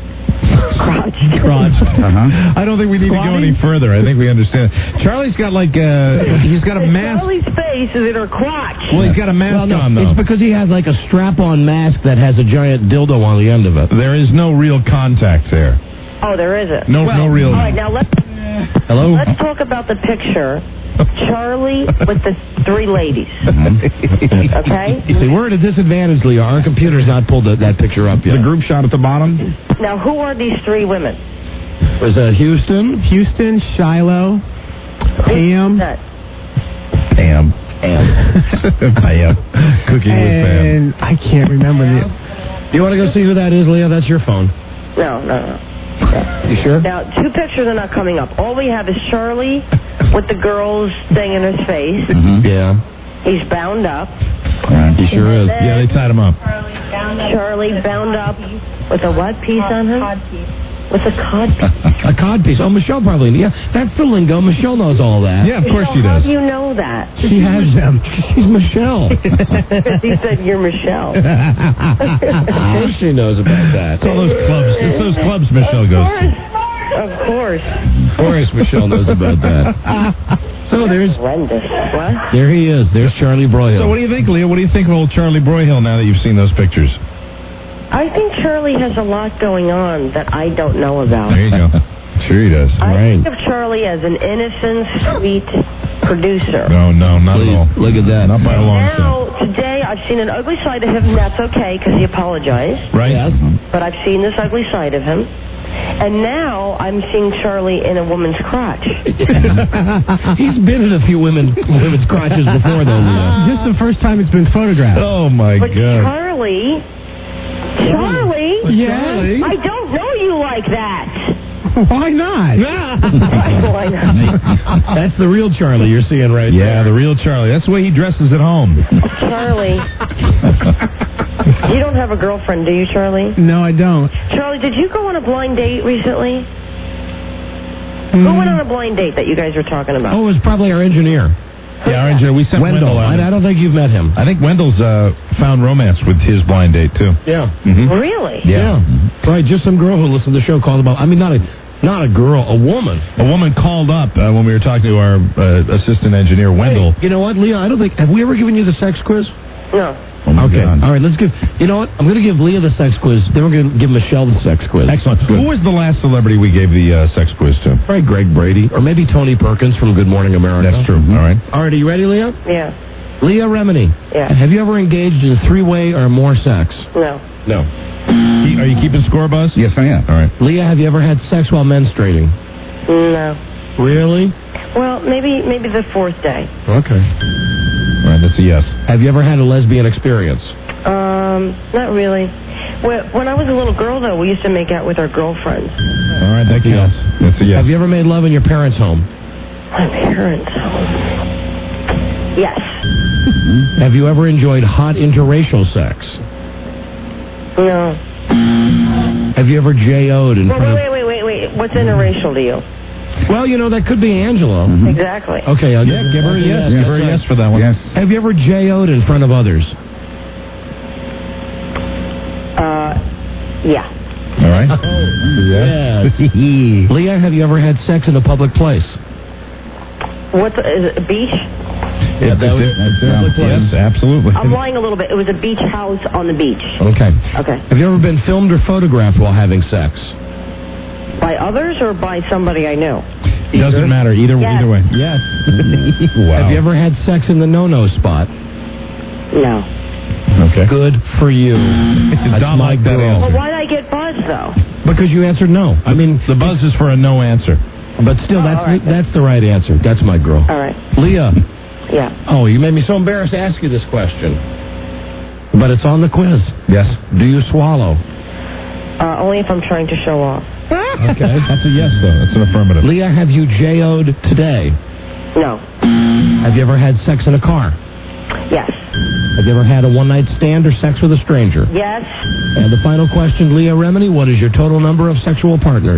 I don't think we need to go any further. I think we understand. Charlie's got he's got a mask. Charlie's face is in her crotch. Well, he's got a mask on, though. It's because he has like a strap-on mask that has a giant dildo on the end of it. There is no real contact there. Oh, there isn't. No real. All right, now let's talk about the picture. Charlie with the three ladies. Okay? You see, we're at a disadvantage, Leo. Our computer's not pulled that picture up yet. The group shot at the bottom? Now, who are these three women? Was that Houston? Houston, Shiloh, Pam. Pam. Pam. Cooking with Pam. And I can't remember the... You want to go see who that is, Leo? That's your phone. No. You sure? Now, two pictures are not coming up. All we have is Charlie with the girl's thing in his face. Yeah. He's bound up. He sure is. Yeah, they tied him up. Charlie bound up with a what piece on him? With a cod piece. A cod piece. Oh, Michelle probably. Yeah, that's the lingo. Michelle knows all that. Yeah, of course she How does. do you know that? She has them. She's Michelle. He said you're Michelle. Of course she knows about that. It's all those clubs. It's those clubs Michelle goes to. Of course. Of course Michelle knows about that. So there's... Horrendous. What? There he is. There's Charlie Broyhill. So what do you think, Leo? What do you think of old Charlie Broyhill now that you've seen those pictures? I think Charlie has a lot going on that I don't know about. There you go. Sure he does. I think of Charlie as an innocent, sweet producer. No, not at all. Look at that. Not by a long shot. Now, today, I've seen an ugly side of him. That's okay, because he apologized. Right? Yes. But I've seen this ugly side of him. And now I'm seeing Charlie in a woman's crotch. He's been in a few women's crotches before, though, Leo. Just the first time it's been photographed. Oh, my But God. Charlie? Yes? I don't know you like that. Why not? Why not? That's the real Charlie you're seeing right Yeah, there. the real Charlie. That's the way he dresses at home. Charlie. You don't have a girlfriend, do you, Charlie? No, I don't. Charlie, did you go on a blind date recently? Who went on a blind date that you guys were talking about? Oh, it was probably our engineer. Yeah, our engineer. We sent Wendell out. I don't think you've met him. I think Wendell's found romance with his blind date, too. Yeah. Really? Yeah. Right, just some girl who listened to the show called about... I mean, not a girl, a woman. A woman called up when we were talking to our assistant engineer, Wendell. Hey, you know what, Leo? I don't think... Have we ever given you the sex quiz? No. Oh my Okay. God. All right, let's give... You know what? I'm going to give Leah the sex quiz. Then we're going to give Michelle the sex quiz. Excellent. Who was the last celebrity we gave the sex quiz to? Probably Greg Brady. Or maybe Tony Perkins from Good Morning America. That's true. All right. All right, are you ready, Leah? Yeah. Leah Remini. Yeah. Have you ever engaged in three-way or more sex? No. No. Are you keeping score, Buzz? Yes, I am. All right. Leah, have you ever had sex while menstruating? No. Really? Well, maybe the fourth day. Okay. All right, that's a yes. Have you ever had a lesbian experience? Not really. When I was a little girl, though, we used to make out with our girlfriends. All right, that's a yes. That's a yes. Have you ever made love in your parents' home? My parents' home. Yes. Have you ever enjoyed hot interracial sex? No. Have you ever J.O.'d in front of... Wait. What's interracial to you? Well, you know, that could be Angela. Exactly. Okay, I'll give her a yes. Give her a yes for that one. Yes. Have you ever J.O.'d in front of others? Yeah. All right. Yes. Leah, have you ever had sex in a public place? Is it a beach? Yeah, yes, absolutely. I'm lying a little bit. It was a beach house on the beach. Okay. Okay. Have you ever been filmed or photographed while having sex? By others or by somebody I know? Doesn't matter. Either way. Yes. Wow. Have you ever had sex in the no-no spot? No. Okay. Good for you. That's Don't my like that girl. Well, why'd I get buzzed, though? Because you answered no. I mean, the buzz is for a no answer. But still, that's the right answer. That's my girl. All right. Leah. Yeah. Oh, you made me so embarrassed to ask you this question. But it's on the quiz. Yes. Do you swallow? Only if I'm trying to show off. Okay. That's a yes, though. That's an affirmative. Leah, have you J.O.'d today? No. Have you ever had sex in a car? Yes. Have you ever had a one-night stand or sex with a stranger? Yes. And the final question, Leah Remini, what is your total number of sexual partners?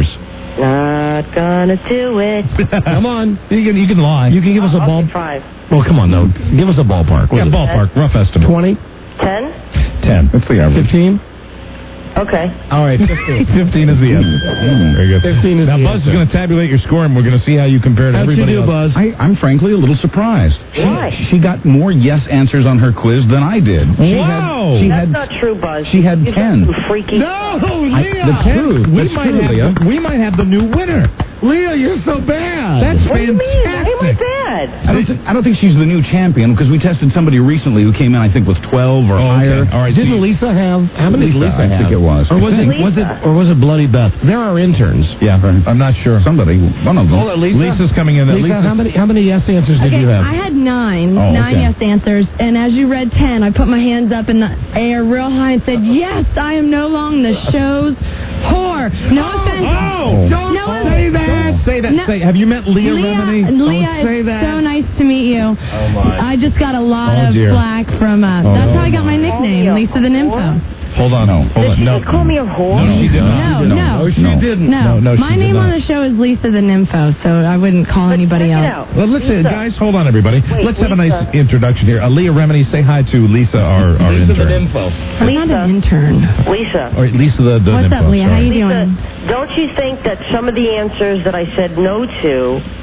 Not gonna do it. Come on. You can lie. You can give us a ball. 5. Well, come on, though. Give us a ballpark. Yeah, ballpark. Rough estimate. 20? 10? 10. That's the average. 15? Okay. All right, 15. 15 is the average. Very good. 15 is now, the Buzz answer. is going to tabulate your score, and we're going to see how you compare to How'd everybody you do, else. Buzz? I'm frankly a little surprised. Why? She got more yes answers on her quiz than I did. Wow! That's not true, Buzz. She had You 10. got some freaky. No, Leah! That's true. We That's might true, have Leah. we might have the new winner. Leah, you're so bad. That's What do you mean? Why fantastic. am I bad? I don't think she's the new champion because we tested somebody recently who came in, I think, with 12 or higher. Okay. All right. Didn't Lisa have? How many did Lisa I have? think it was. Or was it Bloody Beth? There are interns. Yeah, I'm not sure. Somebody, one of them. Hold on, Lisa. Lisa's coming in. Lisa, how many yes answers did Okay, you have? I had 9 Oh, nine okay. yes answers, and as you read 10, I put my hands up in the air real high and said, yes, I am no longer the show's whore. No offense. Oh! Don't say that! Say that. No. Say, have you met Leah Remini? Leah, say it's that. so nice to meet you. Oh, my. I just got a lot Oh, of dear. flack from, that's how I got my nickname, Lisa the Nympho. Hold on. Hold on. Did No. she call me a whore? No, she did not. No, she didn't. No, she my did name not. on the show is Lisa the Nympho, so I wouldn't call anybody check it else. out. Well, let's Lisa. guys, hold on, everybody. Wait, let's have a nice Lisa. introduction here. Leah Remini, say hi to Lisa, our Lisa the intern. Nympho. I'm not an intern. Lisa. Or Lisa the What's nympho, up, Leah? How sorry. you doing? Don't you think that some of the answers that I said no to,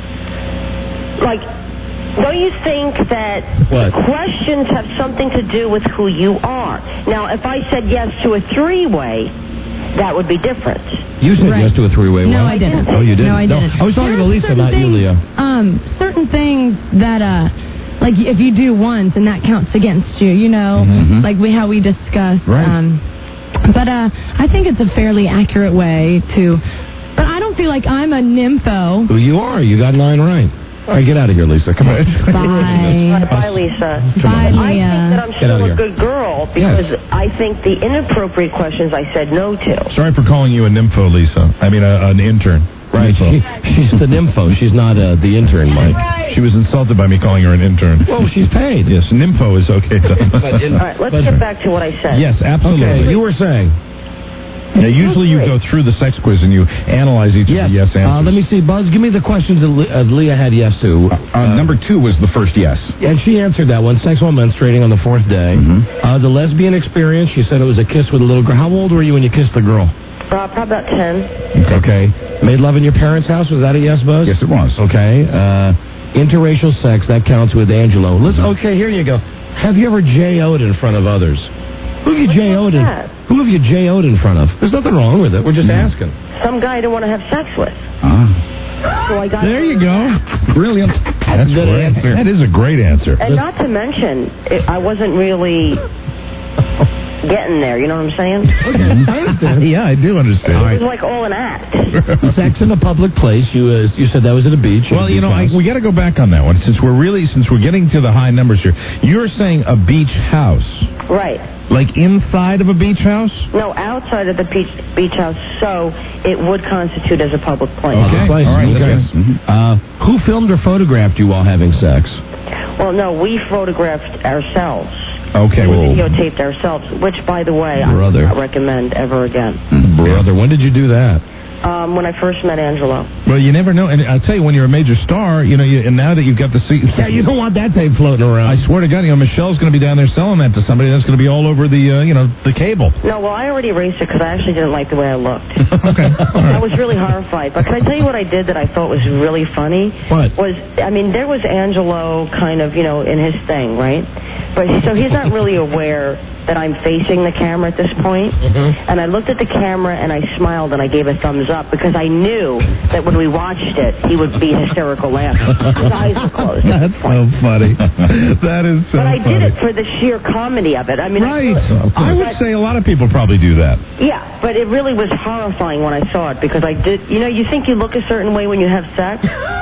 like, don't you think that What? questions have something to do with who you are? Now, if I said yes to a 3-way, that would be different. You said Right. yes to a 3-way. No, what? I didn't. Oh, you didn't? No, I didn't. I was talking There to are Lisa certain about you, things, Leah. Certain things that, like if you do once and that counts against you, you know, Mm-hmm. like how we discussed. Right. But I think it's a fairly accurate way to. But I don't feel like I'm a nympho. Well, you are. You got 9 right. All right, get out of here, Lisa. Come on. Bye. Bye, Lisa. Bye, I think Leah. that I'm Get out still of a here. good girl because I think the inappropriate questions I said no to. Sorry for calling you a nympho, Lisa. I mean, an intern. Right. She's the nympho. She's not the intern, Mike. She was insulted by me calling her an intern. Well, she's paid. Yes, nympho is okay, though. All right, let's get back to what I said. Yes, absolutely. Okay, you were saying. Now, usually you go through the sex quiz and you analyze each of the yes answers. Let me see. Buzz, give me the questions that Leah had yes to. Number 2 was the first yes. And she answered that one, sex while menstruating on the 4th day. The lesbian experience, she said it was a kiss with a little girl. How old were you when you kissed the girl? Probably about 10. Okay. Made love in your parents' house, was that a yes, Buzz? Yes, it was. Okay. Interracial sex, that counts with Angelo. Okay, here you go. Have you ever J.O.'d in front of others? Who have you J.O.'d in? Who have you J.O.'d in front of? There's nothing wrong with it. We're just asking. Some guy I didn't want to have sex with. So I got There you go. Brilliant. That's a good great. answer. That is a great answer. And not to mention, I wasn't really getting there. You know what I'm saying? I understand. Yeah, I do understand. It was like all an act. Sex in a public place. You said that was at a beach. Well, you know, we got to go back on that one since we're getting to the high numbers here. You're saying a beach house, Right. like inside of a beach house? No, outside of the beach house, so it would constitute as a public place. Okay. Place. All right. Okay. Yes. Who filmed or photographed you while having sex? Well, no, we photographed ourselves. Okay. We Well, videotaped ourselves, which, by the way, I Brother. would not recommend ever again. Brother, when did you do that? When I first met Angelo. well, you never know. And I'll tell you, when you're a major star, you know, and now that you've got the seat. Yeah, you don't want that tape floating around. I swear to God, you know, Michelle's going to be down there selling that to somebody. That's going to be all over the, the cable. No, well, I already erased it because I actually didn't like the way I looked. Okay. All right. I was really horrified. But can I tell you what I did that I thought was really funny? What? There was Angelo kind of, in his thing, right? But so he's not really aware that I'm facing the camera at this point. And I looked at the camera and I smiled and I gave a thumbs up because I knew that when we watched it, he would be hysterical laughing. His eyes were closed. That's so funny. That is so But I funny. did it for the sheer comedy of it. I mean, Right. I would say a lot of people probably do that. yeah, but it really was horrifying when I saw it because I did. You think you look a certain way when you have sex,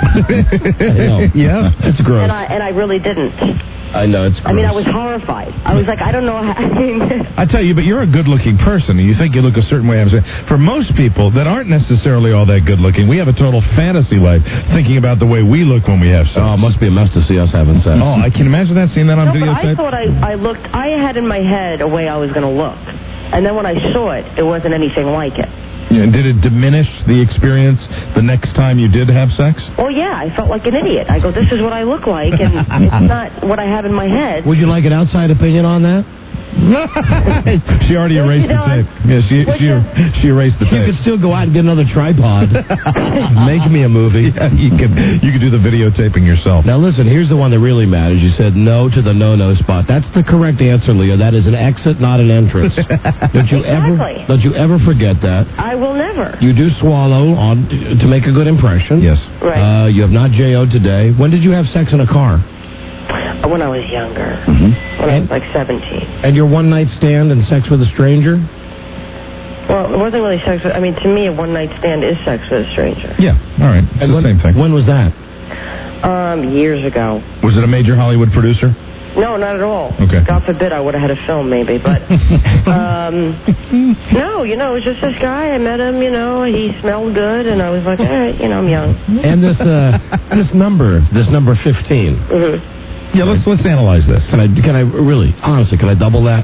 Yeah. It's gross. and I really didn't. I know, it's gross. I mean, I was horrified. I was like, I don't know how. I tell you, but you're a good-looking person, and you think you look a certain way. I'm saying, for most people that aren't necessarily all that good-looking, we have a total fantasy life thinking about the way we look when we have sex. Oh, it must be a mess to see us having sex. Oh, I can imagine that, seeing that on No, but I videotape. thought I looked. I had in my head a way I was going to look, and then when I saw it, it wasn't anything like it. Yeah, did it diminish the experience the next time you did have sex? Well, yeah, I felt like an idiot. I go, this is what I look like, and it's not what I have in my head. Would you like an outside opinion on that? She already erased the tape. Yeah, she erased the tape. You could still go out and get another tripod. Make me a movie. Yeah, you could do the videotaping yourself. Now listen, here's the one that really matters. You said no to the no spot. That's the correct answer, Leah. That is an exit, not an entrance. Don't you ever forget that. I will never. You do swallow to make a good impression. Yes. Right. You have not JO'd today. When did you have sex in a car? When I was younger. When I was like 17. And your one-night stand and sex with a stranger? Well, it wasn't really sex with... I mean, to me, a one-night stand is sex with a stranger. Yeah, all right. It's the same thing. When was that? Years ago. Was it a major Hollywood producer? No, not at all. Okay. God forbid I would have had a film, maybe, but... no, it was just this guy. I met him, he smelled good, and I was like, all right, I'm young. And this number 15... Yeah, let's analyze this. Can I really, honestly, can I double that?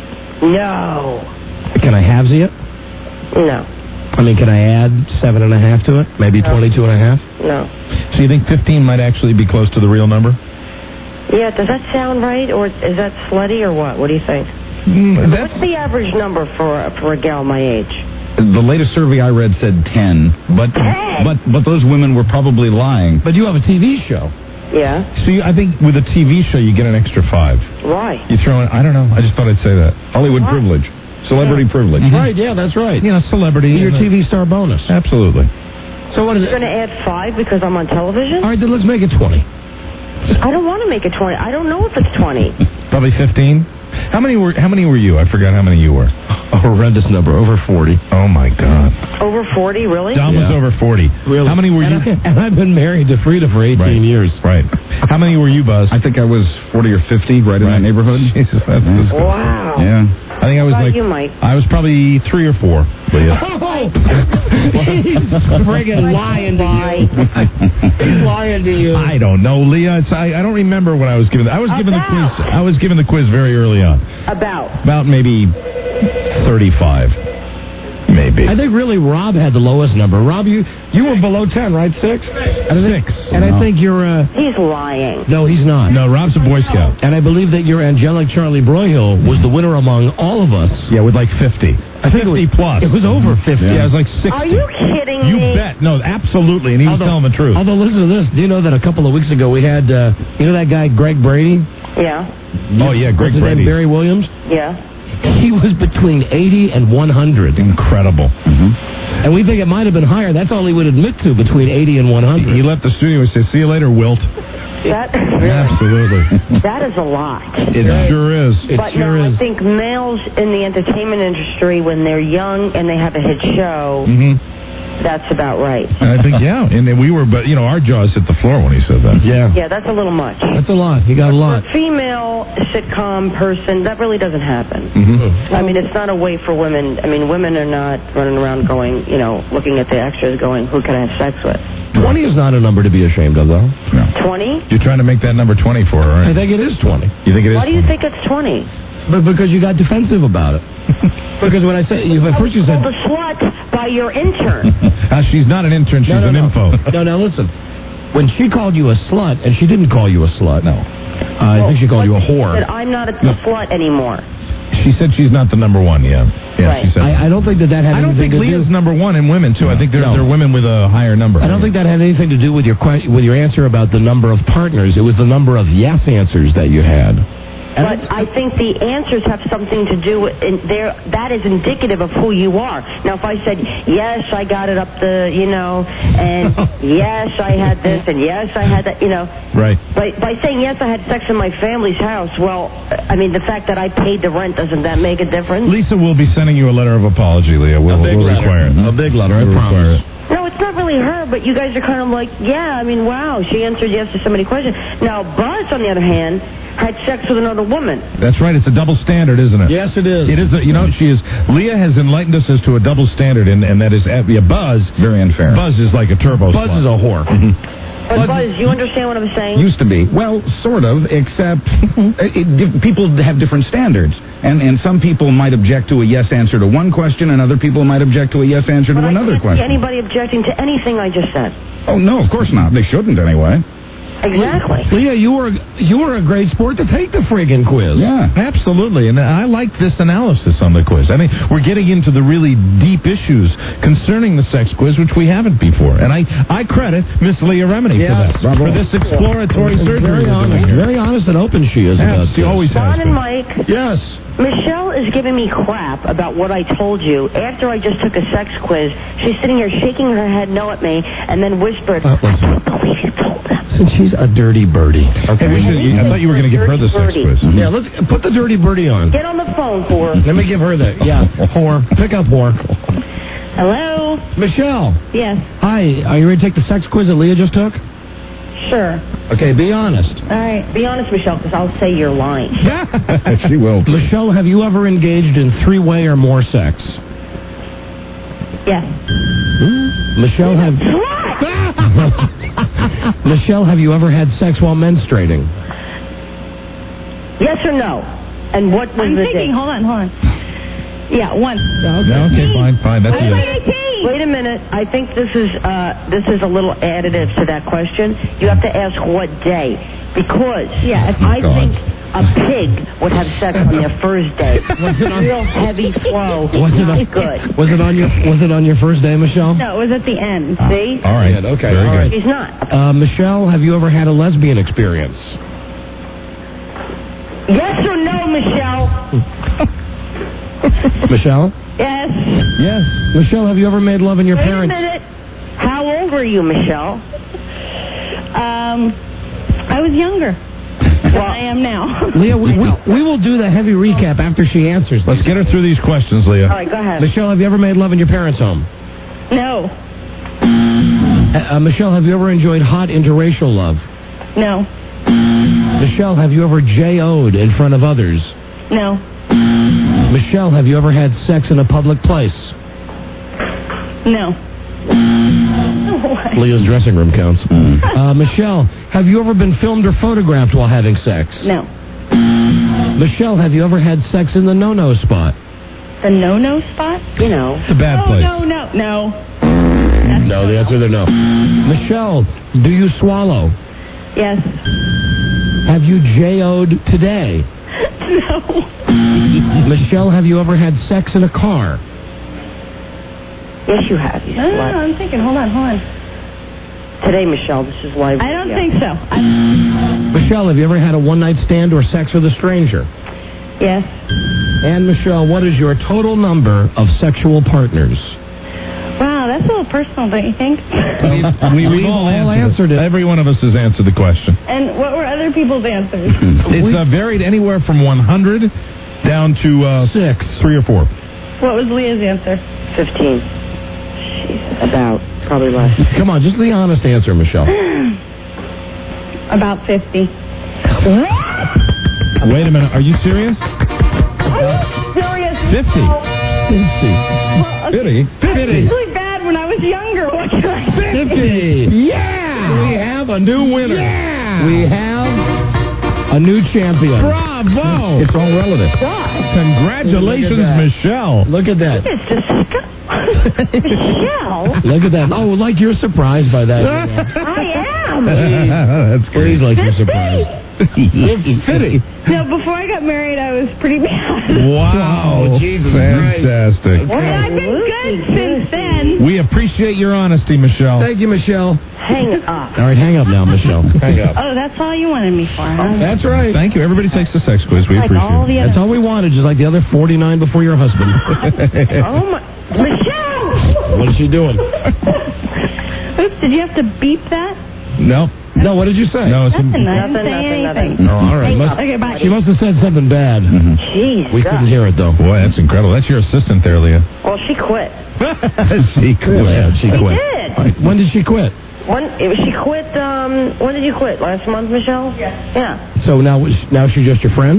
No. Can I halvesy it? No. I mean, can I add 7.5 to it? Maybe 22.5? No. So you think 15 might actually be close to the real number? Yeah, does that sound right, or is that slutty, or what? What do you think? What's the average number for a gal my age? The latest survey I read said 10, but those women were probably lying. But you have a TV show. Yeah. See, I think with a TV show, you get an extra 5. Why? You throw in, I don't know, I just thought I'd say that. Hollywood privilege. Celebrity privilege. Mm-hmm. Right, yeah, that's right. Celebrity. Your TV star bonus. Absolutely. So what is it? You're going to add 5 because I'm on television? All right, then let's make it 20. I don't want to make it 20. I don't know if it's 20. Probably 15. How many were you? I forgot how many you were. A horrendous number, over 40. Oh my God. Over 40, really? Dom was over 40. Really? How many were you? And I've been married to Frida for 18 years. Right. How many were you, Buzz? I think I was 40 or 50, right in that neighborhood. Jesus, that's wow. Yeah. I think I was How like about you, Mike? I was probably 3 or 4. Leah. He's friggin' lying to you. He's lying to you. I don't know, Leah. I don't remember what I was given. I was given the quiz. I was given the quiz very early on. About maybe 35. Maybe. I think really Rob had the lowest number. Rob, you were below 10, right? 6? 6. And I think you're... He's lying. No, he's not. No, Rob's a Boy Scout. And I believe that your angelic Charlie Broyhill was the winner among all of us. Yeah, with like 50. I think 50 plus. It was over 50. Yeah, it was like 60. Are you kidding You me? bet. No, absolutely. And he was telling the truth. Although, listen to this. Do you know that a couple of weeks ago we had, that guy Greg Brady? Yeah. Oh, yeah, Greg What's his Brady. name, Barry Williams? Yeah. He was between 80 and 100. Incredible. And we think it might have been higher. That's all he would admit to, between 80 and 100. He left the studio and said, see you later, Wilt. Absolutely. That is a lot. It sure is. But I think males in the entertainment industry, when they're young and they have a hit show, that's about right. I think, yeah. And then we were, but, our jaws hit the floor when he said that. Yeah. Yeah, that's a little much. That's a lot. He got a lot. For a female sitcom person, that really doesn't happen. I mean, it's not a way for women. I mean, women are not running around going, looking at the extras going, who can I have sex with? 20 is not a number to be ashamed of, though. No. 20? You're trying to make that number 20 for her, right? I think it is 20. You think it is? Why do you think it's 20? But because you got defensive about it. Because when I said, first you said... the slut by your intern. She's not an intern, she's an info. No, listen. When she called you a slut, and she didn't call you a slut. No. I think she called you a whore. She said, I'm not a slut anymore. She said she's not the number one, yeah. Right. She said I don't think that had I don't anything think to do... Leah's number one in women, too. I think they're women with a higher number. I don't think that had anything to do with your answer about the number of partners. It was the number of yes answers that you had. But I think the answers have something to do with that is indicative of who you are. Now, if I said, yes, I got it up and yes, I had this, and yes, I had that, Right. By saying, yes, I had sex in my family's house, well, I mean, the fact that I paid the rent, doesn't that make a difference? Lisa will be sending you a letter of apology, Leah. We'll require it. A big letter, I promise. No, it's not really her, but you guys are kind of like, yeah, I mean, wow, she answered yes to so many questions. Now, Buzz, on the other hand, had sex with another woman. That's right. It's a double standard, isn't it? Yes, it is. It is. She is. Leah has enlightened us as to a double standard, and that is Buzz. Very unfair. Buzz is like a turbo. Buzz is a whore. But Buzz, you understand what I'm saying? Used to be. Well, sort of, except people have different standards. And some people might object to a yes answer to one question, and other people might object to a yes answer to another question. Anybody objecting to anything I just said? Oh, no, of course not. They shouldn't, anyway. Exactly. Leah, you were a great sport to take the friggin' quiz. Yeah, absolutely. And I like this analysis on the quiz. I mean, we're getting into the really deep issues concerning the sex quiz, which we haven't before. And I credit Miss Leah Remini for that, for this exploratory surgery. Very honest and open she is about she always has Don been. and Mike. Yes. Michelle is giving me crap about what I told you after I just took a sex quiz. She's sitting here shaking her head no at me and then whispered, I can't believe you told them. Since she's a dirty birdie. Okay, I thought you were going to give her the sex quiz. Yeah, let's put the dirty birdie on. Get on the phone, whore. Let me give her the, whore. Pick up, whore. Hello? Michelle. Yes. Hi, are you ready to take the sex quiz that Leah just took? Sure. Okay, be honest. All right. Be honest, Michelle, because I'll say you're lying. She will. Michelle, have you ever engaged in three-way or more sex? Yes. Michelle, Michelle, have you ever had sex while menstruating? Yes or no? And what was I'm the thinking. date? Hold on. Yeah, once. Okay, fine. That's it. Wait a minute. I think this is a little additive to that question. You have to ask what day, because I think a pig would have sex on their first day. Real heavy flow. Not good. Was it on your first day, Michelle? No, it was at the end. See? All right. Okay. Very all right. good. He's not. Michelle, have you ever had a lesbian experience? Yes or no, Michelle? Michelle? Yes. Yes. Michelle, have you ever made love in your Wait parents? a minute. How old were you, Michelle? I was younger than I am now. Leah, we will do the heavy recap after she answers. Let's get her through these questions, Leah. All right, go ahead. Michelle, have you ever made love in your parents' home? No. Michelle, have you ever enjoyed hot interracial love? No. Michelle, have you ever J.O.'d in front of others? No. Michelle, have you ever had sex in a public place? No. Leah's dressing room counts. Michelle, have you ever been filmed or photographed while having sex? No. Michelle, have you ever had sex in the no-no spot? The no-no spot? You know. It's a bad place. No. No, the answer is no. Michelle, do you swallow? Yes. Have you J.O.'d today? No. Michelle, have you ever had sex in a car? Yes, you have. You No, slut. I'm thinking. Hold on. Today, Michelle, this is live. I don't think so. Michelle, have you ever had a one-night stand or sex with a stranger? Yes. And Michelle, what is your total number of sexual partners? Wow, that's a little personal, don't you think? We've all answered it. Every one of us has answered the question. And what were other people's answers? It's varied anywhere from 100 down to 3 or 4. What was Leah's answer? 15. About. Probably less. Come on, just the honest answer, Michelle. About 50. Wait a minute. Are you serious? Serious? 50. Well, okay. 50. It's really bad when I was younger. What can I say? 50. Yeah. We have a new winner. Yeah. We have a new champion. Bravo. It's all relative. Congratulations, Michelle. Look at that. It's disgusting. Michelle? Look at that. Oh, like you're surprised by that. I am. That's great. Please, like you're surprised. 50. No, before I got married, I was pretty bad. Wow. Jesus Fantastic. Well, I've been good since then. We appreciate your honesty, Michelle. Thank you, Michelle. Hang up. All right, hang up now, Michelle. Hang up. Oh, that's all you wanted me for, huh? That's right. Thank you. Everybody takes the sex quiz. We Like appreciate all it. the That's all we wanted, just like the other 49 before your husband. Oh, my. Michelle! What is she doing? Oops, did you have to beep that? No. No, what did you say? No, it's Nothing. I didn't Nothing, say nothing, anything. Oh, all right. Okay, bye. She must have said something bad. Jeez. We couldn't hear it, though. Boy, that's incredible. That's your assistant there, Leah. Well, she quit. She quit. Yeah, she quit. did. All right, when did she quit? She quit, when did you quit? Last month, Michelle? Yeah. So now she's just your friend?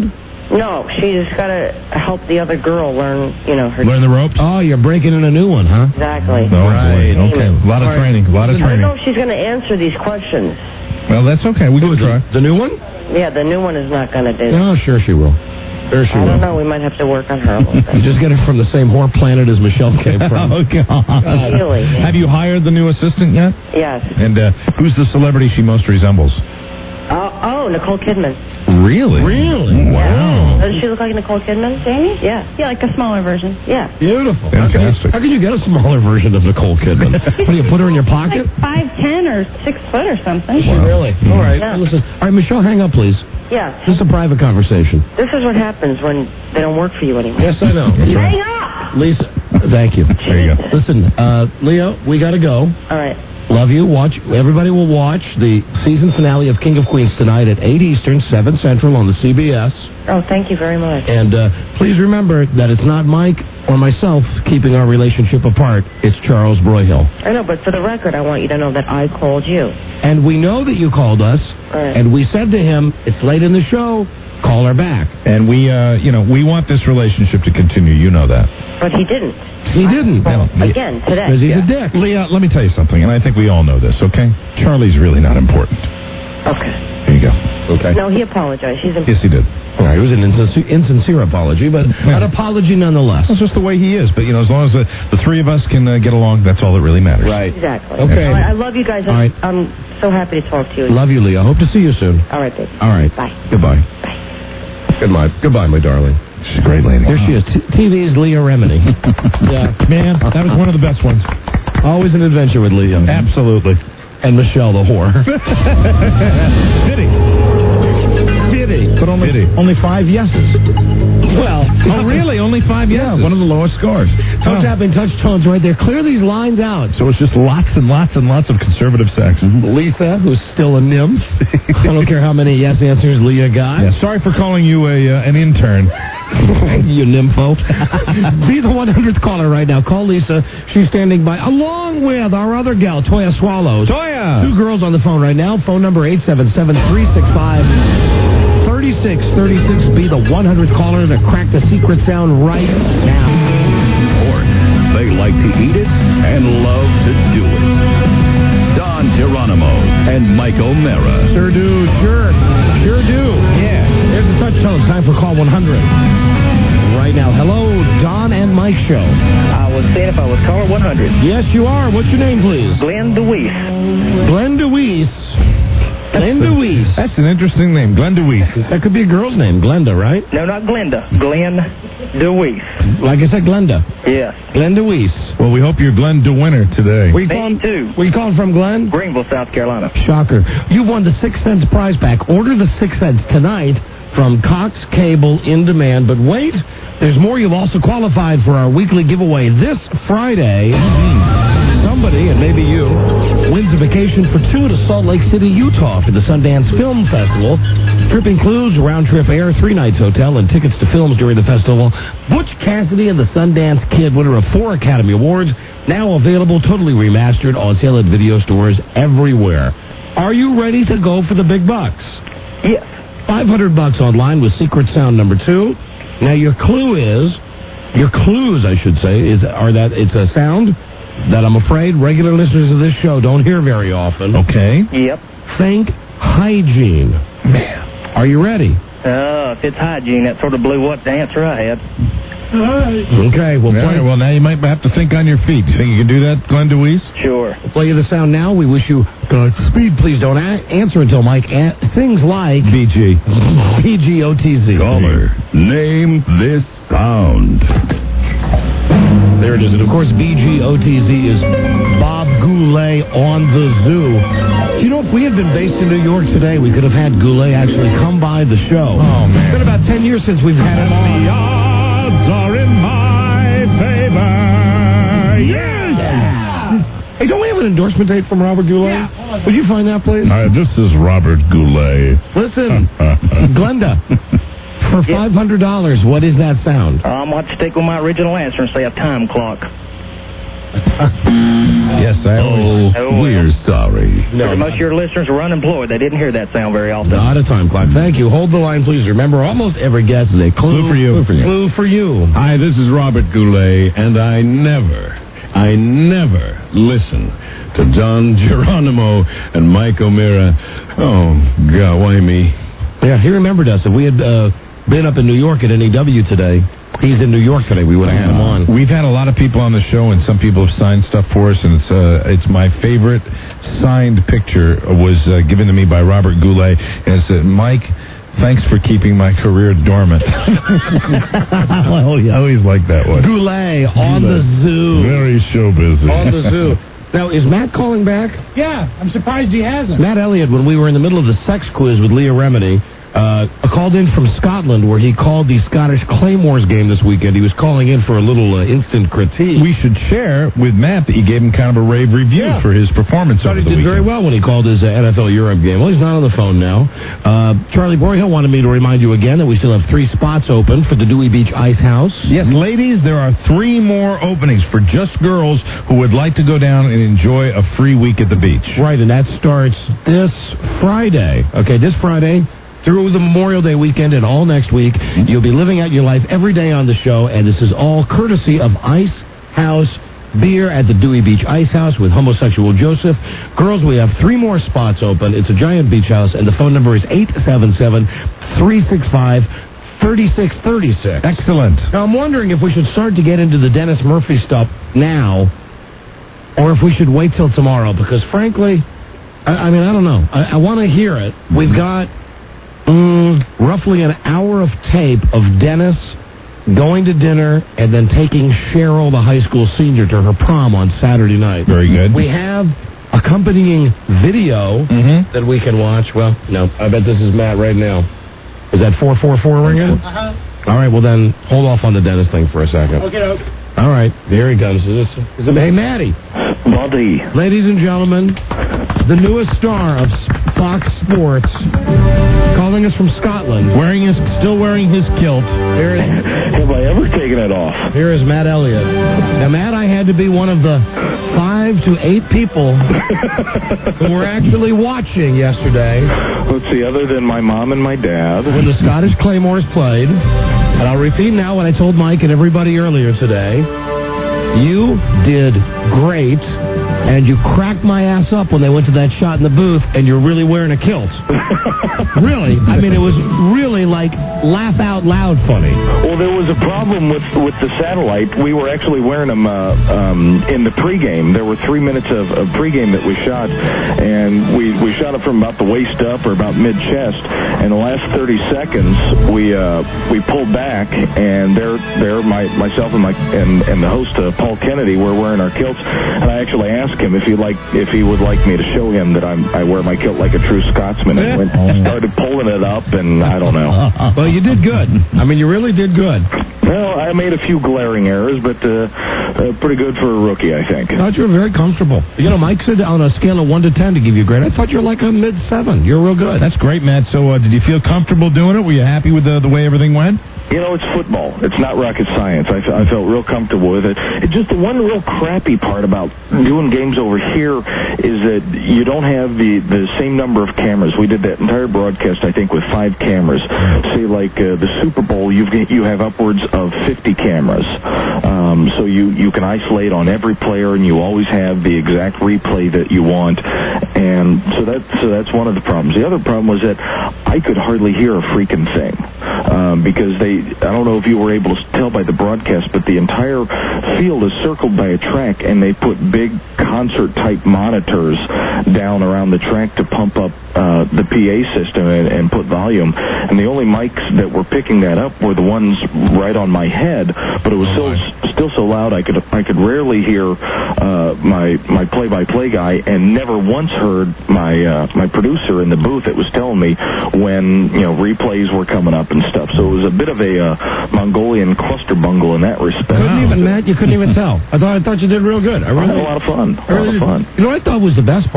No, she's got to help the other girl learn, her... Learn the ropes? Oh, you're breaking in a new one, huh? Exactly. Oh, right. Okay. A lot of training. I don't know if she's going to answer these questions. Well, that's okay. We can try. The new one? Yeah, the new one is not going to do. No, sure she will. Sure she I will. don't know. We might have to work on her a little bit. You just get her from the same whore planet as Michelle came from. Oh, God. Really? Have you hired the new assistant yet? Yes. And who's the celebrity she most resembles? Nicole Kidman. Really? Wow. Does she look like Nicole Kidman? Jamie? Yeah. Yeah, like a smaller version. Yeah. Beautiful. Fantastic. How can you get a smaller version of Nicole Kidman? What do you put her in your pocket? Like 5'10" or 6 foot or something. Wow. Really? All right. Yeah. Listen. All right, Michelle, hang up, please. Yeah. This is a private conversation. This is what happens when they don't work for you anymore. Yes, I know. Hang up! Lisa, thank you. There you go. Listen, Leo, we got to go. All right. Love you. Everybody will watch the season finale of King of Queens tonight at 8 Eastern, 7 Central on the CBS. Oh, thank you very much. And please remember that it's not Mike or myself keeping our relationship apart. It's Charles Broyhill. I know, but for the record, I want you to know that I called you. And we know that you called us. Right. And we said to him, it's late in the show, call her back. And we want this relationship to continue. You know that. But he didn't. He didn't. Again, today. Because he's a dick. Leah, let me tell you something, and I think we all know this, okay? Charlie's really not important. Okay. There you go. Okay. No, he apologized. Yes, he did. All right, it was an insincere apology, but an apology nonetheless. That's just the way he is. But, as long as the three of us can get along, that's all that really matters. Right. Exactly. Okay. I love you guys. All right. I'm so happy to talk to you. Love you, Leah. Hope to see you soon. All right, baby. All right. Bye. Goodbye. Goodbye, my darling. She's a great lady. There she is. TV's Leah Remini. Yeah. Man, that was one of the best ones. Always an adventure with Leah. Absolutely. And Michelle, the whore. Did he? But only 5 yeses. Well. Oh, really? Only 5 yeses? Yeah, one of the lowest scores. Touch tapping, touch tones right there. Clear these lines out. So it's just lots and lots and lots of conservative sex. Lisa, who's still a nymph. I don't care how many yes answers Leah got. Yeah, sorry for calling you an intern. You nympho. Be the 100th caller right now. Call Lisa. She's standing by, along with our other gal, Toya Swallows. Toya! 2 girls on the phone right now. Phone number 877-365-3636. Be the 100th caller to crack the secret sound right now. Pork. They like to eat it and love to do it. Don Geronimo and Mike O'Mara. Sure do. Sure do. Yeah. There's the touch tone. Time for call 100. Right now. Hello, Don and Mike Show. I was saying if I was caller 100. Yes, you are. What's your name, please? Glenn DeWeese. Glenn DeWeese. Glenn DeWeese. That's an interesting name, Glenn DeWeese. That could be a girl's name, Glenda, right? No, not Glenda. Glenn DeWeese. Like I said, Glenda. Yes. Glenn DeWeese. Well, we hope you're Glenn DeWinner today. Where you calling from, Glenn? Greenville, South Carolina. Shocker. You won the 6 cents prize pack. Order the 6 cents tonight from Cox Cable In Demand. But wait, there's more. You've also qualified for our weekly giveaway this Friday. Somebody, and maybe you, wins a vacation for 2 to Salt Lake City, Utah for the Sundance Film Festival. Trip includes round-trip air, 3 nights hotel, and tickets to films during the festival. Butch Cassidy and the Sundance Kid, winner of 4 Academy Awards, now available, totally remastered, on sale at video stores everywhere. Are you ready to go for the big bucks? Yes. $500 online with secret sound number 2. Now your clues, I should say, are that it's a sound that I'm afraid regular listeners of this show don't hear very often. Okay. Yep. Think hygiene. Man. Are you ready? If it's hygiene, that sort of blew up the answer I had. Okay, we'll play. Well, now you might have to think on your feet. You think you can do that, Glenn DeWeese? Sure. We'll play you the sound now. We wish you Godspeed. Please don't answer until Mike. Things like BG. BGOTZ. Caller, name this sound. There it is. And of course, BGOTZ is Bob Goulet on the zoo. You know, if we had been based in New York today, we could have had Goulet actually come by the show. Oh, man. It's been about 10 years since we've had him on. The odds are in my favor. Yeah. Hey, don't we have an endorsement tape from Robert Goulet? Yeah. Would you find that, please? This is Robert Goulet. Listen, Glenda. For $500, what is that sound? I'm going to have to stick with my original answer and say a time clock. Yes, we're sorry. No, most of your listeners were unemployed. They didn't hear that sound very often. Not a time clock. Thank you. Hold the line, please. Remember, almost every guest is a clue for you. Clue for you. Hi, this is Robert Goulet, and I never listen to Don Geronimo and Mike O'Meara. Oh, God, why me? Yeah, he remembered us. If we had been up in New York at NEW today, he's in New York today, we would have had him on. We've had a lot of people on the show, and some people have signed stuff for us, and it's my favorite signed picture was given to me by Robert Goulet, and it said, Mike, thanks for keeping my career dormant. I always like that one. Goulet on the zoo. Very show busy. On the zoo. Now, is Matt calling back? Yeah, I'm surprised he hasn't. Matt Elliott, when we were in the middle of the sex quiz with Leah Remini, called in from Scotland, where he called the Scottish Claymores game this weekend. He was calling in for a little instant critique. We should share with Matt that you gave him kind of a rave review for his performance over the weekend. He did very well when he called his NFL Europe game. Well, he's not on the phone now. Charlie Broyhill wanted me to remind you again that we still have 3 spots open for the Dewey Beach Ice House. Yes, ladies, there are 3 more openings for just girls who would like to go down and enjoy a free week at the beach. Right, and that starts this Friday. Okay, this Friday through the Memorial Day weekend and all next week. You'll be living out your life every day on the show, and this is all courtesy of Ice House Beer at the Dewey Beach Ice House with homosexual Joseph. Girls, we have 3 more spots open. It's a giant beach house, and the phone number is 877-365-3636. Excellent. Now, I'm wondering if we should start to get into the Dennis Murphy stuff now, or if we should wait till tomorrow, because frankly, I don't know. I want to hear it. We've got roughly an hour of tape of Dennis going to dinner and then taking Cheryl, the high school senior, to her prom on Saturday night. Very good. We have accompanying video that we can watch. Well, no, I bet this is Matt right now. Is that 444 ringing? All right, well then, hold off on the Dennis thing for a second. Okay. All right, here he comes. Hey, Maddie. Buddy. Ladies and gentlemen, the newest star of Fox Sports, calling us from Scotland. Still wearing his kilt. Have I ever taken it off? Here is Matt Elliott. Now, Matt, I had to be one of the 5 to 8 people who were actually watching yesterday. Let's see, other than my mom and my dad. When the Scottish Claymores played. And I'll repeat now what I told Mike and everybody earlier today. You did great, and you cracked my ass up when they went to that shot in the booth, and you're really wearing a kilt. Really. I mean, it was really like laugh out loud funny. Well, there was a problem with the satellite. We were actually wearing them in the pregame. There were 3 minutes of pregame that we shot, and we shot it from about the waist up or about mid-chest. And the last 30 seconds, we pulled back, and myself and the host, Paul Kennedy, were wearing our kilts. And I actually asked him if he would like me to show him that I wear my kilt like a true Scotsman, and started pulling it up, and I don't know. Well, you did good. I mean, you really did good. Well, I made a few glaring errors, but pretty good for a rookie, I think. I thought you were very comfortable. You know, Mike said on a scale of 1 to 10 to give you a grade, I thought you were like a mid-7. You're real good. That's great, Matt. So did you feel comfortable doing it? Were you happy with the way everything went? You know, it's football. It's not rocket science. I felt real comfortable with it. It's just the one real crappy part about doing games over here is that you don't have the same number of cameras. We did that entire broadcast, I think, with 5 cameras. Say, like the Super Bowl, you have upwards of 50 cameras. So you can isolate on every player, and you always have the exact replay that you want. And so that's one of the problems. The other problem was that I could hardly hear a freaking thing because I don't know if you were able to tell by the broadcast, but the entire field is circled by a track, and they put big concert-type monitors down around the track to pump up the PA system and put volume. And the only mics that were picking that up were the ones right on my head, but it was still so loud I could rarely hear my play-by-play guy, and never once heard my producer in the booth that was telling me when replays were coming up and stuff. So it was a bit of a Mongolian cluster bungle in that respect. Matt, you couldn't even tell. I thought you did real good. I had a lot of fun. You know what I thought was the best part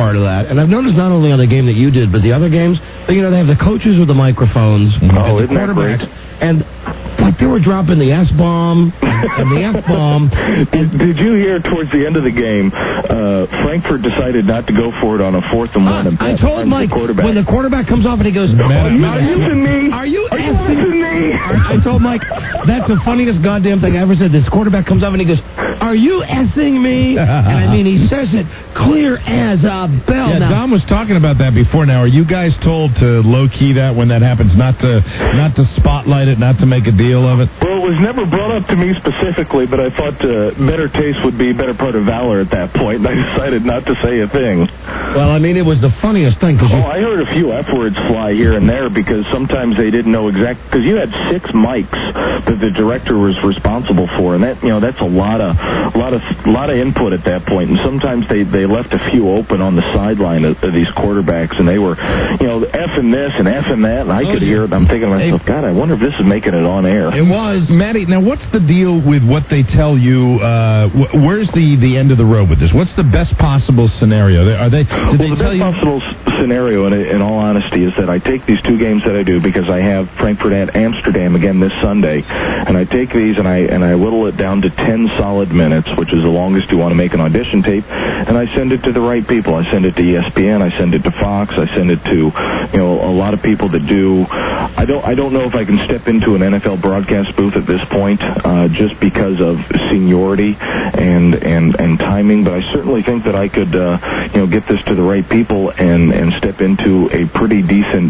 part of that. And I've noticed not only on the game that you did, but the other games, they have the coaches with the microphones, and the isn't that great? quarterbacks, and like they were dropping the S-bomb and the F-bomb. Did you hear towards the end of the game, Frankfurt decided not to go for it on a 4th and 1? And I told Mike, when the quarterback comes off and he goes, Are you effing me? Are you effing me? I told Mike, that's the funniest goddamn thing I ever said. This quarterback comes off and he goes, are you S-ing me? And I mean, he says it clear as a bell. Yeah, now, Don was talking about that before. Now, are you guys told to low-key that when that happens, not to spotlight it, not to make a deal of it? Well, it was never brought up to me specifically, but I thought better taste would be better part of valor at that point, and I decided not to say a thing. Well, I mean, it was the funniest thing. I heard a few F words fly here and there because sometimes they didn't know exactly, because you had 6 mics that the director was responsible for, and that's a lot of input at that point, and sometimes they left a few open on the sideline of these quarterbacks, and they were, F-ing this and F-ing that, and I could hear it, and I'm thinking to myself, God, I wonder if this is making it on air. It was. Matty, now what's the deal with what they tell you? Where's the end of the road with this? What's the best possible scenario? The best possible scenario, in all honesty, is that I take these 2 games that I do, because I have Frankfurt at Amsterdam again this Sunday, and I take these and I whittle it down to 10 solid minutes, which is the longest you want to make an audition tape, and I send it to the right people. I send it to ESPN, I send it to Fox, I send it to a lot of people that do. I don't know if I can step into an NFL broadcast booth at this point, just because of seniority and timing, but I certainly think that I could get this to the right people and step into a pretty decent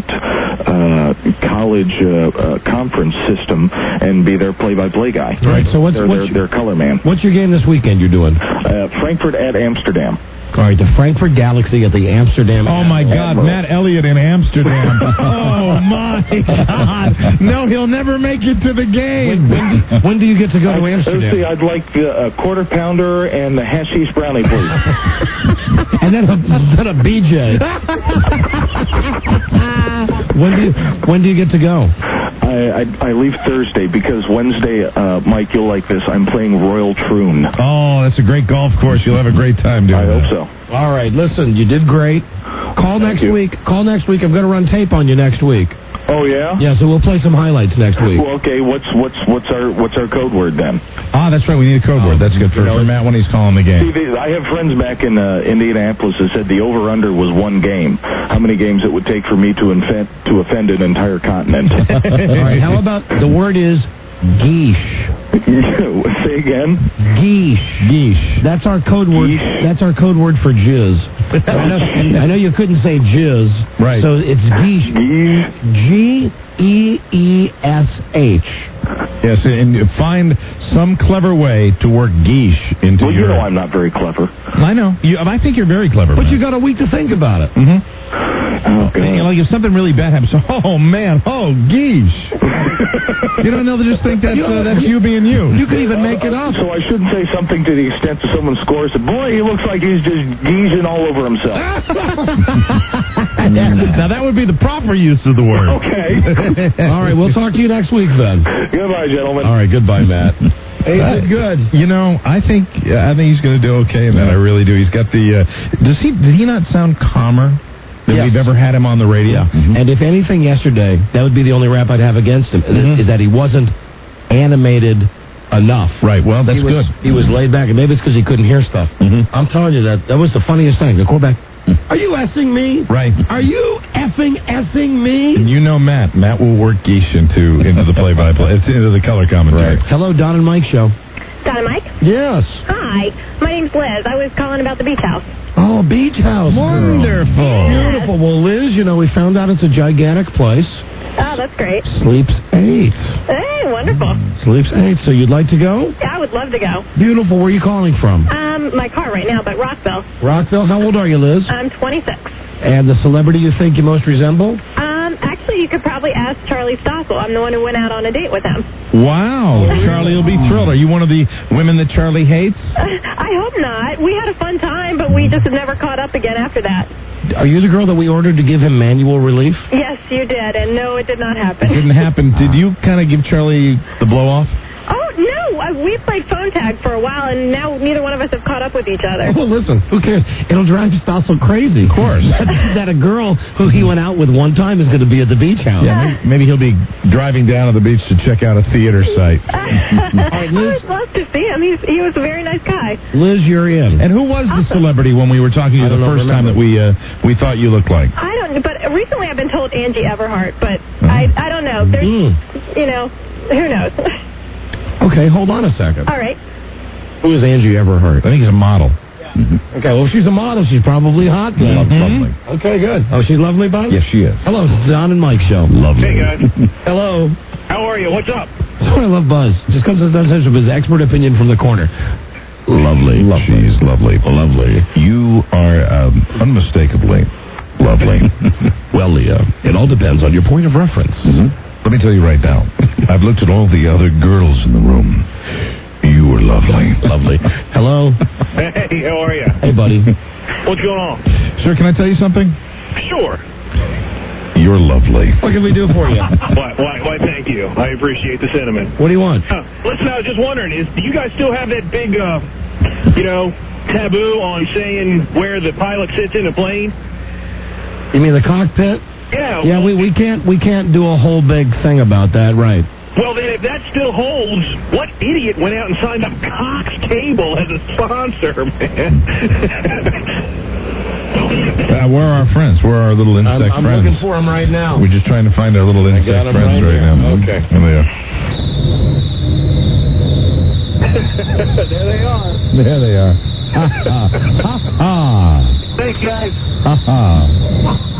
college conference system and be their play-by-play guy. Right. So what's their color man? What's your game this weekend you're doing? Frankfurt at Amsterdam. All right, the Frankfurt Galaxy at the Amsterdam. Oh, my God, Matt Elliott in Amsterdam. Oh, my God. No, he'll never make it to the game. When do you get to go to Amsterdam? Thursday, I'd like a quarter pounder and the hashish brownie, please. And then a BJ. When do you get to go? I leave Thursday because Wednesday, Mike, you'll like this, I'm playing Royal Troon. Oh, that's a great golf course. You'll have a great time doing I that. hope so. All right, listen, you did great. Call next week. I'm going to run tape on you next week. Oh, yeah? Yeah, so we'll play some highlights next week. Well, okay, what's our code word then? Ah, that's right, we need a code word. That's good for Matt when he's calling the game. See, I have friends back in Indianapolis that said the over-under was 1 game. How many games it would take for me to offend an entire continent? All right, how about the word is geesh? Say again? Geesh. That's our code word. Geesh. That's our code word for jizz. I know you couldn't say jizz. Right. So it's geesh. Geesh. Yes, and find some clever way to work geesh into well, your... you know I'm not very clever. I know. I think you're very clever, But man. you got a week to think about it. Mm-hmm. Oh, God. Like if something really bad happens, oh, man, oh, geesh. You don't know, they just think that's you being you. You could even make it up. So I shouldn't say something to the extent that someone scores that, boy, he looks like he's just geezing all over himself. Now, that would be the proper use of the word. Okay. All right, we'll talk to you next week then. Goodbye, gentlemen. All right, goodbye, Matt. Hey, did good. I think he's going to do okay, man. I really do. He's got the... Did he not sound calmer than we've ever had him on the radio? Yeah. Mm-hmm. And if anything yesterday, that would be the only rap I'd have against him, is that he wasn't animated enough. Right, well, that's good. He was laid back, and maybe it's because he couldn't hear stuff. Mm-hmm. I'm telling you, that was the funniest thing. The quarterback, are you S-ing me? Right. Are you effing S-ing me? And you know Matt. Matt will work geesh into the play-by-play. It's into the color commentary. Right. Hello, Don and Mike show. Don and Mike? Yes. Hi, my name's Liz. I was calling about the beach house. Oh, beach house. Wonderful. Beautiful. Well, Liz, we found out it's a gigantic place. Oh, that's great. Sleeps 8. Hey, wonderful. Sleeps 8. So you'd like to go? Yeah, I would love to go. Beautiful. Where are you calling from? My car right now, but Rockville. Rockville. How old are you, Liz? I'm 26. And the celebrity you think you most resemble? Actually, you could probably ask Charlie Stossel. I'm the one who went out on a date with him. Wow. Charlie will be thrilled. Are you one of the women that Charlie hates? I hope not. We had a fun time, but we just have never caught up again after that. Are you the girl that we ordered to give him manual relief? Yes, you did, and no, it did not happen. It didn't happen. Did you kind of give Charlie the blow-off? Oh, no. we played phone tag for a while, and now neither one of us have caught up with each other. Well, listen, who cares? It'll drive Stossel crazy. Of course. That a girl who he went out with one time is going to be at the beach house. Yeah, maybe he'll be driving down to the beach to check out a theater site. I would love to see him. He was a very nice guy. Liz, you're in. And who was the celebrity when we were talking to you the first time that we thought you looked like? I don't know, but recently I've been told Angie Everhart, but I don't know. There's, who knows? Okay, hold on a second. All right. Who is Angie Everhart? I think he's a model. Okay, well, if she's a model, she's probably hot. Lovely. Okay, good. Oh, she's lovely, Buzz? Yes, she is. Hello, it's the Don and Mike Show. Lovely. Hey, guys. Hello. How are you? What's up? That's why I love Buzz. Just comes to the attention with his expert opinion from the corner. Lovely. She's lovely. Lovely. You are unmistakably lovely. Well, Leah, it all depends on your point of reference. Let me tell you right now, I've looked at all the other girls in the room. You were lovely. Lovely. Hello. Hey, how are you? Hey, buddy. What's going on? Sir, can I tell you something? Sure. You're lovely. What can we do for you? Why, thank you. I appreciate the sentiment. What do you want? Listen, I was just wondering, do you guys still have that big, taboo on saying where the pilot sits in a plane? You mean the cockpit? Yeah. Yeah, we can't do a whole big thing about that, right? Well, then, if that still holds, what idiot went out and signed up Cox Cable as a sponsor, man? Where are our friends? Where are our little insect I'm friends? looking for them right now. We're just trying to find our little insect friends right now. Okay. There they are. There they are. There they are. Ha ha. Ha ha. Thanks, guys. Ha ha.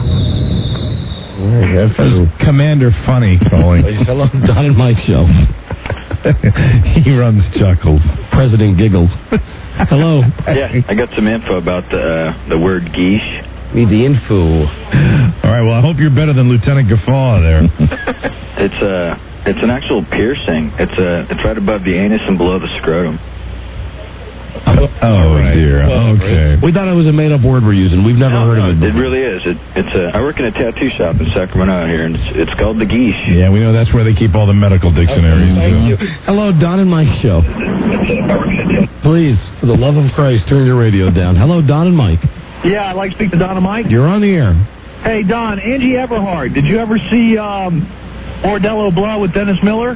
That's Commander Funny calling. Hello, Don and Mike Show. He runs Chuckles. President Giggles. Hello. Yeah, I got some info about the word geesh. Need the info. All right, well, I hope you're better than Lieutenant Guffaw there. It's an actual piercing. It's right above the anus and below the scrotum. Oh, right. Dear. Well, okay. We thought it was a made-up word we're using. We've never heard of it before. It really is. I work in a tattoo shop in Sacramento out here, and it's called the geesh. Yeah, we know that's where they keep all the medical dictionaries. Okay, thank you. Hello, Don and Mike Show. Please, for the love of Christ, turn your radio down. Hello, Don and Mike. Yeah, I'd like to speak to Don and Mike. You're on the air. Hey, Don, Angie Everhart. Did you ever see Bordello Blood with Dennis Miller?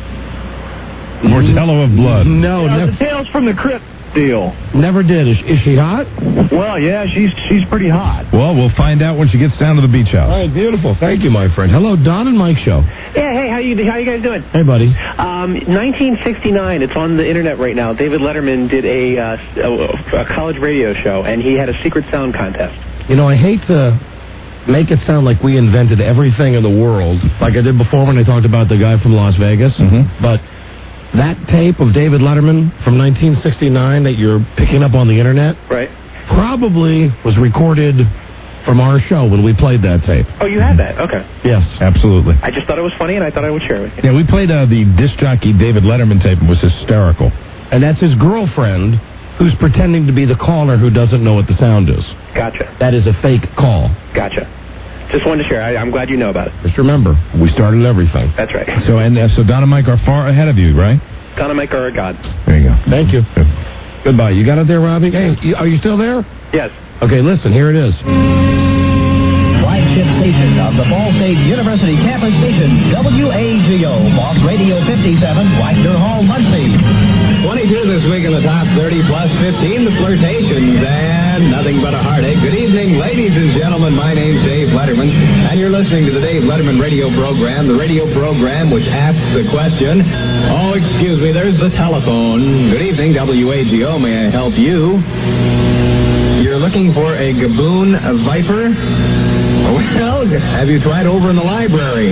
Mortello of Blood. No, never. The Tales from the Crypt deal. Never did. Is she hot? Well, yeah, she's pretty hot. Well, we'll find out when she gets down to the beach house. All right, beautiful. Thank you, my friend. Hello, Don and Mike Show. Yeah, hey, how you guys doing? Hey, buddy. 1969, it's on the internet right now. David Letterman did a college radio show, and he had a secret sound contest. You know, I hate to make it sound like we invented everything in the world, like I did before when I talked about the guy from Las Vegas, but that tape of David Letterman from 1969 that you're picking up on the internet right, probably was recorded from our show when we played that tape. Oh, you had that? Okay. Yes. Absolutely. I just thought it was funny, and I thought I would share it with you. Yeah, we played the disc jockey David Letterman tape. It was hysterical. And that's his girlfriend who's pretending to be the caller who doesn't know what the sound is. Gotcha. That is a fake call. Gotcha. Just wanted to share. I'm glad you know about it. Just remember, we started everything. That's right. So Don and Mike are far ahead of you, right? Don and Mike are a god. There you go. Thank you. Good. Goodbye. You got it there, Robbie? Hey, are you still there? Yes. Okay, listen, here it is. Flagship station of the Ball State University campus station, WAGO, Boss Radio 57, Wagner Hall, Muncie. 22 this week in the top 30 plus 15, the flirtations, and nothing but a heartache. Good evening, ladies and gentlemen. My name's Dave Letterman, and you're listening to the Dave Letterman radio program, the radio program which asks the question, oh, excuse me, there's the telephone. Good evening, WAGO. May I help you? You're looking for a Gaboon Viper? Well, have you tried over in the library?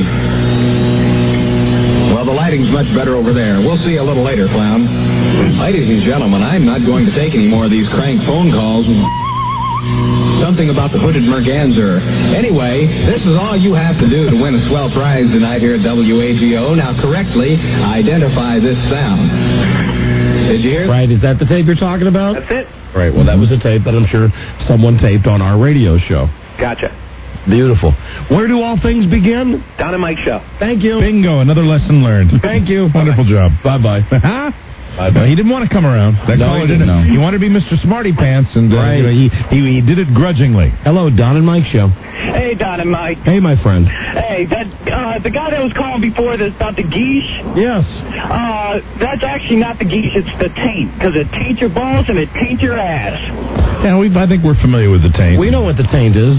Well, the lighting's much better over there. We'll see you a little later, clown. Ladies and gentlemen, I'm not going to take any more of these crank phone calls. Something about the hooded merganser. Anyway, this is all you have to do to win a swell prize tonight here at WAGO. Now, correctly identify this sound. Did you hear? Right, is that the tape you're talking about? That's it. Right, well, that was a tape that I'm sure someone taped on our radio show. Gotcha. Beautiful. Where do all things begin? Don and Mike Show. Thank you. Bingo, another lesson learned. Thank you. Wonderful job. Bye-bye. No, he didn't want to come around. That No, caller he didn't. He wanted to be Mr. Smarty Pants, and Right. he did it grudgingly. Hello, Don and Mike Show. Hey, Don and Mike. Hey, my friend. Hey, that the guy that was calling before this about the geese. Yes. That's actually not the geese. It's the taint, because it taints your balls and it taints your ass. Yeah, I think we're familiar with the taint. We know what the taint is.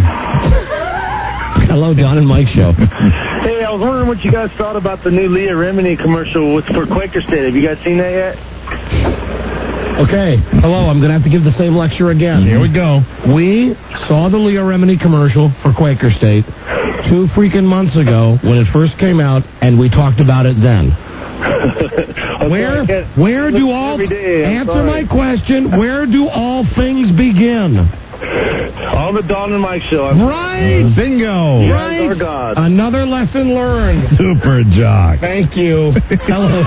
Hello, Don and Mike Show. Hey, I was wondering what you guys thought about the new Leah Remini commercial for Quaker State. Have you guys seen that yet? Okay. Hello, I'm going to have to give the same lecture again. Here we go. We saw the Leah Remini commercial for Quaker State 2 freaking months ago when it first came out, and we talked about it then. Where do all... Answer my question. Where do all things begin? On the Don and Mike Show. Right. Bingo. You Right. guys are God. Another lesson learned. Super jock. Thank you. Hello.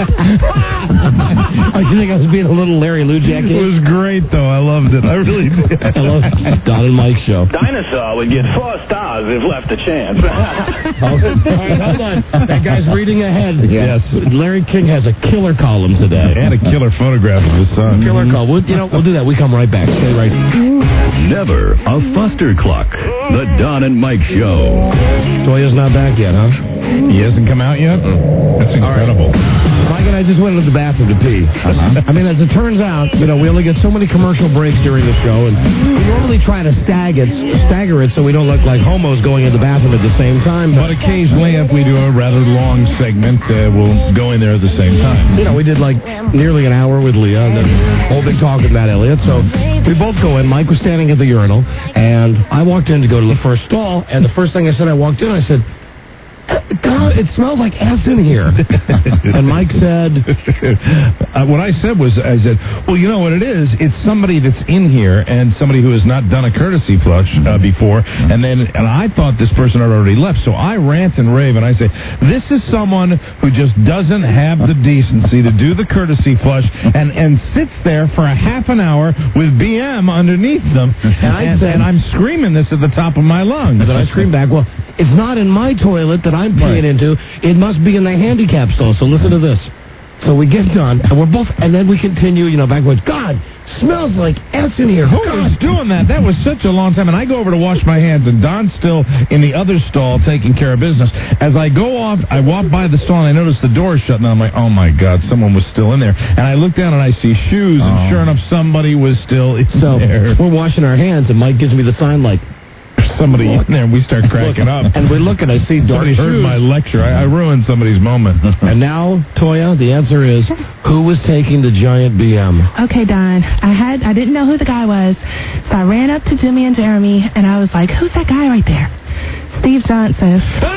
Oh, you think I was being a little Larry Lou Jacky? It was great, though. I loved it. I really did. Hello, Don and Mike Show. Dinosaur would get 4 stars if left a chance. All right, hold on. That guy's reading ahead. Yes. Larry King has a killer column today. And a killer photograph of his son. Killer column. We'll do that. We come right back. Stay right here. Never a fuster cluck. The Don and Mike Show. Toya's not back yet, huh? He hasn't come out yet? That's incredible. Mike and I just went to the bathroom to pee. I mean, as it turns out, we only get so many commercial breaks during the show, and we normally try to stagger it so we don't look like homos going in the bathroom at the same time. But occasionally, if we do a rather long segment, we'll go in there at the same time. We did like nearly an hour with Leah, and then a whole big talk with Matt Elliott. So we both go in. Mike was standing at the urinal, and I walked in to go to the first stall, and the first thing I said, I walked in, I said, God, it smells like ass in here. And Mike said... what I said was, well, you know what it is? It's somebody that's in here and somebody who has not done a courtesy flush before. And I thought this person had already left. So I rant and rave and I say, this is someone who just doesn't have the decency to do the courtesy flush and sits there for a half an hour with BM underneath them. And I'm screaming this at the top of my lungs. And then I screamed back, well, it's not in my toilet that I'm peeing into. It must be in the handicap stall. So listen to this. So we get done, and then we continue, backwards. God, smells like ass in here. Who was doing that? That was such a long time. And I go over to wash my hands, and Don's still in the other stall taking care of business. As I go off, I walk by the stall, and I notice the door is shut, and I'm like, oh, my God, someone was still in there. And I look down, and I see shoes, and sure enough, somebody was still in there. We're washing our hands, and Mike gives me the sign like, somebody in there, and we start cracking up. And we look, and I see dark Somebody heard shoes. my lecture. I ruined somebody's moment. And now, Toya, the answer is, who was taking the giant BM? Okay, Don. I didn't know who the guy was, so I ran up to Jimmy and Jeremy, and I was like, who's that guy right there? Steve Johnson.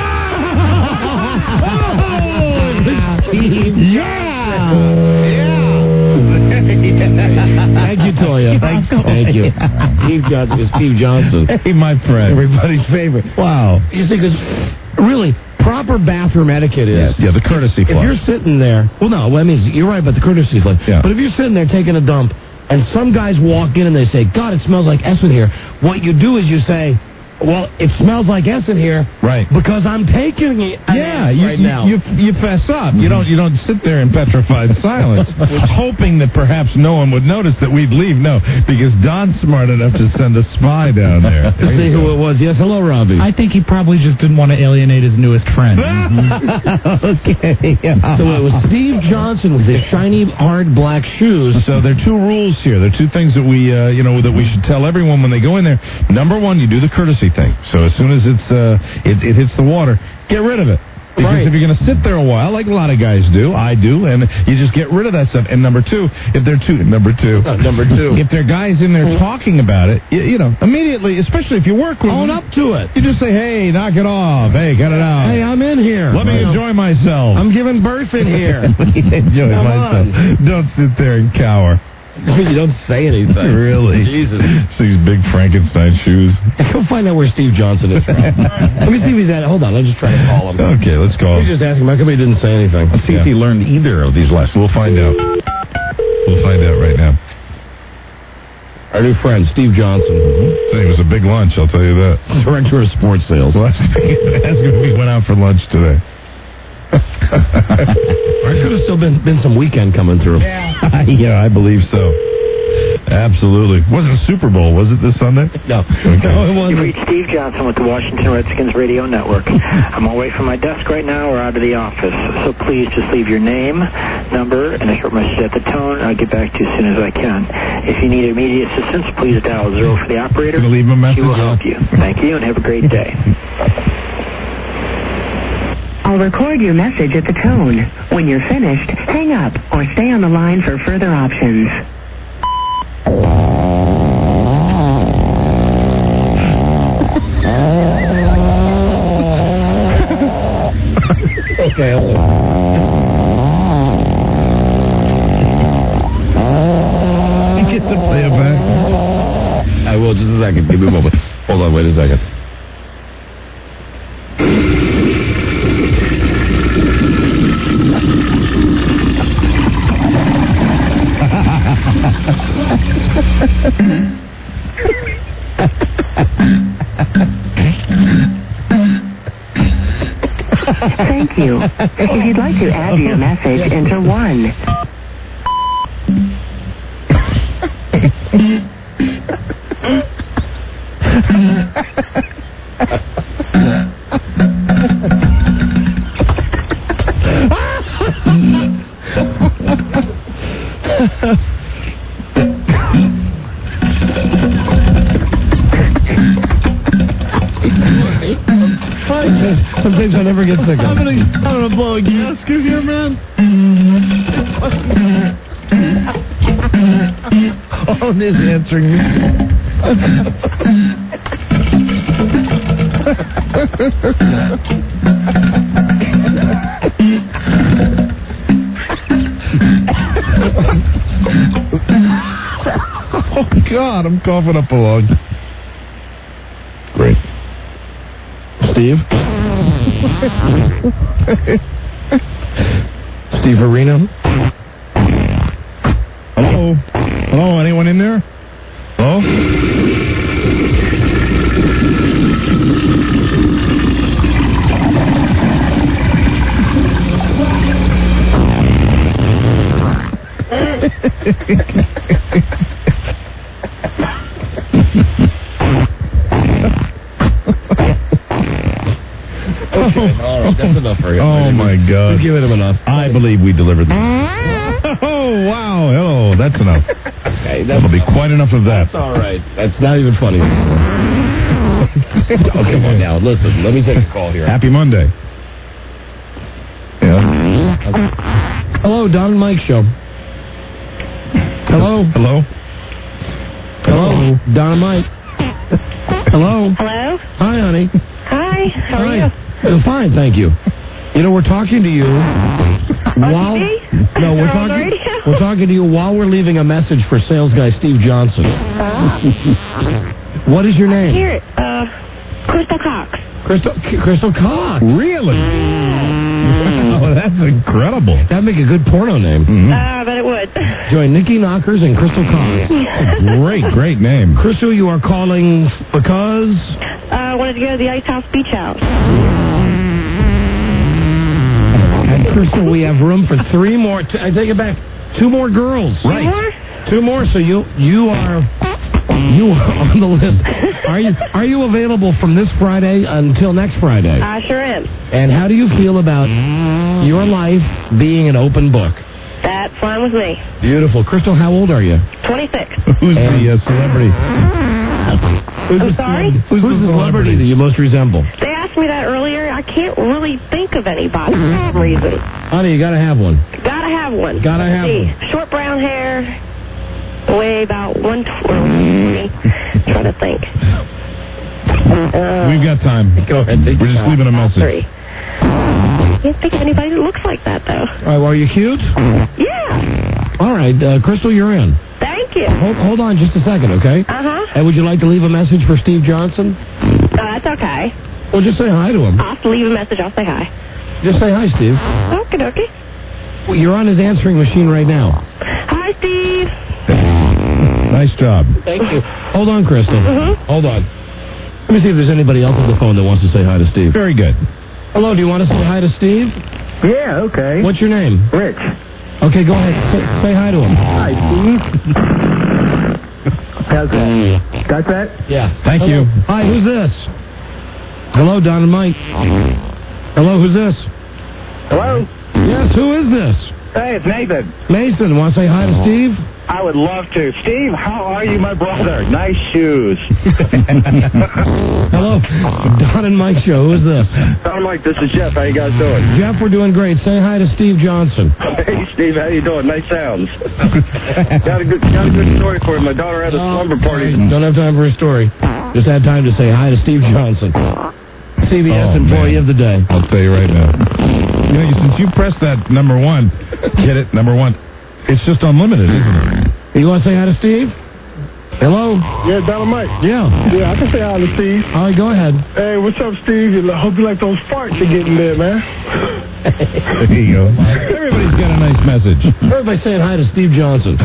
Thank you, Toya. Thank you. Steve Johnson. Hey, my friend. Everybody's favorite. Wow. You see, because really, proper bathroom etiquette is... Yeah, the courtesy If flush. you're sitting there... Well, no, I mean, you're right about the courtesy flush. Yeah. But if you're sitting there taking a dump, and some guys walk in and they say, God, it smells like S in here, what you do is you say... Well, it smells like S in here, right? Because I'm taking it. Right now. You fess up. You don't sit there in petrified silence, hoping that perhaps no one would notice that we'd leave. No, because Don's smart enough to send a spy down there. To see who it was. Yes, hello, Robbie. I think he probably just didn't want to alienate his newest friend. Okay. Yeah. So it was Steve Johnson with his shiny, hard black shoes. So there are two rules here. There are two things that we that we should tell everyone when they go in there. Number one, you do the courtesy thing. So as soon as it hits the water, get rid of it. Because if you're going to sit there a while, like a lot of guys do, I do, and you just get rid of that stuff. And number two, if there are guys in there talking about it, you know, immediately, especially if you work with own them, up to it. You just say, hey, knock it off. Hey, cut it out. Hey, I'm in here. Let me enjoy myself. I'm giving birth in here. Let me enjoy myself. Don't sit there and cower. You don't say anything. Really? Jesus. These big Frankenstein shoes. Go find out where Steve Johnson is from. Let me see if he's at. Hold on, I'll just try to call him. Okay, let's call him. We just asked him. How come he didn't say anything? Let's see if he learned either of these lessons. We'll find out. We'll find out right now. Our new friend, Steve Johnson. It was a big lunch, I'll tell you that. Director of sports sales. Well, ask him if he went out for lunch today. could have still been some weekend coming through. Yeah, I believe so. Absolutely. Wasn't a Super Bowl, was it, this Sunday? No. Okay. No, it wasn't. You reached Steve Johnson with the Washington Redskins Radio Network. I'm away from my desk right now or out of the office, so please just leave your name, number, and a short message at the tone. I'll get back to you as soon as I can. If you need immediate assistance, please dial 0 for the operator. Gonna leave him a message? She will help you. Thank you, and have a great day. I'll record your message at the tone. When you're finished, hang up or stay on the line for further options. Okay. Get to play it back. I will, just a second. Give me a moment. Hold on, wait a second. Thank you. If you'd like to add your message, enter 1. Sometimes I never get sick of I'm gonna blow a gasket here, man. Phone is answering me. Oh, God, I'm coughing up a lung. Great. Steve? Steve Arena? Hello? Hello, anyone in there? Hello? All right, that's enough for you. Oh, my God. We've given him enough. I believe we delivered this. Oh, wow. Hello. That's enough. Okay, That'll be quite enough of that. That's all right. That's not even funny. Oh, come on now. Listen, let me take a call here. Happy Monday. Yeah. Hello, Don and Mike Show. Hello. Hello. Hello. Don and Mike. Hello. Hello? Hi, honey. Hi. How are you? Fine, thank you. You know, we're talking to you while... No, we're talking to you while we're leaving a message for sales guy Steve Johnson. What is your name? Here, Crystal Cox. Crystal Cox. Really? Oh, that's incredible. That'd make a good porno name. I bet it would. Join Nikki Knockers and Crystal Cox. Great name. Crystal, you are calling because... I wanted to go to the Ice House Beach House. And Crystal, we have room for 3 more. I take it back. 2 more girls. Right. 2 more. So you are on the list. Are you available from this Friday until next Friday? I sure am. And how do you feel about your life being an open book? That's fine with me. Beautiful. Crystal, how old are you? 26. Who's the celebrity? I'm sorry? Who's the celebrity that you most resemble? They asked me that earlier. I can't really think of anybody for some reason. Honey, you got to have one. Gotta have one. Gotta have one. Short brown hair, weigh about 120. Trying to think. We've got time. Go ahead. We're just leaving a message. 3. Can't think of anybody that looks like that, though. All right, well, are you cute? Yeah. All right, Crystal, you're in. Thank you. Hold on just a second, okay? Uh-huh. And would you like to leave a message for Steve Johnson? That's okay. Well, just say hi to him. I'll have to leave a message. I'll say hi. Just say hi, Steve. Okie dokie. Well, you're on his answering machine right now. Hi, Steve. Nice job. Thank you. Hold on, Crystal. Mm-hmm. Hold on. Let me see if there's anybody else on the phone that wants to say hi to Steve. Very good. Hello, do you want to say hi to Steve? Yeah, okay. What's your name? Rich. Okay, go ahead. Say hi to him. Hi, Steve. How's that? Got that? Yeah. Thank you. Hi, who's this? Hello, Don and Mike. Hello, who's this? Hello? Yes, who is this? Hey, it's Nathan. Mason, want to say hi to Steve? I would love to. Steve, how are you, my brother? Nice shoes. Hello, Don and Mike show. Who's this? Don Mike, this is Jeff. How you guys doing? Jeff, we're doing great. Say hi to Steve Johnson. Hey, Steve, how you doing? Nice sounds. got a good story for you. My daughter had a slumber party. Don't have time for a story. Just had time to say hi to Steve Johnson. CBS Employee of the Day. I'll tell you right now. You know, since you pressed that number 1, get it, number 1, it's just unlimited, isn't it? You want to say hi to Steve? Hello? Yeah, Don Mike. Yeah. Yeah, I can say hi to Steve. All right, go ahead. Hey, what's up, Steve? I hope you like those farts you're getting there, man. There you go. Everybody's got a nice message. Everybody's saying hi to Steve Johnson.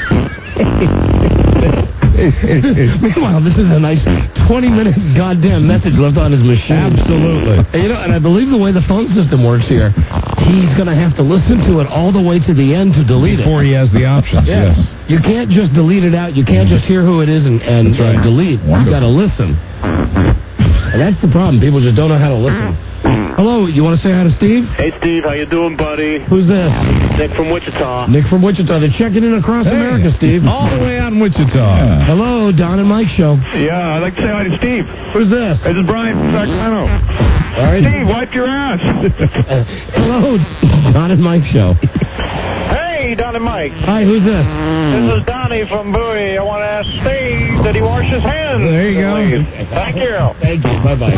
Meanwhile, this is a nice 20-minute goddamn message left on his machine. Absolutely. And I believe the way the phone system works here, he's going to have to listen to it all the way to the end to delete it. Before he has the options, yes. You can't just delete it out. You can't just hear who it is and delete. You've got to listen. And that's the problem. People just don't know how to listen. Hello, you want to say hi to Steve? Hey, Steve, how you doing, buddy? Who's this? Nick from Wichita. Nick from Wichita. They're checking in across America, Steve. All the way out in Wichita. Yeah. Hello, Don and Mike show. Yeah, I'd like to say hi to Steve. Who's this? This is Brian from Sacramento. All right. Steve, wipe your ass. Hello, Don and Mike show. Hey, Don and Mike. Hi, who's this? This is Donnie from Bowie. I want to ask Steve that he wash his hands. There you go. Thank you. Thank you. Bye-bye.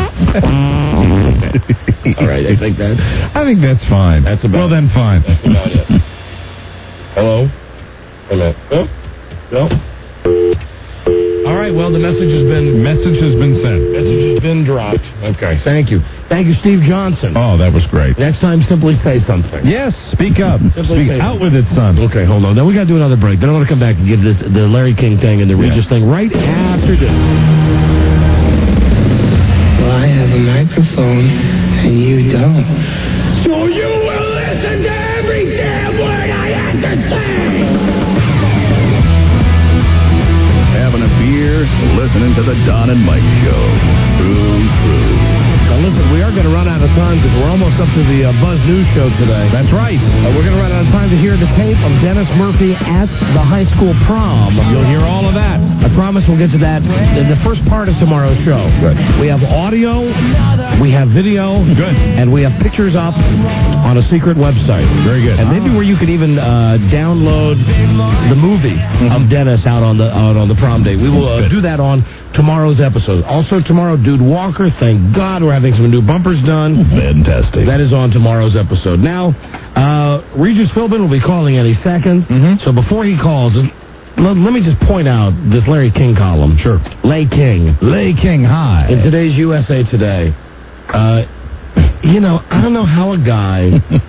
All right, I think that's fine. That's about well, then fine. That's about it. Hello? Hello? Oh? No? All right, well, the message has been sent. Message has been dropped. Okay, thank you. Thank you, Steve Johnson. Oh, that was great. Next time, simply say something. Yes, speak up. Speak out with it, son. Okay, hold on. Now we got to do another break. Then I want to come back and give the Larry King thing and the Regis thing right after this. Well, I have a microphone and you don't. So you will listen to every damn word I have to say. Having a beer, listening to the Don and Mike show. True. Now listen, we are going to run out of time because we're almost up to the Buzz News show today. That's right. We're going to run out of time to hear the tape of Dennis Murphy at the high school prom. You'll hear all of that. I promise we'll get to that in the first part of tomorrow's show. Good. We have audio, we have video, good, and we have pictures up on a secret website. Very good. And maybe where you can even download the movie of Dennis out on the prom day. We will do that on tomorrow's episode. Also tomorrow, Dude Walker. Thank God we're having some new bumpers done. Fantastic. That is on tomorrow's episode. Now, Regis Philbin will be calling any second. So before he calls, let me just point out this Larry King column. Sure. Lay King, hi. In today's USA Today. I don't know how a guy...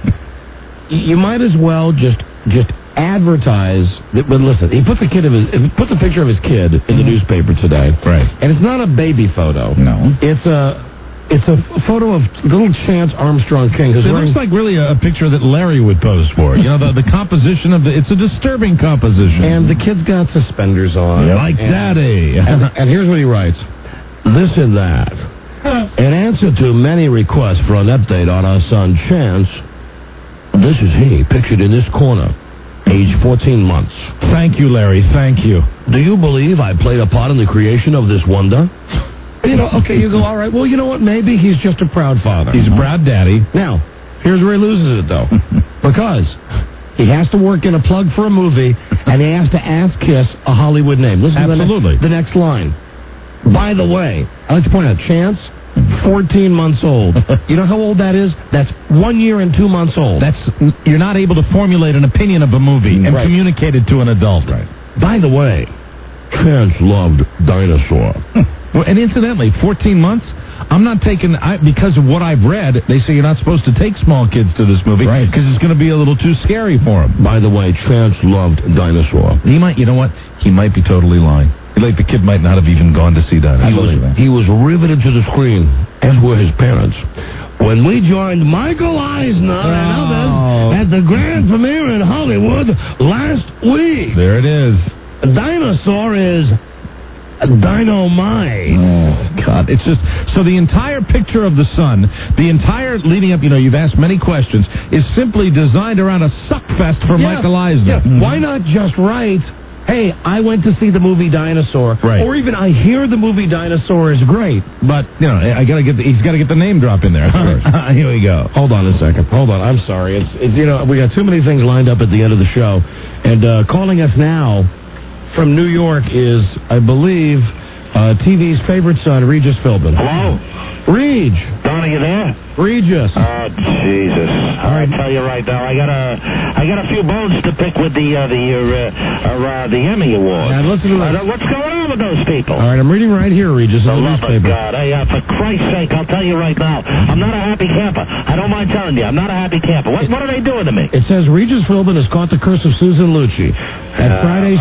you might as well just advertise, but listen, he puts a picture of his kid in the newspaper today. Right. And it's not a baby photo. No. It's a photo of little Chance Armstrong King. It looks like really a picture that Larry would pose for. The composition of it's a disturbing composition. And the kid's got suspenders on. Like Daddy. And here's what he writes. This and that. In answer to many requests for an update on our son Chance, this is he, pictured in this corner. Age 14 months. Thank you, Larry. Thank you. Do you believe I played a part in the creation of this wonder? Okay, you go, all right, well, you know what? Maybe he's just a proud father. He's a proud daddy. Now, here's where he loses it, though. Because he has to work in a plug for a movie, and he has to ask Kiss a Hollywood name. Listen Absolutely. to the next line. By the way, I'd like to point out, Chance, 14 months old. You know how old that is? That's 1 year and 2 months old. You're not able to formulate an opinion of a movie and communicate it to an adult. Right. By the way, Chance loved Dinosaur. Well, and incidentally, 14 months, I'm not taking, because of what I've read, they say you're not supposed to take small kids to this movie because it's going to be a little too scary for them. By the way, Chance loved Dinosaur. You know what? He might be totally lying. Like the kid might not have even gone to see Dinosaur. He was riveted to the screen, as were his parents. When we joined Michael Eisner and others at the grand premiere in Hollywood last week. There it is. Dinosaur is dynamite. Oh, God. It's just, so the entire picture of the sun, the entire leading up, you've asked many questions, is simply designed around a suckfest for Michael Eisner. Yeah. Why not just write, hey, I went to see the movie Dinosaur, right. Or even I hear the movie Dinosaur is great, but I gotta get he's got to get the name drop in there. Of course. Here we go. Hold on a second. Hold on. I'm sorry. It's we got too many things lined up at the end of the show, and calling us now from New York is, I believe, TV's favorite son, Regis Philbin. Hello, Reg. Don, are you there? Regis. Oh, Jesus! I tell you right now, I got a few bones to pick with the Emmy Awards. Now listen to this. What's going on with those people? All right, I'm reading right here, Regis, in the love of newspaper. God, hey, for Christ's sake, I'll tell you right now, I'm not a happy camper. I don't mind telling you, I'm not a happy camper. What are they doing to me? It says Regis Philbin has caught the curse of Susan Lucci at Friday's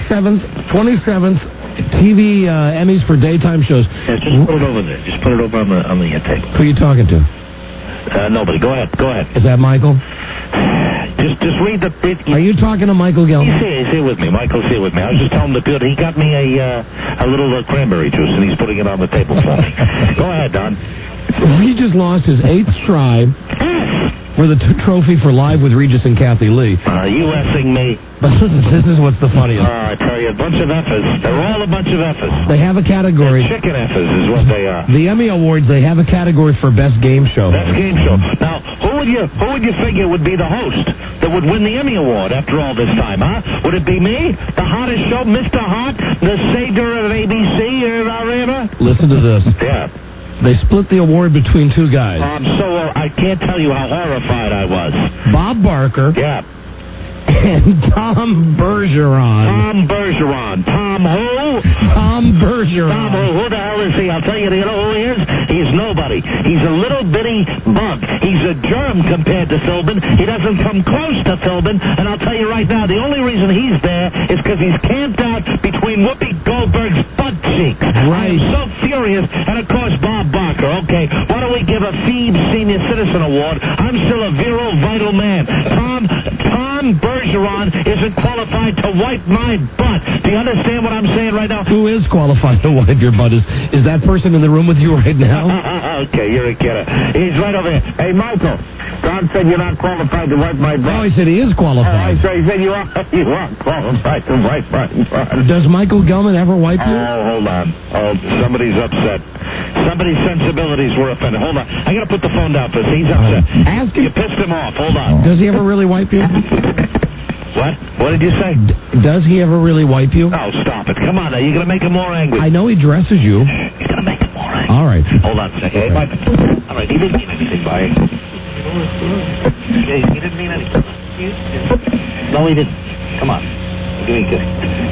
27th TV Emmys for daytime shows. Yeah, just put it over there. Just put it over on the table. Who are you talking to? Nobody. Go ahead. Is that Michael? Just read the bit. Are you talking to Michael Gelman? He's here with me. Michael's here with me. I was just telling him he got me a little cranberry juice, and he's putting it on the table for me. Go ahead, Don. He just lost his 8th try for the trophy for Live with Regis and Kathy Lee. You effing me. But listen, this is what's the funniest. I tell you, a bunch of effers. They're all a bunch of effers. They have a category. They're chicken effers is what they are. The Emmy Awards, they have a category for Best Game Show. Best Game Show. Now, who would you figure would be the host that would win the Emmy Award after all this time, huh? Would it be me? The hottest show, Mr. Hot, the savior of ABC, or whatever? Listen to this. Yeah. They split the award between two guys. I can't tell you how horrified I was. Bob Barker. Yeah. And Tom Bergeron. Tom who? Tom Bergeron. Tom who the hell is he? I'll tell you, who he is? He's nobody. He's a little bitty bug. He's a germ compared to Philbin. He doesn't come close to Philbin. And I'll tell you right now, the only reason he's there is because he's camped out between Whoopi Goldberg's butt cheeks. Right. I'm so furious. And of course, Bob Barker. Okay, why don't we give a Phoebe Senior Citizen Award? I'm still a virile, vital man. Tom Bergeron isn't qualified to wipe my butt. Do you understand what I'm saying right now? Who is qualified to wipe your butt? Is that person in the room with you right now? Okay, you're a kidder. He's right over here. Hey, Michael. Don said you're not qualified to wipe my butt. No, he said he is qualified. So he said you are qualified to wipe my butt. Does Michael Gelman ever wipe you? Oh, hold on. Oh, somebody's upset. Somebody's sensibilities were offended. Hold on. I got to put the phone down first. He's upset. Ask him. You pissed him off. Hold on. Does he ever really wipe you? What? What did you say? Does he ever really wipe you? Oh, stop it. Come on now. You're going to make him more angry. I know he dresses you. You're going to make him more angry. All right. Hold on a second. Hey, Mike. All right. He didn't mean anything by it. He didn't mean anything. No, he didn't. Come on. Give me a kiss.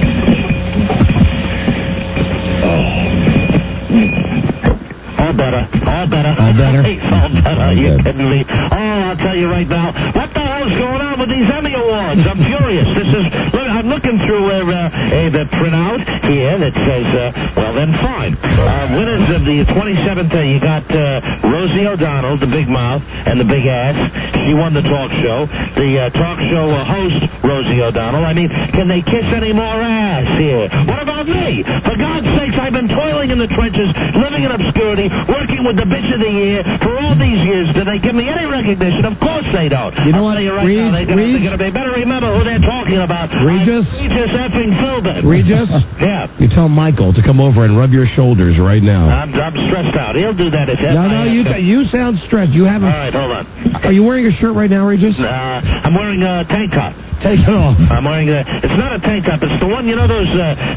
All better. All better? All better. Are you kidding me? Oh, I'll tell you right now. What the hell's going on with these Emmy Awards? I'm furious. Look, I'm looking through the printout here that says, well, then fine. Winners of the 27th, you got Rosie O'Donnell, the big mouth and the big ass. She won the talk show. The talk show host, Rosie O'Donnell. I mean, can they kiss any more ass here? What about me? For God's sakes, I've been toiling in the trenches, living in obscurity, working with the bitch of the year for all these years. Do they give me any recognition? Of course they don't. You know what? They better remember who they're talking about. Regis effing Philbin. Regis? Yeah. You tell Michael to come over and rub your shoulders right now. I'm stressed out. He'll do that if No, you sound stressed. You haven't. All right, hold on. Are you wearing a shirt right now, Regis? I'm wearing a tank top. Take it off. I'm wearing it's not a tank top. It's the one, those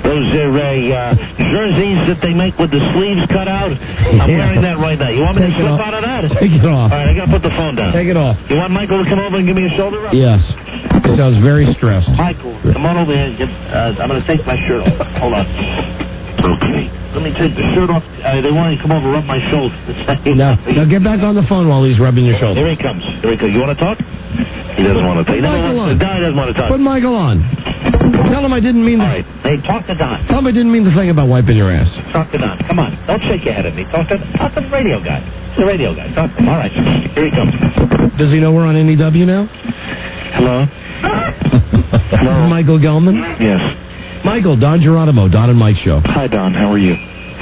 jerseys that they make with the sleeves cut out. I'm wearing that right now. You want me to slip out of that? Take it off. All right, I got to put the phone down. Take it off. You want Michael to come over and give me a shoulder rub? Yes. He sounds very stressed. Michael, come on over here. I'm going to take my shirt off. Hold on. Okay. Let me take the shirt off. They want to come over and rub my shoulder. Now get back on the phone while he's rubbing your shoulder. Here he comes. You want to talk? He doesn't want to take. Put Michael on. Don doesn't want to talk. Put Michael on. Tell him I didn't mean All right. Hey, talk to Don. Tell him I didn't mean the thing about wiping your ass. Talk to Don. Come on. Don't shake your head at me. Talk to the radio guy. The radio guy. Talk to him. All right. Here he comes. Does he know we're on NEW now? Hello? Hello? Michael Gelman? Yes. Michael, Don Geronimo, Don and Mike Show. Hi, Don. How are you?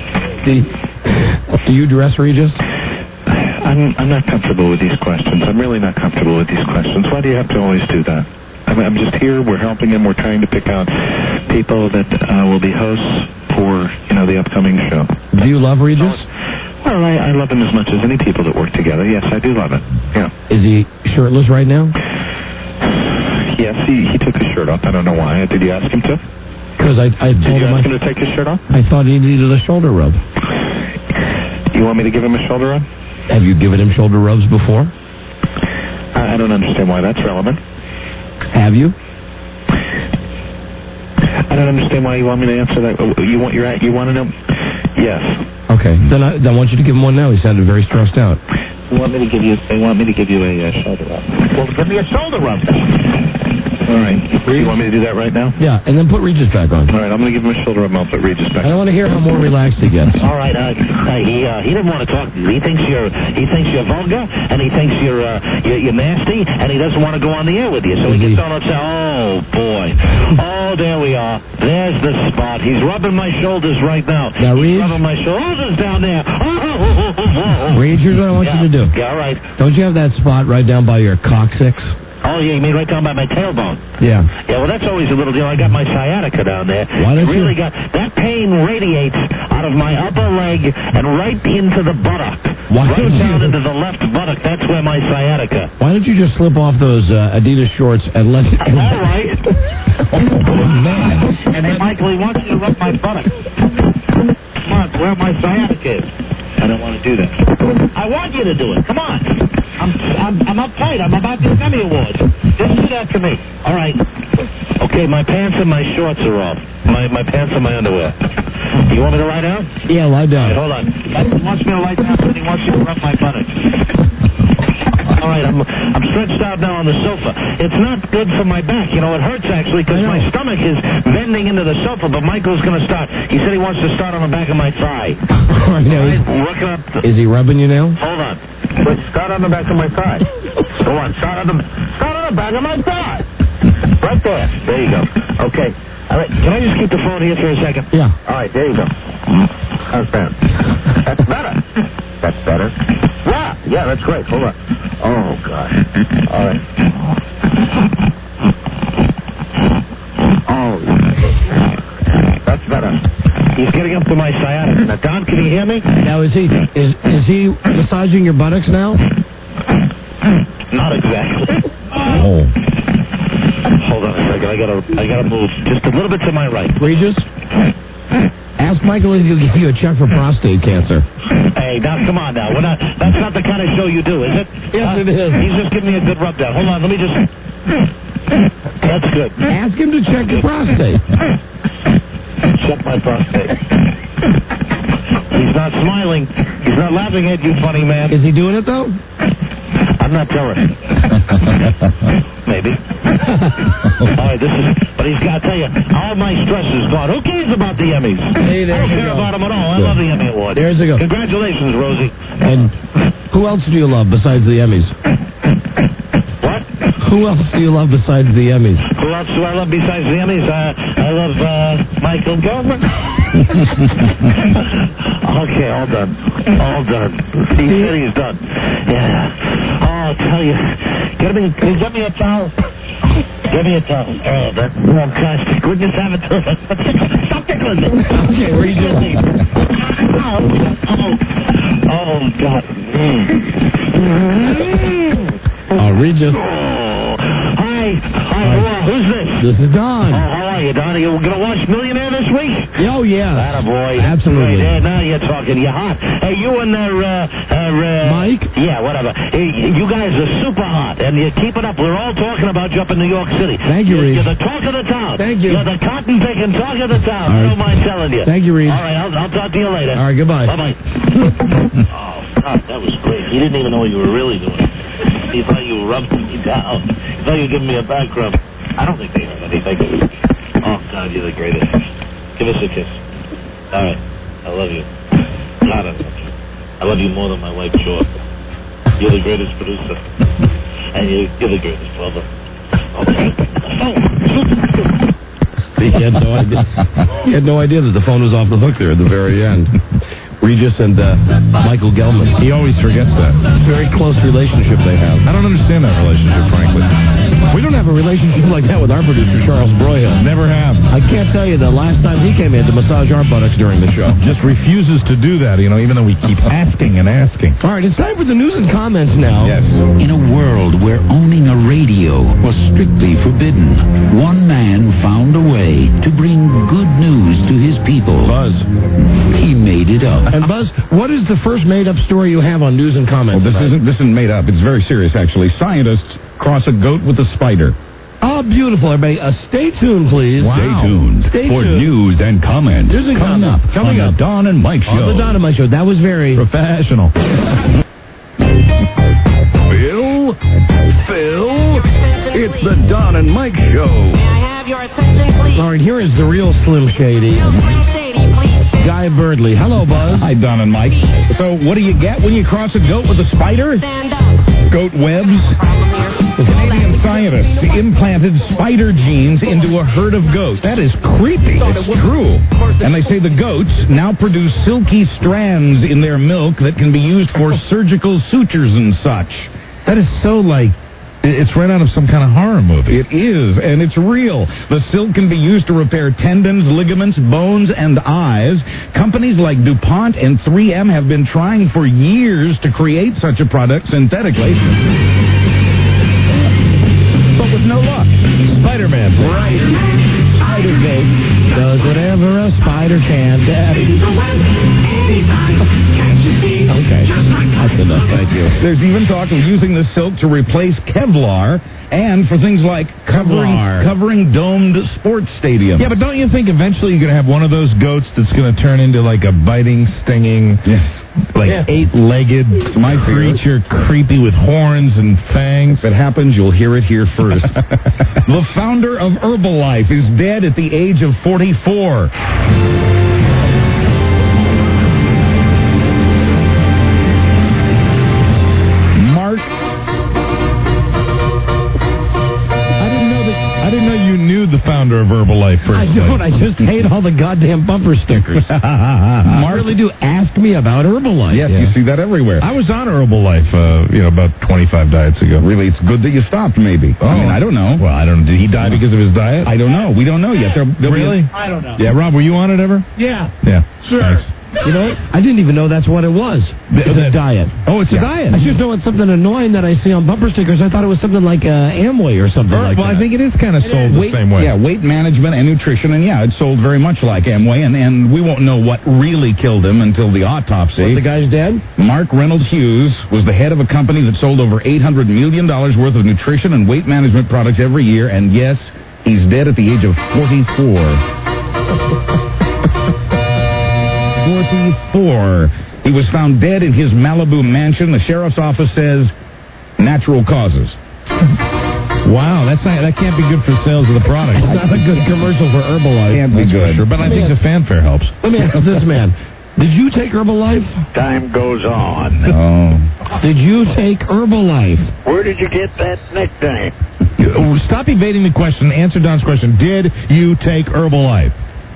Do you dress Regis? I'm not comfortable with these questions. I'm really not comfortable with these questions. Why do you have to always do that? I'm just here. We're helping him. We're trying to pick out people that will be hosts for, the upcoming show. Do you love Regis? Well, I love him as much as any people that work together. Yes, I do love it. Yeah. Is he shirtless right now? Yes, he took his shirt off. I don't know why. Did you ask him to? Because I told Did you him ask him to take his shirt off? I thought he needed a shoulder rub. You want me to give him a shoulder rub? Have you given him shoulder rubs before? I don't understand why that's relevant. Have you? I don't understand why you want me to answer that. You want to know? Yes. Okay. Then I want you to give him one now. He sounded very stressed out. They want me to give you a shoulder rub. Well, give me a shoulder rub. All right. You want me to do that right now? Yeah, and then put Regis back on. All right, I'm going to give him a shoulder rub and I'll put Regis back I want to hear how more relaxed he gets. All right. He didn't want to talk to you. He thinks you're vulgar, and he thinks you're nasty, and he doesn't want to go on the air with you. So he gets on and says, "Oh boy, oh there we are. There's the spot. He's rubbing my shoulders right now. He's rubbing my shoulders down there. Reed, here's what I want you to do. Yeah, all right. Don't you have that spot right down by your coccyx? Oh, yeah, you mean right down by my tailbone? Yeah. Yeah, well, that's always a little deal. I got my sciatica down there. Why don't you? That pain radiates out of my upper leg and right into the buttock. Why right don't down you? into the left buttock. That's where my sciatica. Why don't you just slip off those Adidas shorts and let... All right. Oh, man. And then, Michael, he wants you to rub my buttock. Come on, where my sciatica is. I don't want to do that. I want you to do it. Come on. I'm uptight. I'm about to get Emmy Awards. Just do that to me. All right. Okay, my pants and my shorts are off. My pants and my underwear. You want me to lie down? Yeah, lie down. All right, hold on. He wants me to lie down, but he wants you to rub my buttock. All right, I'm stretched out now on the sofa. It's not good for my back. It hurts actually because my stomach is bending into the sofa, but Michael's going to start. He said he wants to start on the back of my thigh. All right, work up. Is he rubbing you now? Hold on. Wait, start on the back of my thigh. Go on, start on the back of my thigh. Right there. There you go. Okay. All right. Can I just keep the phone here for a second? Yeah. All right, there you go. How's that? That's better. That's better. Yeah, that's great. Hold on. Oh, God. All right. Oh, that's better. He's getting up to my sciatica. Now, Don, can you hear me? Now, is he massaging your buttocks now? Not exactly. Oh. Hold on a second. I gotta move just a little bit to my right. Regis? Ask Michael if he'll give you a check for prostate cancer. Hey, now come on now. That's not the kind of show you do, is it? Yes, it is. He's just giving me a good rub down. Hold on, let me just... That's good. Ask him to check your prostate. Check my prostate. He's not smiling. He's not laughing at you, funny man. Is he doing it, though? I'm not telling. Maybe. All right, but he's got to tell you, all my stress is gone. Who cares about the Emmys? Hey, I don't care about them at all. I love the Emmy Award. There's a go. Congratulations, Rosie. And who else do you love besides the Emmys? What? Who else do you love besides the Emmys? Who else do I love besides the Emmys? I love Michael Gelman. Okay, all done. All done. He said he's done. Yeah. Oh, I'll tell you. Get me a towel. Give me a towel. Oh, that's fantastic. Wouldn't you have it to us? Stop tickling me. Okay, where are you doing? Oh, God. Regis. Hi. Who's this? This is Don. How are you, Don? Are you going to watch Millionaire this week? Oh, yeah. Attaboy. Absolutely. Right, now you're talking. You're hot. Hey, you and Mike? Yeah, whatever. Hey, you guys are super hot, and you keep it up. We're all talking about you up in New York City. Thank you, Reed. You're the talk of the town. Thank you. You're the cotton-picking talk of the town. All right. I don't mind telling you. Thank you, Reed. All right, I'll talk to you later. All right, goodbye. Bye-bye. Oh, God, that was great. He didn't even know what you were really doing. He thought you were rubbing me down. He thought you were giving me a back rub. I don't think they heard anything. Oh, God, you're the greatest. Give us a kiss. All right. I love you. God, I love you. I love you more than my wife, Short. You're the greatest producer. And you're the greatest brother. Okay. He had no idea. He had no idea that the phone was off the hook there at the very end. Regis and Michael Gelman. He always forgets that. Very close relationship they have. I don't understand that relationship, frankly. We don't have a relationship like that with our producer, Charles Broyhill. Never have. I can't tell you the last time he came in to massage our buttocks during the show. Just refuses to do that, you know, even though we keep asking and asking. All right, it's time for the news and comments now. Yes. In a world where owning a radio was strictly forbidden, one man found a way to bring good news to his people. Buzz. He made it up. And Buzz, what is the first made-up story you have on news and comments? Well, this isn't made up. It's very serious, actually. Scientists cross a goat with a spider. Oh, beautiful, everybody. Stay tuned, please. Wow. Stay tuned for news and comments. News and coming comments. up on the Don and Mike Show. On the Don and Mike Show. That was very professional. Phil, it's the Don and Mike Show. May I have your attention, please? All right, here is the real Slim Shady. Guy Birdley. Hello, Buzz. Hi, Don and Mike. So, what do you get when you cross a goat with a spider? Stand up. Goat webs. Canadian scientists implanted spider genes into a herd of goats. That is creepy. It's true. And they say the goats now produce silky strands in their milk that can be used for surgical sutures and such. That is so like... It's right out of some kind of horror movie. It is, and it's real. The silk can be used to repair tendons, ligaments, bones, and eyes. Companies like DuPont and 3M have been trying for years to create such a product synthetically, but with no luck. Spider-Man. Right. Spider-Man does whatever a spider can, Daddy. Okay. That's enough. Thank you. There's even talk of using the silk to replace Kevlar and for things like covering domed sports stadiums. Yeah, but don't you think eventually you're going to have one of those goats that's going to turn into like a biting, stinging, eight-legged creature, creepy with horns and fangs? If it happens, you'll hear it here first. The founder of Herbalife is dead at the age of 44. The founder of Herbalife. I don't. I just hate all the goddamn bumper stickers. I really do. Ask me about Herbalife. Yes, you see that everywhere. I was on Herbalife, about 25 diets ago. Really, it's good that you stopped, maybe. Oh. I mean, I don't know. Well, I don't know. Did he die because of his diet? I don't know. We don't know yet. Really? I don't know. Yeah, Rob, were you on it ever? Yeah. Yeah. Sure. Thanks. You know, I didn't even know that's what it was. It's a diet. Oh, it's a diet. I just know it's something annoying that I see on bumper stickers. I thought it was something like Amway or something like that. Well, I think it is kind of sold the same way. Yeah, weight management and nutrition, and it's sold very much like Amway, and we won't know what really killed him until the autopsy. The guy's dead? Mark Reynolds Hughes was the head of a company that sold over $800 million worth of nutrition and weight management products every year, and yes, he's dead at the age of 44. 44. He was found dead in his Malibu mansion. The sheriff's office says natural causes. Wow, that can't be good for sales of the product. It's not a good commercial for Herbalife. Can't be good. Sure, but I think the fanfare helps. Let me ask this man. Did you take Herbalife? Time goes on. Oh. Did you take Herbalife? Where did you get that nickname? Stop evading the question. Answer Don's question. Did you take Herbalife?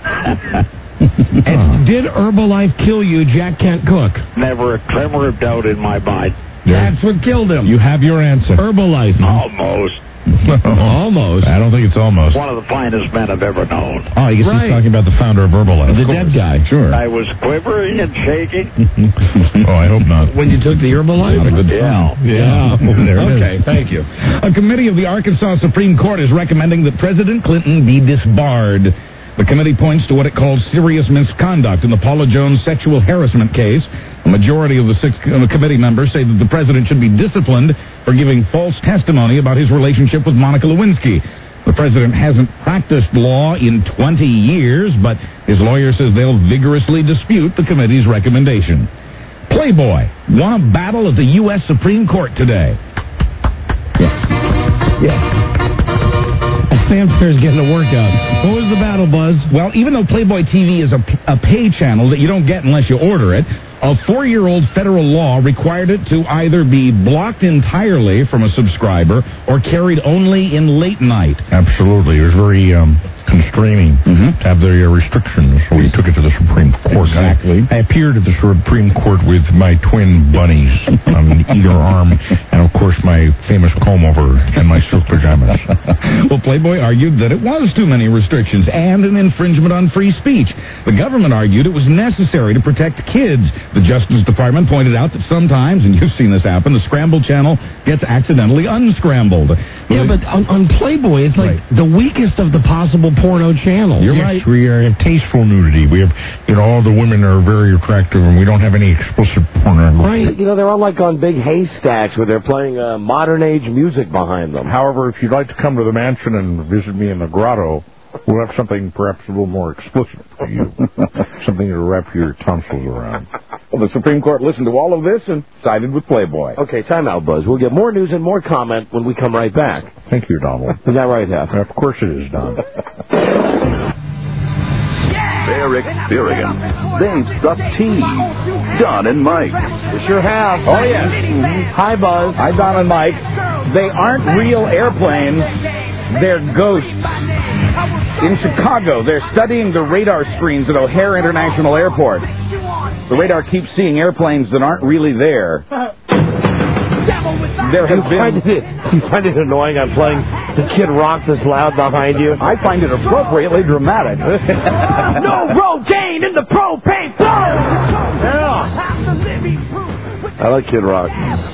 And did Herbalife kill you, Jack Kent Cook? Never a tremor of doubt in my mind. That's what killed him. You have your answer. Herbalife. Almost. Almost. I don't think it's almost. One of the finest men I've ever known. Oh, I guess he's talking about the founder of Herbalife. The dead guy. Sure. I was quivering and shaking. Oh, I hope not. When you took the Herbalife? Not a good Yeah. There it Okay, is. thank you. A committee of the Arkansas Supreme Court is recommending that President Clinton be disbarred. The committee points to what it calls serious misconduct in the Paula Jones sexual harassment case. A majority of the committee members say that the president should be disciplined for giving false testimony about his relationship with Monica Lewinsky. The president hasn't practiced law in 20 years, but his lawyer says they'll vigorously dispute the committee's recommendation. Playboy won a battle at the U.S. Supreme Court today. Sam Fair's getting a workout. What was the battle, Buzz? Well, even though Playboy TV is a pay channel that you don't get unless you order it, a 4-year-old federal law required it to either be blocked entirely from a subscriber or carried only in late night. Absolutely. It was very constraining to have the restrictions, so we took it to the Supreme Court. Exactly. I appeared at the Supreme Court with my twin bunnies on either arm, and of course my famous comb-over and my silk pajamas. Well, Playboy argued that it was too many restrictions and an infringement on free speech. The government argued it was necessary to protect kids. The Justice Department pointed out that sometimes, and you've seen this happen, the scrambled channel gets accidentally unscrambled. Yeah, but on Playboy, it's like the weakest of the possible porno channels. You're right. We have tasteful nudity. We have, all the women are very attractive, and we don't have any explicit pornography. Right. They're all like on big haystacks where they're playing modern-age music behind them. However, if you'd like to come to the mansion and visit me in the grotto, we'll have something perhaps a little more explicit for you. Something to wrap your tonsils around. Well, the Supreme Court listened to all of this and sided with Playboy. Okay, time out, Buzz. We'll get more news and more comment when we come right back. Thank you, Donald. Is that right, Hef? Of course it is, Don. Their experience. They've struck tea. Don and Mike. We sure have. Oh, yes. Hi, Buzz. Hi, Don and Mike. They aren't real airplanes. They're ghosts. In Chicago, they're studying the radar screens at O'Hare International Airport. The radar keeps seeing airplanes that aren't really there. There have been... You find it annoying I'm playing the Kid Rock this loud behind you? I find it appropriately dramatic. No Rogaine in the propane flow! Yeah. I like Kid Rock.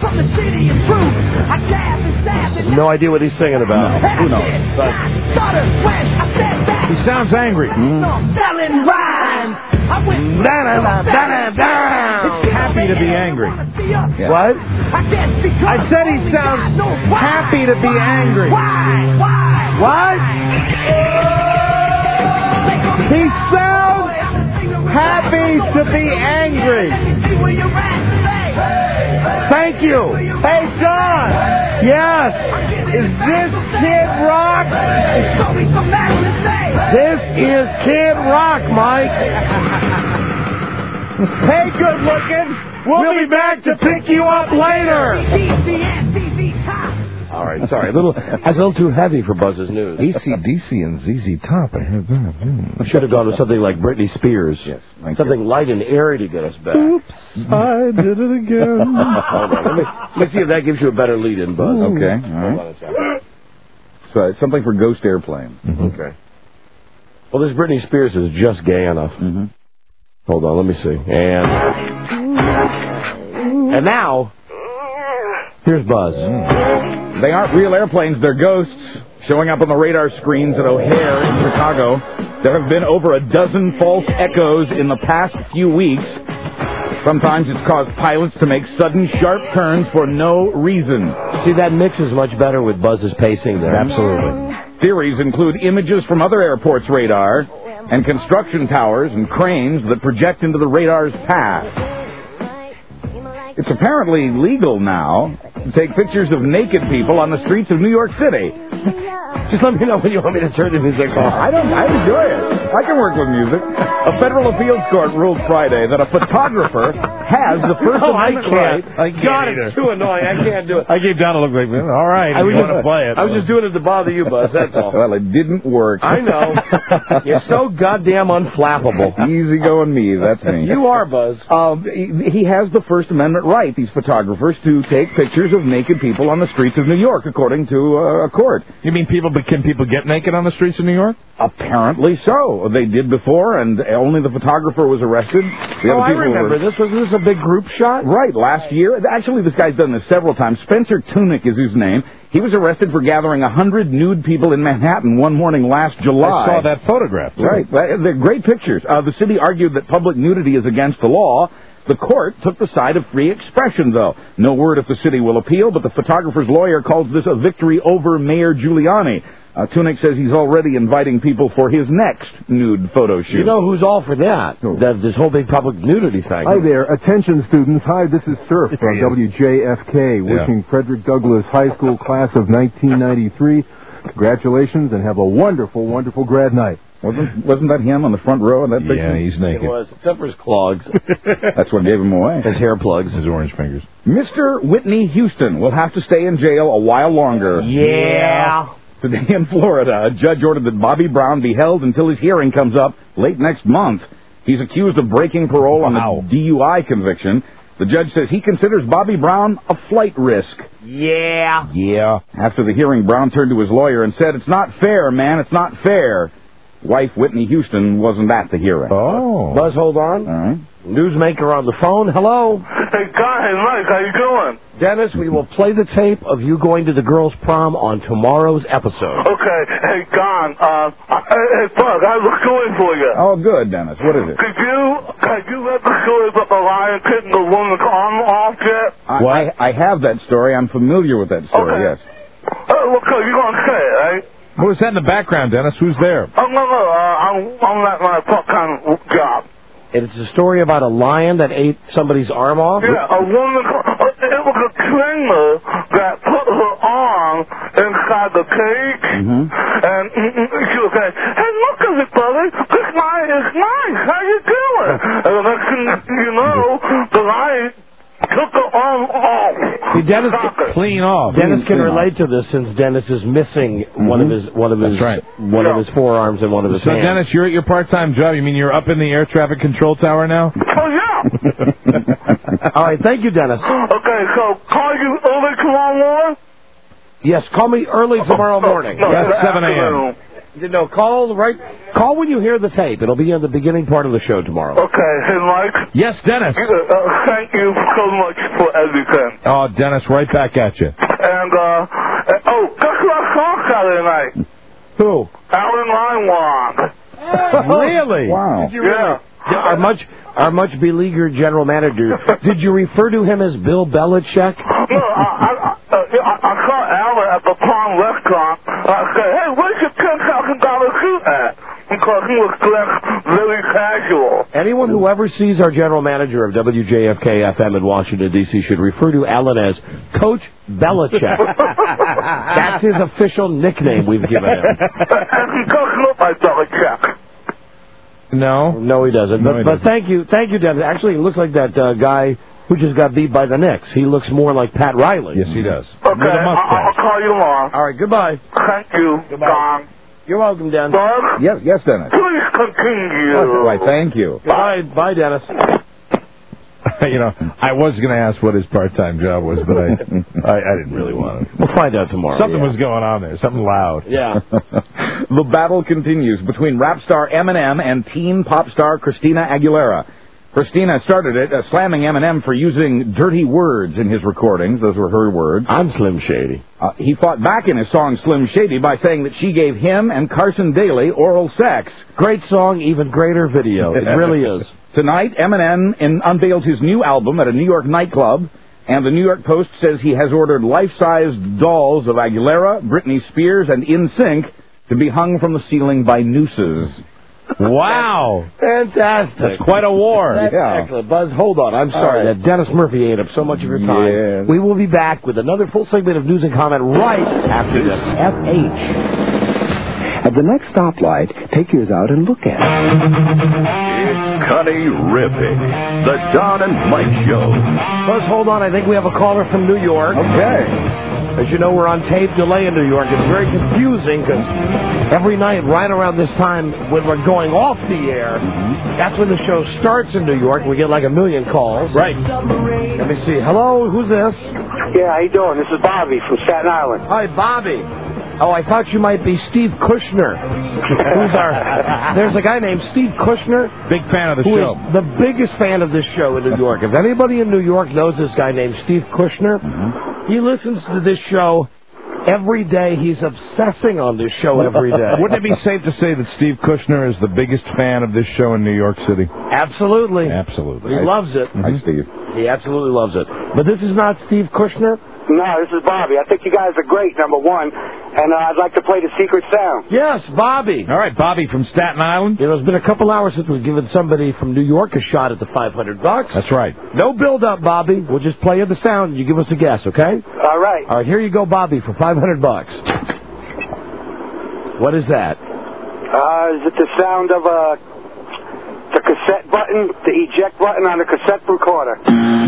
No idea what he's singing about. No, who knows? But he sounds angry. Selling rhymes. It's happy to be angry. Yeah. What? I said he sounds happy to be angry. What? He sounds happy to be angry. Thank you. Hey, John. Yes. Is this Kid Rock? This is Kid Rock, Mike. Hey, good looking. We'll be back to pick you up later. All right, sorry. That's a little too heavy for Buzz's news. AC/DC and ZZ Top. I heard that. I should have gone with something like Britney Spears. Yes. Something light and airy to get us back. Oops, I did it again. Hold on. Let me see if that gives you a better lead-in, Buzz. Okay. All right. Hold on a second. So it's something for ghost airplane. Mm-hmm. Okay. Well, this Britney Spears is just gay enough. Mm-hmm. Hold on, let me see. And now, here's Buzz. They aren't real airplanes, they're ghosts showing up on the radar screens at O'Hare in Chicago. There have been over a dozen false echoes in the past few weeks. Sometimes it's caused pilots to make sudden sharp turns for no reason. See, that mixes much better with Buzz's pacing there. Absolutely. Theories include images from other airports' radar and construction towers and cranes that project into the radar's path. It's apparently legal now to take pictures of naked people on the streets of New York City. Just let me know when you want me to turn the music off. I enjoy it. I can work with music. A federal appeals court ruled Friday that a photographer has the First Amendment right. God, it's too annoying. I can't do it. I gave Don a look like, all right, I want to play it. I was just doing it to bother you, Buzz, that's all. Well, it didn't work. I know. You're so goddamn unflappable. Easy going me, that's me. You are, Buzz. He has the First Amendment right, these photographers, to take pictures of naked people on the streets of New York, according to a court. You mean can people get naked on the streets of New York? Apparently so. They did before, and only the photographer was arrested. I remember this. Wasn't this a big group shot? Right, last year. Actually, this guy's done this several times. Spencer Tunick is his name. He was arrested for gathering 100 nude people in Manhattan one morning last July. I saw that photograph. Right. They're great pictures. The city argued that public nudity is against the law. The court took the side of free expression, though. No word if the city will appeal, but the photographer's lawyer calls this a victory over Mayor Giuliani. Tunic says he's already inviting people for his next nude photo shoot. You know who's all for that? This whole big public nudity thing. Hi there. Attention, students. Hi, this is Surf from WJFK, wishing Frederick Douglass High School class of 1993 congratulations and have a wonderful, wonderful grad night. Wasn't that him on the front row of that picture? Yeah, he's naked. It was, except for his clogs. That's what gave him away. His hair plugs. His orange fingers. Mr. Whitney Houston will have to stay in jail a while longer. Yeah. Today in Florida, a judge ordered that Bobby Brown be held until his hearing comes up late next month. He's accused of breaking parole on a DUI conviction. The judge says he considers Bobby Brown a flight risk. Yeah. Yeah. After the hearing, Brown turned to his lawyer and said, "It's not fair, man. It's not fair." Wife Whitney Houston wasn't at the hearing. Oh. Buzz, hold on. All right. Newsmaker on the phone. Hello. Hey, guys, Mike, how you doing? Dennis, we will play the tape of you going to the girls' prom on tomorrow's episode. Okay. Hey, Don, hey, Bug, I have a story for you. Oh, good, Dennis. What is it? Could you read the story about the lion taking the woman's arm off yet? I have that story. I'm familiar with that story, yes. Look, you're going to say it, right? What was that in the background, Dennis? Who's there? Oh, no, I'm at my part-time job. It's a story about a lion that ate somebody's arm off? Yeah, a woman, it was a trainer that put her arm inside the cage, and she was saying, "Hey, look at it, brother, this lion is nice, how you doing?" And the next thing you know, the lion took the arm off. See, Dennis clean off. Dennis can relate to this since Dennis is missing one of his forearms and one of his So hands. Dennis, you're at your part-time job. You mean you're up in the air traffic control tower now? Oh yeah. All right, thank you, Dennis. Okay, so call you early tomorrow morning? Yes, call me early tomorrow morning. No, Yes, 7 a.m. No, call when you hear the tape. It'll be in the beginning part of the show tomorrow. Okay, hey Mike. Yes, Dennis. Thank you so much for everything. Oh, Dennis, right back at you. And guess who I saw Saturday night? Who? Alan Reinwald. Really? Wow. Did you really? Our much beleaguered general manager. Did you refer to him as Bill Belichick? No, I saw Alan at the Palm restaurant. I said, "Hey, where's your $10,000 suit at?" Because he was dressed very casual. Anyone who ever sees our general manager of WJFK FM in Washington, D.C. should refer to Alan as Coach Belichick. That's his official nickname we've given him. And he doesn't look like Belichick. No, he doesn't. But thank you, Dennis. Actually, he looks like that guy who just got beat by the Knicks. He looks more like Pat Riley. Yes, he does. Okay, I'll call you tomorrow. All right, goodbye. Thank you, Don. You're welcome, Dennis. Bug? Yes, Dennis. Please continue. Why, thank you. Bye, Dennis. You know, I was going to ask what his part-time job was, but I didn't really want to. We'll find out tomorrow. Something was going on there. Something loud. Yeah. The battle continues between rap star Eminem and teen pop star Christina Aguilera. Christina started it, slamming Eminem for using dirty words in his recordings. Those were her words. I'm Slim Shady. He fought back in his song Slim Shady by saying that she gave him and Carson Daly oral sex. Great song, even greater video. It really is. Tonight, Eminem unveiled his new album at a New York nightclub, and the New York Post says he has ordered life-sized dolls of Aguilera, Britney Spears, and NSYNC to be hung from the ceiling by nooses. Wow. Fantastic. That's quite a war. That's excellent. Buzz, hold on. I'm sorry that Dennis Murphy ate up so much of your time. Yeah. We will be back with another full segment of news and comment right after this. FH. At the next stoplight, take yours out and look at it. It's Connie Ripping, the Don and Mike Show. Buzz, hold on. I think we have a caller from New York. Okay. As you know, we're on tape delay in New York. It's very confusing because every night, right around this time, when we're going off the air, that's when the show starts in New York. We get like 1 million calls. Right. Let me see. Hello, who's this? Yeah, how you doing? This is Bobby from Staten Island. Hi, Bobby. Oh, I thought you might be Steve Kushner. There's a guy named Steve Kushner. Big fan of the who show. Is the biggest fan of this show in New York. If anybody in New York knows this guy named Steve Kushner, he listens to this show every day. He's obsessing on this show every day. Wouldn't it be safe to say that Steve Kushner is the biggest fan of this show in New York City? Absolutely. Absolutely. He loves it. Hi, Steve. He absolutely loves it. But this is not Steve Kushner? No, this is Bobby. I think you guys are great, number one. And I'd like to play the secret sound. Yes, Bobby. All right, Bobby from Staten Island. You know, it's been a couple hours since we've given somebody from New York a shot at the $500. That's right. No build-up, Bobby. We'll just play you the sound and you give us a guess, okay? All right. All right, here you go, Bobby, for $500. What is that? Is it the sound of the cassette button, the eject button on the cassette recorder?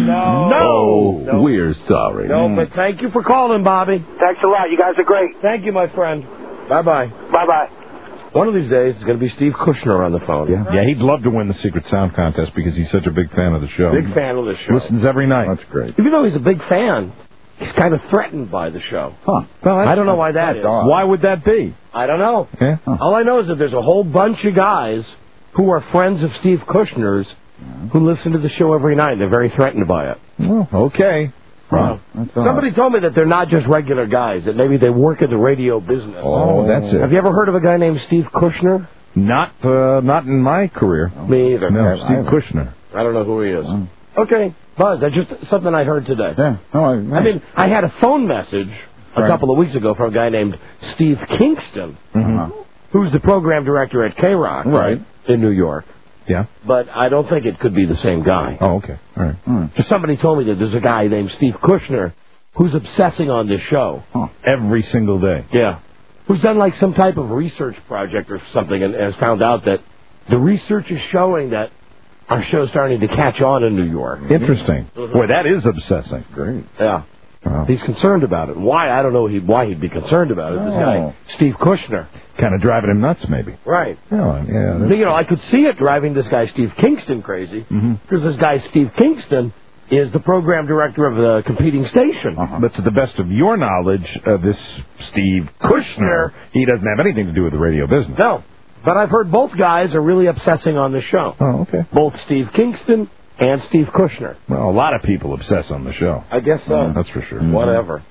No. We're sorry. No, but thank you for calling, Bobby. Thanks a lot. You guys are great. Thank you, my friend. Bye-bye. Bye-bye. One of these days, it's going to be Steve Kushner on the phone. Yeah, he'd love to win the Secret Sound Contest because he's such a big fan of the show. Big fan of the show. Listens every night. That's great. Even though he's a big fan, he's kind of threatened by the show. Huh. Well, I don't know why that is. Why would that be? I don't know. Yeah. Huh. All I know is that there's a whole bunch of guys who are friends of Steve Kushner's who listen to the show every night. They're very threatened by it. Well, okay. Well, somebody told me that they're not just regular guys, that maybe they work in the radio business. Oh, that's it. Have you ever heard of a guy named Steve Kushner? Not in my career. Me either. No, Steve Kushner. I don't know who he is. Okay, Buzz, that's just something I heard today. Yeah. Oh, I mean, I had a phone message a couple of weeks ago from a guy named Steve Kingston, who's the program director at K-Rock in New York. Yeah. But I don't think it could be the same guy. Oh, okay. All right. Just somebody told me that there's a guy named Steve Kushner who's obsessing on this show. Every single day. Yeah. Who's done like some type of research project or something and has found out that the research is showing that our show's starting to catch on in New York. Interesting. Boy, that is obsessing. Great. Yeah. Wow. He's concerned about it. Why? I don't know why he'd be concerned about it. This guy, Steve Kushner. Kind of driving him nuts, maybe. Right. Yeah. You know, I could see it driving this guy, Steve Kingston, crazy. Because this guy, Steve Kingston, is the program director of the competing station. But to the best of your knowledge, this Steve Kushner, he doesn't have anything to do with the radio business. No. But I've heard both guys are really obsessing on the show. Oh, okay. Both Steve Kingston and Steve Kushner. Well, a lot of people obsess on the show. I guess so. That's for sure. Whatever.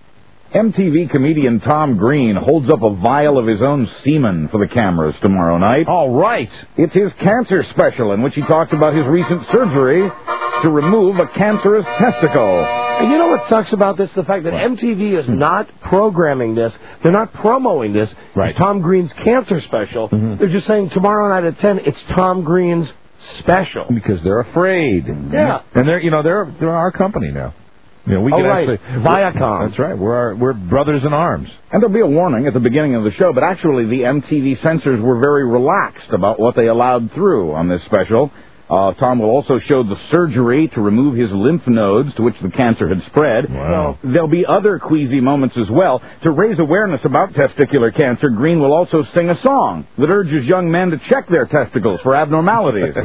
MTV comedian Tom Green holds up a vial of his own semen for the cameras tomorrow night. All right. It's his cancer special in which he talks about his recent surgery to remove a cancerous testicle. And you know what sucks about this? The fact that MTV is not programming this. They're not promoting this. Right. Tom Green's cancer special. They're just saying tomorrow night at 10, it's Tom Green's special. Because they're afraid. Yeah. And they're our company now. You know, we can actually Viacom. That's right. We're brothers in arms. And there'll be a warning at the beginning of the show, but actually the MTV censors were very relaxed about what they allowed through on this special. Tom will also show the surgery to remove his lymph nodes to which the cancer had spread. Wow. There'll be other queasy moments as well. To raise awareness about testicular cancer, Green will also sing a song that urges young men to check their testicles for abnormalities.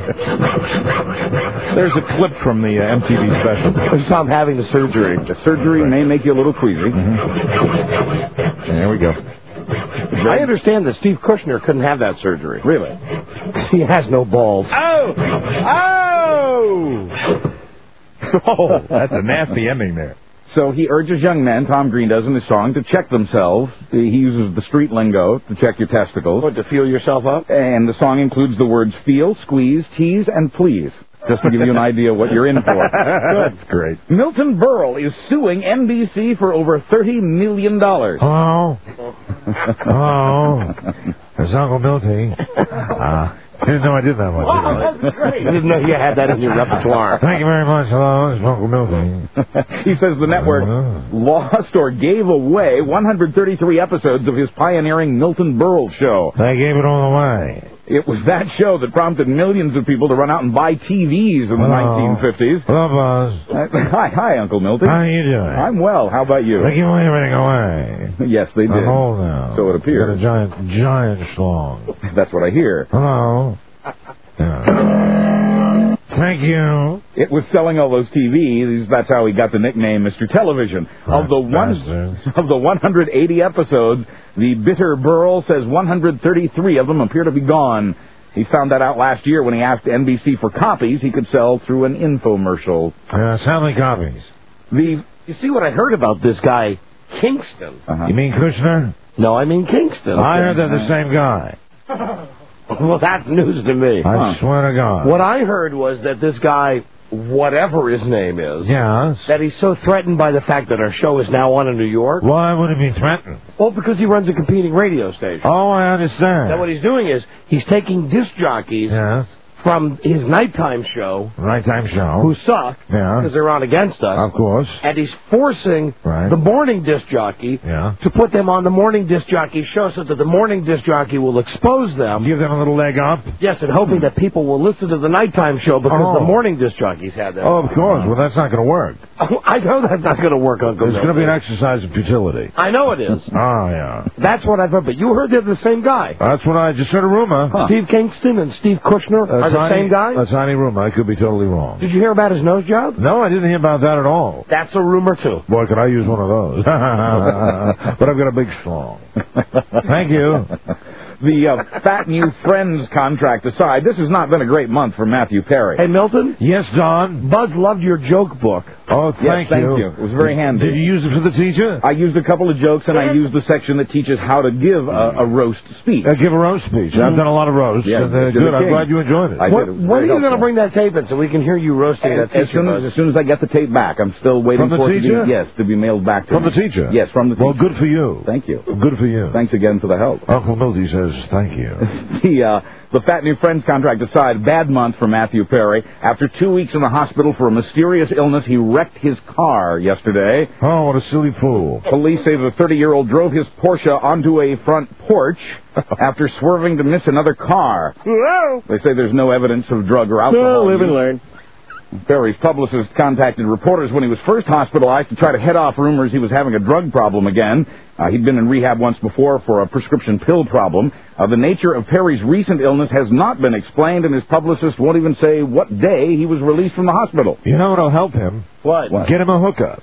There's a clip from the MTV special. There's Tom having the surgery. The surgery may make you a little queasy. There we go. I understand that Steve Kushner couldn't have that surgery. Really? He has no balls. Oh, that's a nasty ending there. So he urges young men, Tom Green does in his song, to check themselves. He uses the street lingo to check your testicles. What, to feel yourself up? And the song includes the words feel, squeeze, tease, and please. Just to give you an idea what you're in for. Good. That's great. Milton Berle is suing NBC for over $30 million. Hello. It's Uncle Milty. Didn't know I did that much. That's great. I didn't know you had that in your repertoire. Thank you very much. Hello, it's Uncle Milty. He says the network lost or gave away 133 episodes of his pioneering Milton Berle show. They gave it all away. It was that show that prompted millions of people to run out and buy TVs in the 1950s. Hello, Buzz. Hi, Uncle Milton. How are you doing? I'm well. How about you? They gave everything away. Yes, they did. I'm old now. So it appears. Got a giant schlong. That's what I hear. Hello. Yeah. Thank you. It was selling all those TVs. That's how he got the nickname Mr. Television. Of the 180 episodes, the bitter Berle says 133 of them appear to be gone. He found that out last year when he asked NBC for copies he could sell through an infomercial. How many copies? You see what I heard about this guy, Kingston? You mean Kushner? No, I mean Kingston. I heard they're the same guy. Well, that's news to me. I swear to God. What I heard was that this guy whatever his name is, Yes. that he's so threatened by the fact that our show is now on in New York. Why would he be threatened? Well, because he runs a competing radio station. Oh, I understand. Now, what he's doing is he's taking disc jockeys from his nighttime show, who suck, because they're on against us. Of course. And he's forcing the morning disc jockey to put them on the morning disc jockey show so that the morning disc jockey will expose them. Give them a little leg up? Yes, and hoping that people will listen to the nighttime show because the morning disc jockeys had that. Oh, of course. Well, that's not going to work. I know that's not going to work, Uncle It's going to be an exercise of futility. I know it is. Oh, yeah. That's what I've heard, but you heard they're the same guy. That's what I just heard a rumor. Steve Kingston and Steve Kushner are the same guy? That's any rumor. I could be totally wrong. Did you hear about his nose job? No, I didn't hear about that at all. That's a rumor, too. Boy, could I use one of those. But I've got a big schlong. Thank you. The Fat New Friends contract aside, this has not been a great month for Matthew Perry. Hey, Milton? Yes, Don? Buzz loved your joke book. Oh, thank you. It was very handy. Did you use it for the teacher? I used a couple of jokes, and I used the section that teaches how to give a roast speech. Give a roast speech. I've done a lot of roasts. Yeah, and good. I'm glad you enjoyed it. When are you going to bring that tape in so we can hear you roasting that teacher? As soon as I get the tape back. I'm still waiting from for the teacher? to be mailed back to From me. the teacher? Yes, from the teacher. Well, good for you. Thank you. Good for you. Thanks again for the help. Uncle Milty says thank you. The Fat New Friends contract aside, bad month for Matthew Perry. After 2 weeks in the hospital for a mysterious illness, he wrecked his car yesterday. Oh, what a silly fool. Police say the 30-year-old drove his Porsche onto a front porch after swerving to miss another car. They say there's no evidence of drug or alcohol live and use. learn. Perry's publicist contacted reporters when he was first hospitalized to try to head off rumors he was having a drug problem again. He'd been in rehab once before for a prescription pill problem. The nature of Perry's recent illness has not been explained, and his publicist won't even say what day he was released from the hospital. You know what'll help him? What? Get him a hookup.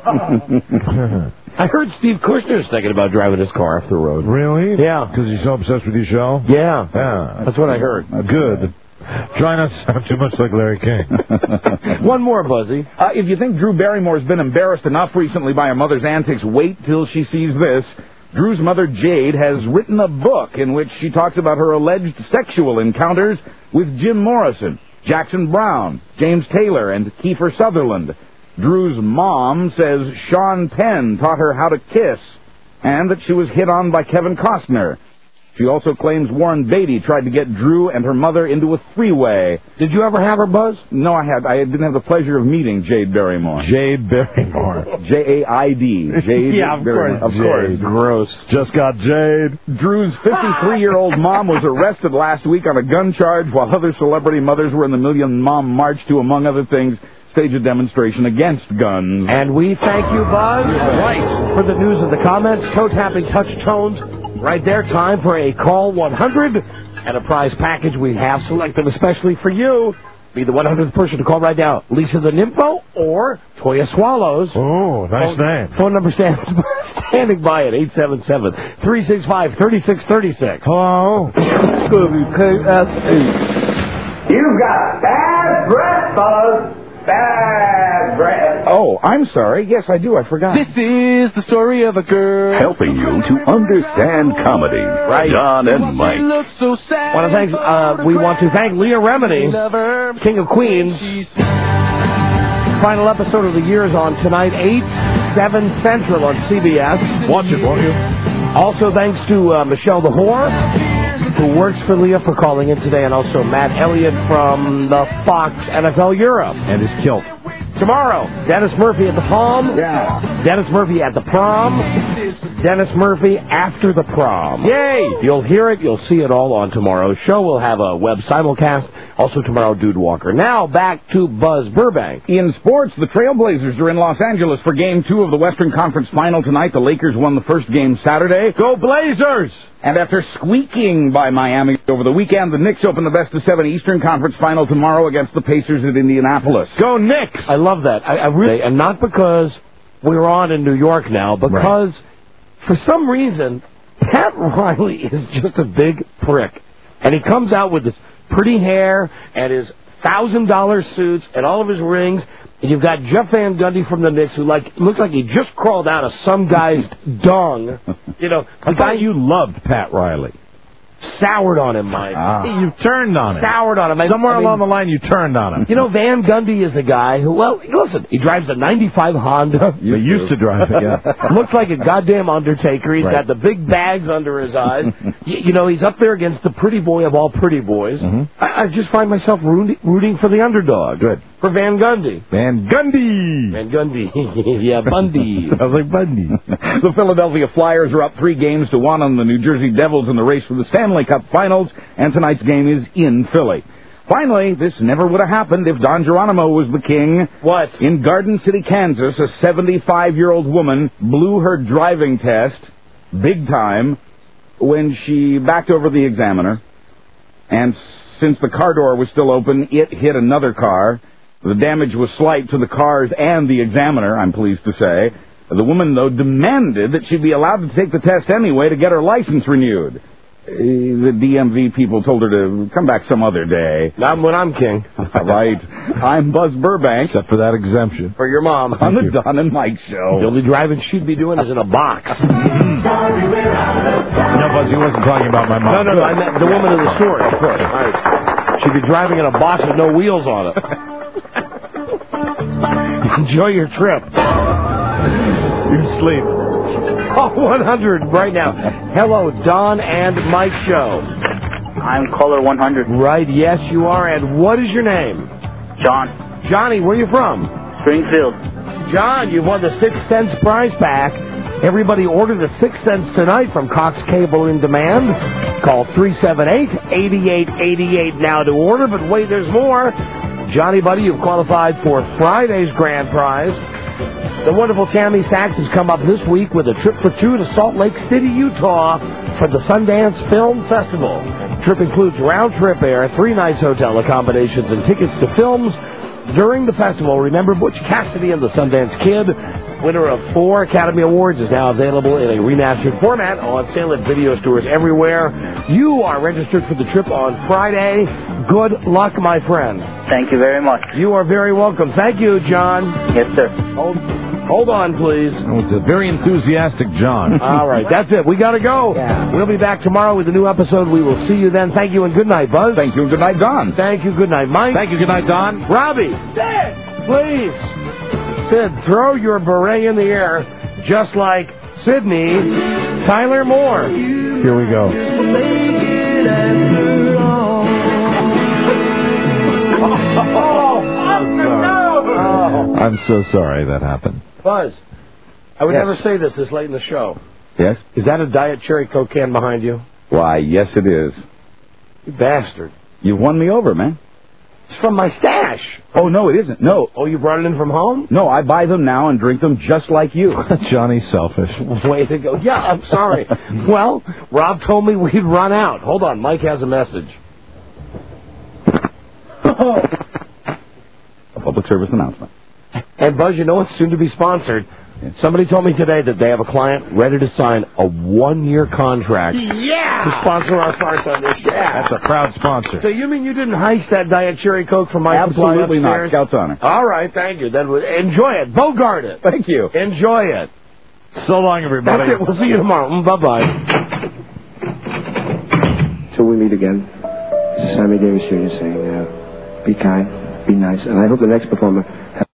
I heard Steve Kushner's thinking about driving his car off the road. Really? Yeah. Because he's so obsessed with your show? Yeah. Yeah. That's what I heard. Good. Try not to sound too much like Larry King. One more, Buzzy. If you think Drew Barrymore's been embarrassed enough recently by her mother's antics, wait till she sees this. Drew's mother, Jade, has written a book in which she talks about her alleged sexual encounters with Jim Morrison, Jackson Browne, James Taylor, and Kiefer Sutherland. Drew's mom says Sean Penn taught her how to kiss, and that she was hit on by Kevin Costner. She also claims Warren Beatty tried to get Drew and her mother into a three-way. Did you ever have her, Buzz? No, I didn't have the pleasure of meeting Jade Barrymore. Jade Barrymore. J-A-I-D. Jade yeah, of Barrymore. course. Of course. Gross. Just got Jade. Drew's 53-year-old mom was arrested last week on a gun charge while other celebrity mothers were in the Million Mom March to, among other things, stage a demonstration against guns. And we thank you, Buzz. Right. For the news and the comments, toe-tapping touch tones. Right there, time for a Call 100 and a prize package we have selected especially for you. Be the 100th person to call right now. Lisa the Nympho or Toya Swallows. Oh, nice name. Phone number standing by at 877-365-3636. Hello? WKFE. You've got bad breath, Buzz. Bad breath. Oh, I'm sorry. Yes, I do. I forgot. This is the story of a girl. Helping you to understand comedy. Right. Don and Mike. We want to thank Leah Remini, King of Queens. Final episode of the year is on tonight, 8/7 Central on CBS. Watch it, won't you? Also, thanks to Michelle the Whore, who works for Leah, for calling in today, and also Matt Elliott from the Fox NFL Europe. And his kilt. Tomorrow, Dennis Murphy at the Palm. Yeah. Dennis Murphy at the prom. Dennis Murphy after the prom. Yay! You'll hear it. You'll see it all on tomorrow's show. We'll have a web simulcast. Also tomorrow, Dude Walker. Now, back to Buzz Burbank. In sports, the Trailblazers are in Los Angeles for Game 2 of the Western Conference Final tonight. The Lakers won the first game Saturday. Go Blazers! And after squeaking by Miami over the weekend, the Knicks open the best-of-7 Eastern Conference Final tomorrow against the Pacers at Indianapolis. Go Knicks! I love that. I really, and not because we're on in New York now, because for some reason, Pat Riley is just a big prick. And he comes out with this pretty hair and his $1,000 suits and all of his rings. And you've got Jeff Van Gundy from the Knicks, who looks like he just crawled out of some guy's dung. You know, I thought you loved Pat Riley. soured on him, Mike. You turned on him. Soured on him. Somewhere along the line, you turned on him. You know, Van Gundy is a guy who, well, listen, he drives a 95 Honda. He used to drive it, yeah. Looks like a goddamn Undertaker. He's got the big bags under his eyes. You know, he's up there against the pretty boy of all pretty boys. I just find myself rooting for the underdog. Good. For Van Gundy. Van Gundy. Van Gundy. Yeah, Bundy. I was like Bundy. The Philadelphia Flyers are up 3-1 on the New Jersey Devils in the race for the Stanley Cup Finals, and tonight's game is in Philly. Finally, this never would have happened if Don Geronimo was the king. What? In Garden City, Kansas, a 75-year-old woman blew her driving test, big time, when she backed over the examiner. And since the car door was still open, it hit another car. The damage was slight to the cars and the examiner, I'm pleased to say. The woman, though, demanded that she be allowed to take the test anyway to get her license renewed. The DMV people told her to come back some other day. Not when I'm king. Right. I'm Buzz Burbank. Except for that exemption. For your mom. On the Don and Mike Show. The only driving she'd be doing is in a box. No, Buzz, he wasn't talking about my mom. No, I meant the woman in the story, of course. Right. She'd be driving in a box with no wheels on it. Enjoy your trip. You sleep. Oh, 100 right now. Hello, Don and Mike Show. I'm caller 100. Right, yes, you are. And what is your name? John. Johnny, where are you from? Springfield. John, you won the 6 cents prize pack. Everybody order the 6 cents tonight from Cox Cable in Demand. Call 378-8888 now to order, but wait, there's more. Johnny, buddy, you've qualified for Friday's grand prize. The wonderful Tammy Sachs has come up this week with a trip for two to Salt Lake City, Utah for the Sundance Film Festival. Trip includes round-trip air, 3 nights hotel accommodations, and tickets to films during the festival. Remember, Butch Cassidy and the Sundance Kid, winner of 4 Academy Awards, is now available in a remastered format on sale at video stores everywhere. You are registered for the trip on Friday. Good luck, my friend. Thank you very much. You are very welcome. Thank you, John. Yes, sir. Hold on, please. Oh, it's a very enthusiastic John. All right, that's it. We got to go. Yeah. We'll be back tomorrow with a new episode. We will see you then. Thank you and good night, Buzz. Thank you and good night, Don. Thank you. Good night, Mike. Thank you. Good night, Don. Robbie. Sid! Please. Sid, throw your beret in the air just like Sydney Tyler Moore. Here we go. I'm so sorry that happened. Buzz, I would never say this late in the show. Yes? Is that a Diet Cherry Coke can behind you? Why, yes it is. You bastard. You've won me over, man. It's from my stash. Oh, no, it isn't. No. Oh, you brought it in from home? No, I buy them now and drink them just like you. Johnny's selfish. Way to go. Yeah, I'm sorry. Well, Rob told me we'd run out. Hold on, Mike has a message. A public service announcement. And Buzz, you know it's soon to be sponsored. Somebody told me today that they have a client ready to sign a 1-year contract to sponsor our farts on this show. That's a proud sponsor. So you mean you didn't heist that Diet Cherry Coke from my supply Absolutely upstairs? not. Scout's honor. All right, thank you. Then enjoy it. Bogart it. Thank you. Enjoy it. So long, everybody. That's it. We'll see you tomorrow. Bye-bye. Till we meet again, this is Sammy Davis Jr. saying, be kind, be nice, and I hope the next performer